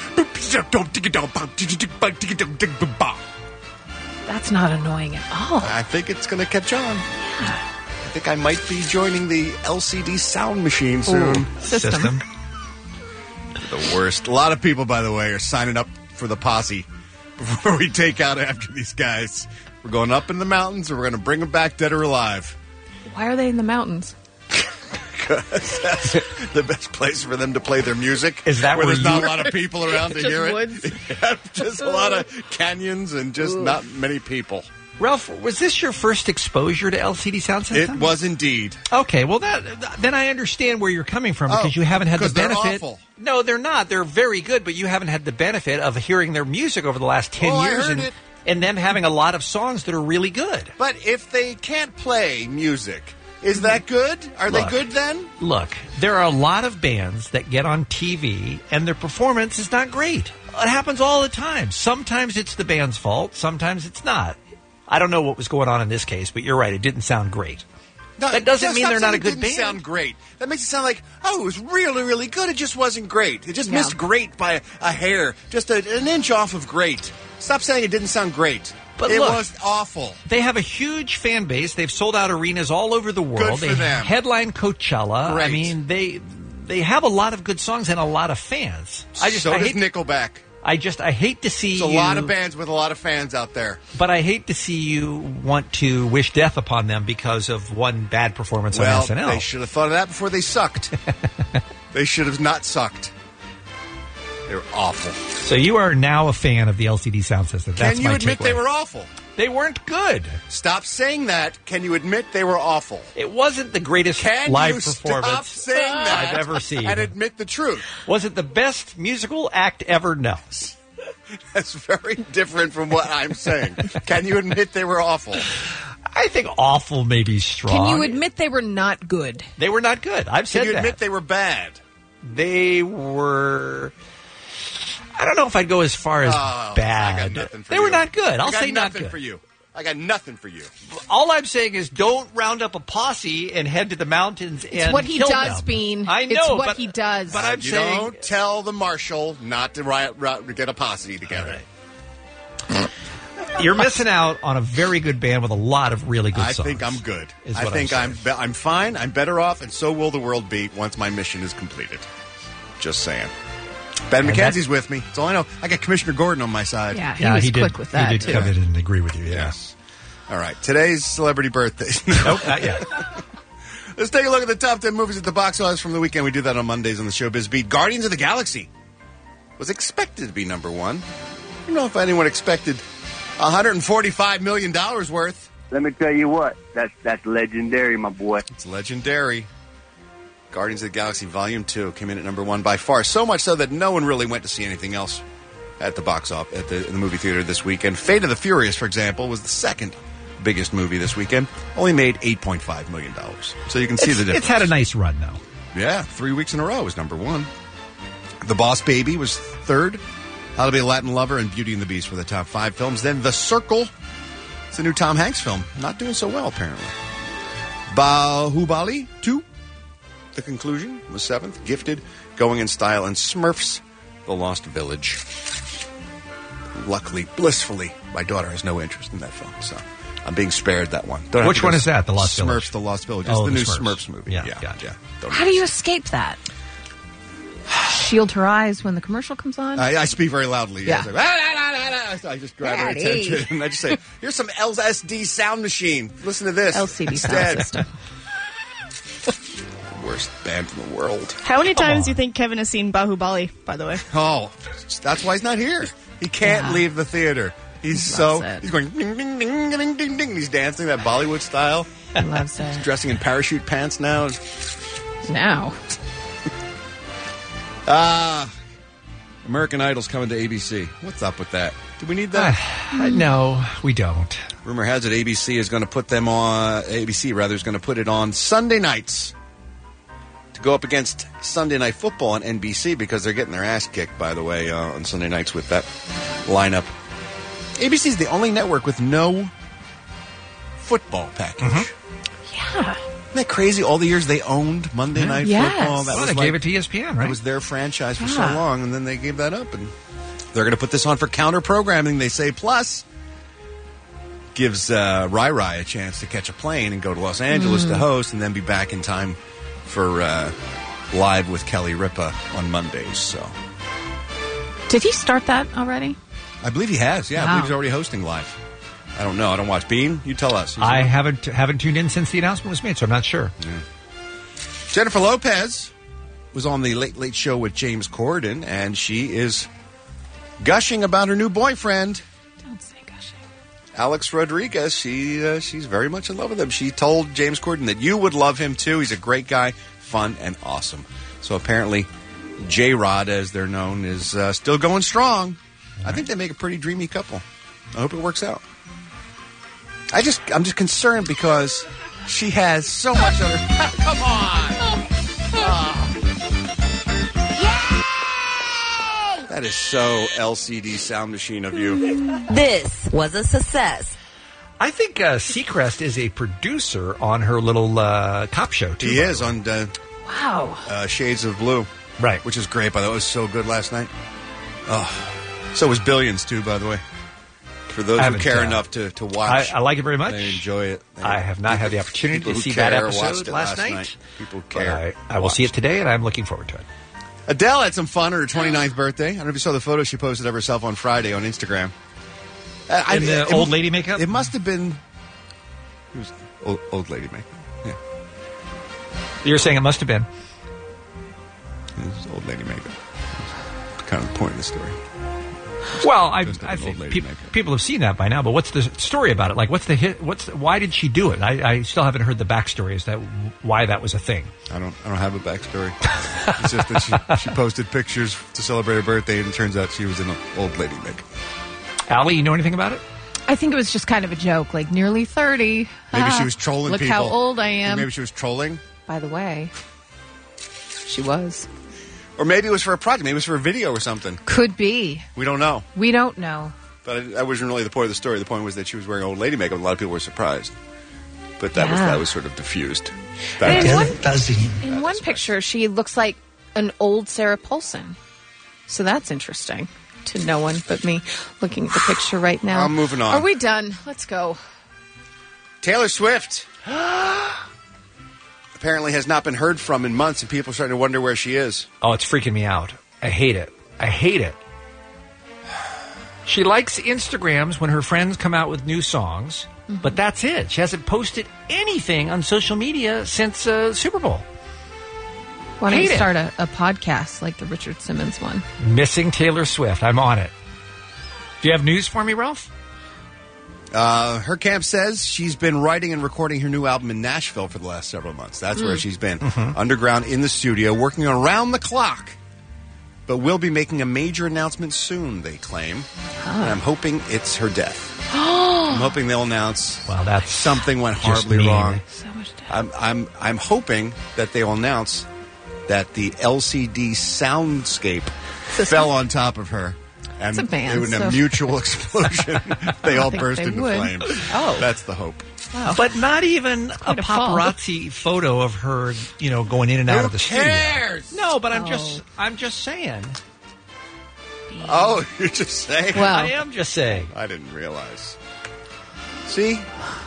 That's not annoying at all. I think it's going to catch on. Yeah. I think I might be joining the LCD sound machine soon. Ooh, system. The worst. A lot of people, by the way, are signing up for the posse before we take out after these guys. We're going up in the mountains, and we're going to bring them back dead or alive. Why are they in the mountains? Because that's the best place for them to play their music. Is that where there's you... not a lot of people around to hear woods? it? Yeah, just a lot of canyons and just not many people. Ralph, was this your first exposure to LCD sound system? It was indeed. Okay, well, then I understand where you're coming from because you haven't had the benefit. They're awful. No, they're not. They're very good, but you haven't had the benefit of hearing their music over the last 10 years and them having a lot of songs that are really good. But if they can't play music, is that good? Are they good then? Look, there are a lot of bands that get on TV and their performance is not great. It happens all the time. Sometimes it's the band's fault. Sometimes it's not. I don't know what was going on in this case, but you're right. It didn't sound great. No, that doesn't mean they're not a good band. It didn't sound great. That makes it sound like, it was really, really good. It just wasn't great. It just missed great by a hair. Just an inch off of great. Stop saying it didn't sound great. But it look, was awful. They have a huge fan base. They've sold out arenas all over the world. Good for them. Headline Coachella. Great. I mean, they have a lot of good songs and a lot of fans. So does Nickelback. I hate to see There's a lot of bands with a lot of fans out there. But I hate to see you want to wish death upon them because of one bad performance on SNL. Well, they should have thought of that before they sucked. They should have not sucked. They were awful. So you are now a fan of the LCD sound system. That's Can you my admit takeaway. they were awful? They weren't good. Stop saying that. Can you admit they were awful? It wasn't the greatest live performance stop saying that I've ever seen. And admit the truth. Was it the best musical act ever? No. That's very different from what I'm saying. Can you admit they were awful? I think awful may be strong. Can you admit they were not good? They were not good. I've said that. Can you admit they were bad? They were... I don't know if I'd go as far as bad. They were not good. I'll say not good. For you. I got nothing for you. All I'm saying is don't round up a posse and head to the mountains and It's what he kill does, them. Bean. I know, It's what but he does. But I'm you saying... don't tell the marshal not to get a posse together. You're missing out on a very good band with a lot of really good songs. I think I'm good. I think I'm fine. I'm better off, and so will the world be once my mission is completed. Just saying. Ben McKenzie's with me. That's all I know. I got Commissioner Gordon on my side. Yeah, he was quick with that, He did come in and agree with you, Yes. All right. Today's celebrity birthdays. Nope, not yet. Let's take a look at the top 10 movies at the box office from the weekend. We do that on Mondays on the Showbiz Beat. Guardians of the Galaxy was expected to be number one. I don't know if anyone expected $145 million worth. Let me tell you what. That's legendary, my boy. It's legendary. Guardians of the Galaxy Volume 2 came in at number 1 by far. So much so that no one really went to see anything else at the box office, in the movie theater this weekend. Fate of the Furious, for example, was the second biggest movie this weekend. Only made $8.5 million. So you can see the difference. It's had a nice run, though. Yeah, 3 weeks in a row it was number 1. The Boss Baby was third. How to Be a Latin Lover and Beauty and the Beast were the top 5 films. Then The Circle. It's a new Tom Hanks film. Not doing so well, apparently. Bahubali 2. The Conclusion was 7th. Gifted, Going in Style, and Smurfs, The Lost Village. Luckily, blissfully, my daughter has no interest in that film, so I'm being spared that one. Which one is that, The Lost Smurfs, Village? The Lost Village. It's Oh, the the new Smurfs. Smurfs movie. Yeah, gotcha. How do you escape that? Shield her eyes when the commercial comes on? I speak very loudly. Yeah. It's like, so I just grab her Daddy. attention and I just say, here's some LSD sound machine. Listen to this. LCD instead. sound system. Worst band in the world. How many times do you think Kevin has seen Bahubali, by the way? Oh, that's why he's not here. He can't leave the theater. He's going ding, ding, ding, ding, ding, ding. He's dancing that Bollywood style. He loves it. He's dressing in parachute pants now. Now. American Idol's coming to ABC. What's up with that? Do we need that? No, we don't. Rumor has it ABC is going to put them on. ABC rather is going to put it on Sunday nights to go up against Sunday Night Football on NBC because they're getting their ass kicked. By the way, on Sunday nights with that lineup. ABC is the only network with no football package. Yeah. Isn't that crazy? All the years they owned Monday Night Football. That Well, was they gave it to ESPN, right? It was their franchise for so Yeah. long, and then they gave that up. And they're going to put this on for counter-programming, they say. Plus, gives Rai Rai a chance to catch a plane and go to Los Angeles to host and then be back in time for Live with Kelly Ripa on Mondays. So Did he start that already? I believe he has. Yeah, I Wow. believe he's already hosting Live. I don't know. I don't watch. Bean, you tell us. I haven't tuned in since the announcement was made, so I'm not sure. Yeah. Jennifer Lopez was on the Late Late Show with James Corden, and she is gushing about her new boyfriend. Don't say gushing. Alex Rodriguez. She's very much in love with him. She told James Corden that you would love him too. He's a great guy, fun and awesome. So apparently, J-Rod, as they're known, is still going strong. I think they make a pretty dreamy couple. I hope it works out. I'm just concerned because she has so much other. Come on! That is so LCD sound machine of you. This was a success. I think Seacrest is a producer on her little cop show, too. He is on Wow. Shades of Blue. Right. Which is great, by the way. It was so good last night. Oh. So was Billions, too, by the way. For those who care enough to watch. I like it very much. They enjoy it. I have not had the opportunity to see that episode last night. People who care. I will see it today, and I'm looking forward to it. Adele had some fun on her 29th birthday. I don't know if you saw the photo she posted of herself on Friday on Instagram. In the old lady makeup? It must have been... It was old lady makeup. Yeah. You're saying it must have been? It was old lady makeup. Kind of the point of the story. Well, I think people have seen that by now. But what's the story about it? Like, what's the hit? Why did she do it? I still haven't heard the backstory. Is that why that was a thing? I don't have a backstory. It's just that she posted pictures to celebrate her birthday, and it turns out she was in an old lady makeup. Allie, you know anything about it? I think it was just kind of a joke, like nearly 30. Maybe she was trolling Look people. how old I am. Maybe she was trolling. By the way, she was. Or maybe it was for a project. Maybe it was for a video or something. Could be. We don't know. We don't know. But that wasn't really the point of the story. The point was that she was wearing old lady makeup. A lot of people were surprised. But that was sort of diffused. In one picture, she looks like an old Sarah Paulson. So that's interesting to no one but me looking at the picture right now. I'm moving on. Are we done? Let's go. Taylor Swift apparently has not been heard from in months, and people are starting to wonder where she is. Oh, it's freaking me out. I hate it. She likes Instagrams when her friends come out with new songs, but that's it. She hasn't posted anything on social media since Super Bowl. Why don't you Hate it. start a podcast like the Richard Simmons one? Missing Taylor Swift. I'm on it. Do you have news for me, Ralph? Her camp says she's been writing and recording her new album in Nashville for the last several months. That's where she's been. Underground in the studio, working around the clock. But we'll be making a major announcement soon, they claim. And I'm hoping it's her death. I'm hoping they'll announce something went horribly wrong. So much I'm hoping that they'll announce that the LCD soundscape fell on top of her. And It's a band, it was so- a mutual explosion. They all think burst they into would. flames. Oh. That's the hope. But not even a quite a fall. paparazzi photo of her, going in and out of the cares? studio. No, but I'm just saying. Oh, you're just saying? Well- I am just saying. I didn't realize. See?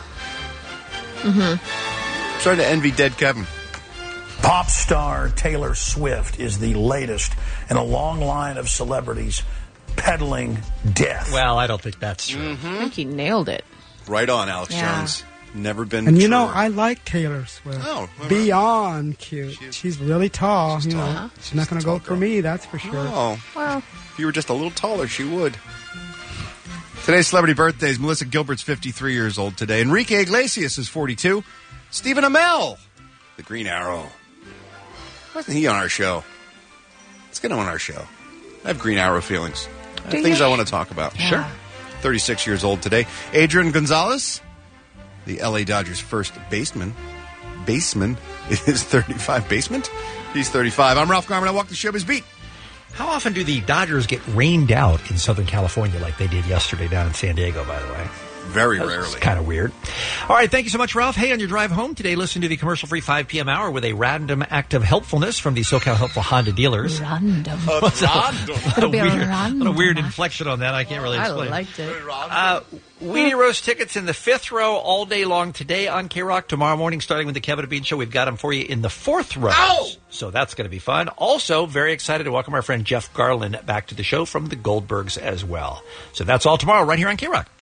Mm-hmm. Starting to envy dead Kevin. Pop star Taylor Swift is the latest in a long line of celebrities peddling death. Well, I don't think that's true. I think he nailed it. Right on, Alex Yeah. Jones. Never been And you truer. know, I like Taylor Swift. Oh, well, Beyond cute. She's really tall. She's you know, tall. she's not going to go for me. That's for sure. Oh. Well, If you were just a little taller, she would. Today's celebrity birthdays. Melissa Gilbert's 53 years old today. Enrique Iglesias is 42. Stephen Amell, the Green Arrow. Wasn't he on our show? Let's get him on our show. I have Green Arrow feelings. I have things I want to talk about. Sure. 36 years old today. Adrian Gonzalez, the LA Dodgers' first baseman. Is 35. Basement? He's 35. I'm Ralph Garman. I walk the showbiz beat. How often do the Dodgers get rained out in Southern California like they did yesterday down in San Diego, by the way? Very That's rarely. kind of weird. All right, thank you so much, Ralph. Hey, on your drive home today, listen to the commercial-free 5 p.m. hour with a random act of helpful-ness from the SoCal Helpful Honda dealers. Random. A be a weird, random a weird inflection on that. I can't really I explain. liked it. Weenie Roast tickets in the 5th row all day long today on K-Rock. Tomorrow morning, starting with the Kevin and Bean Show, we've got them for you in the 4th row. Ow! So that's going to be fun. Also, very excited to welcome our friend Jeff Garland back to the show from the Goldbergs as well. So that's all tomorrow right here on K-Rock.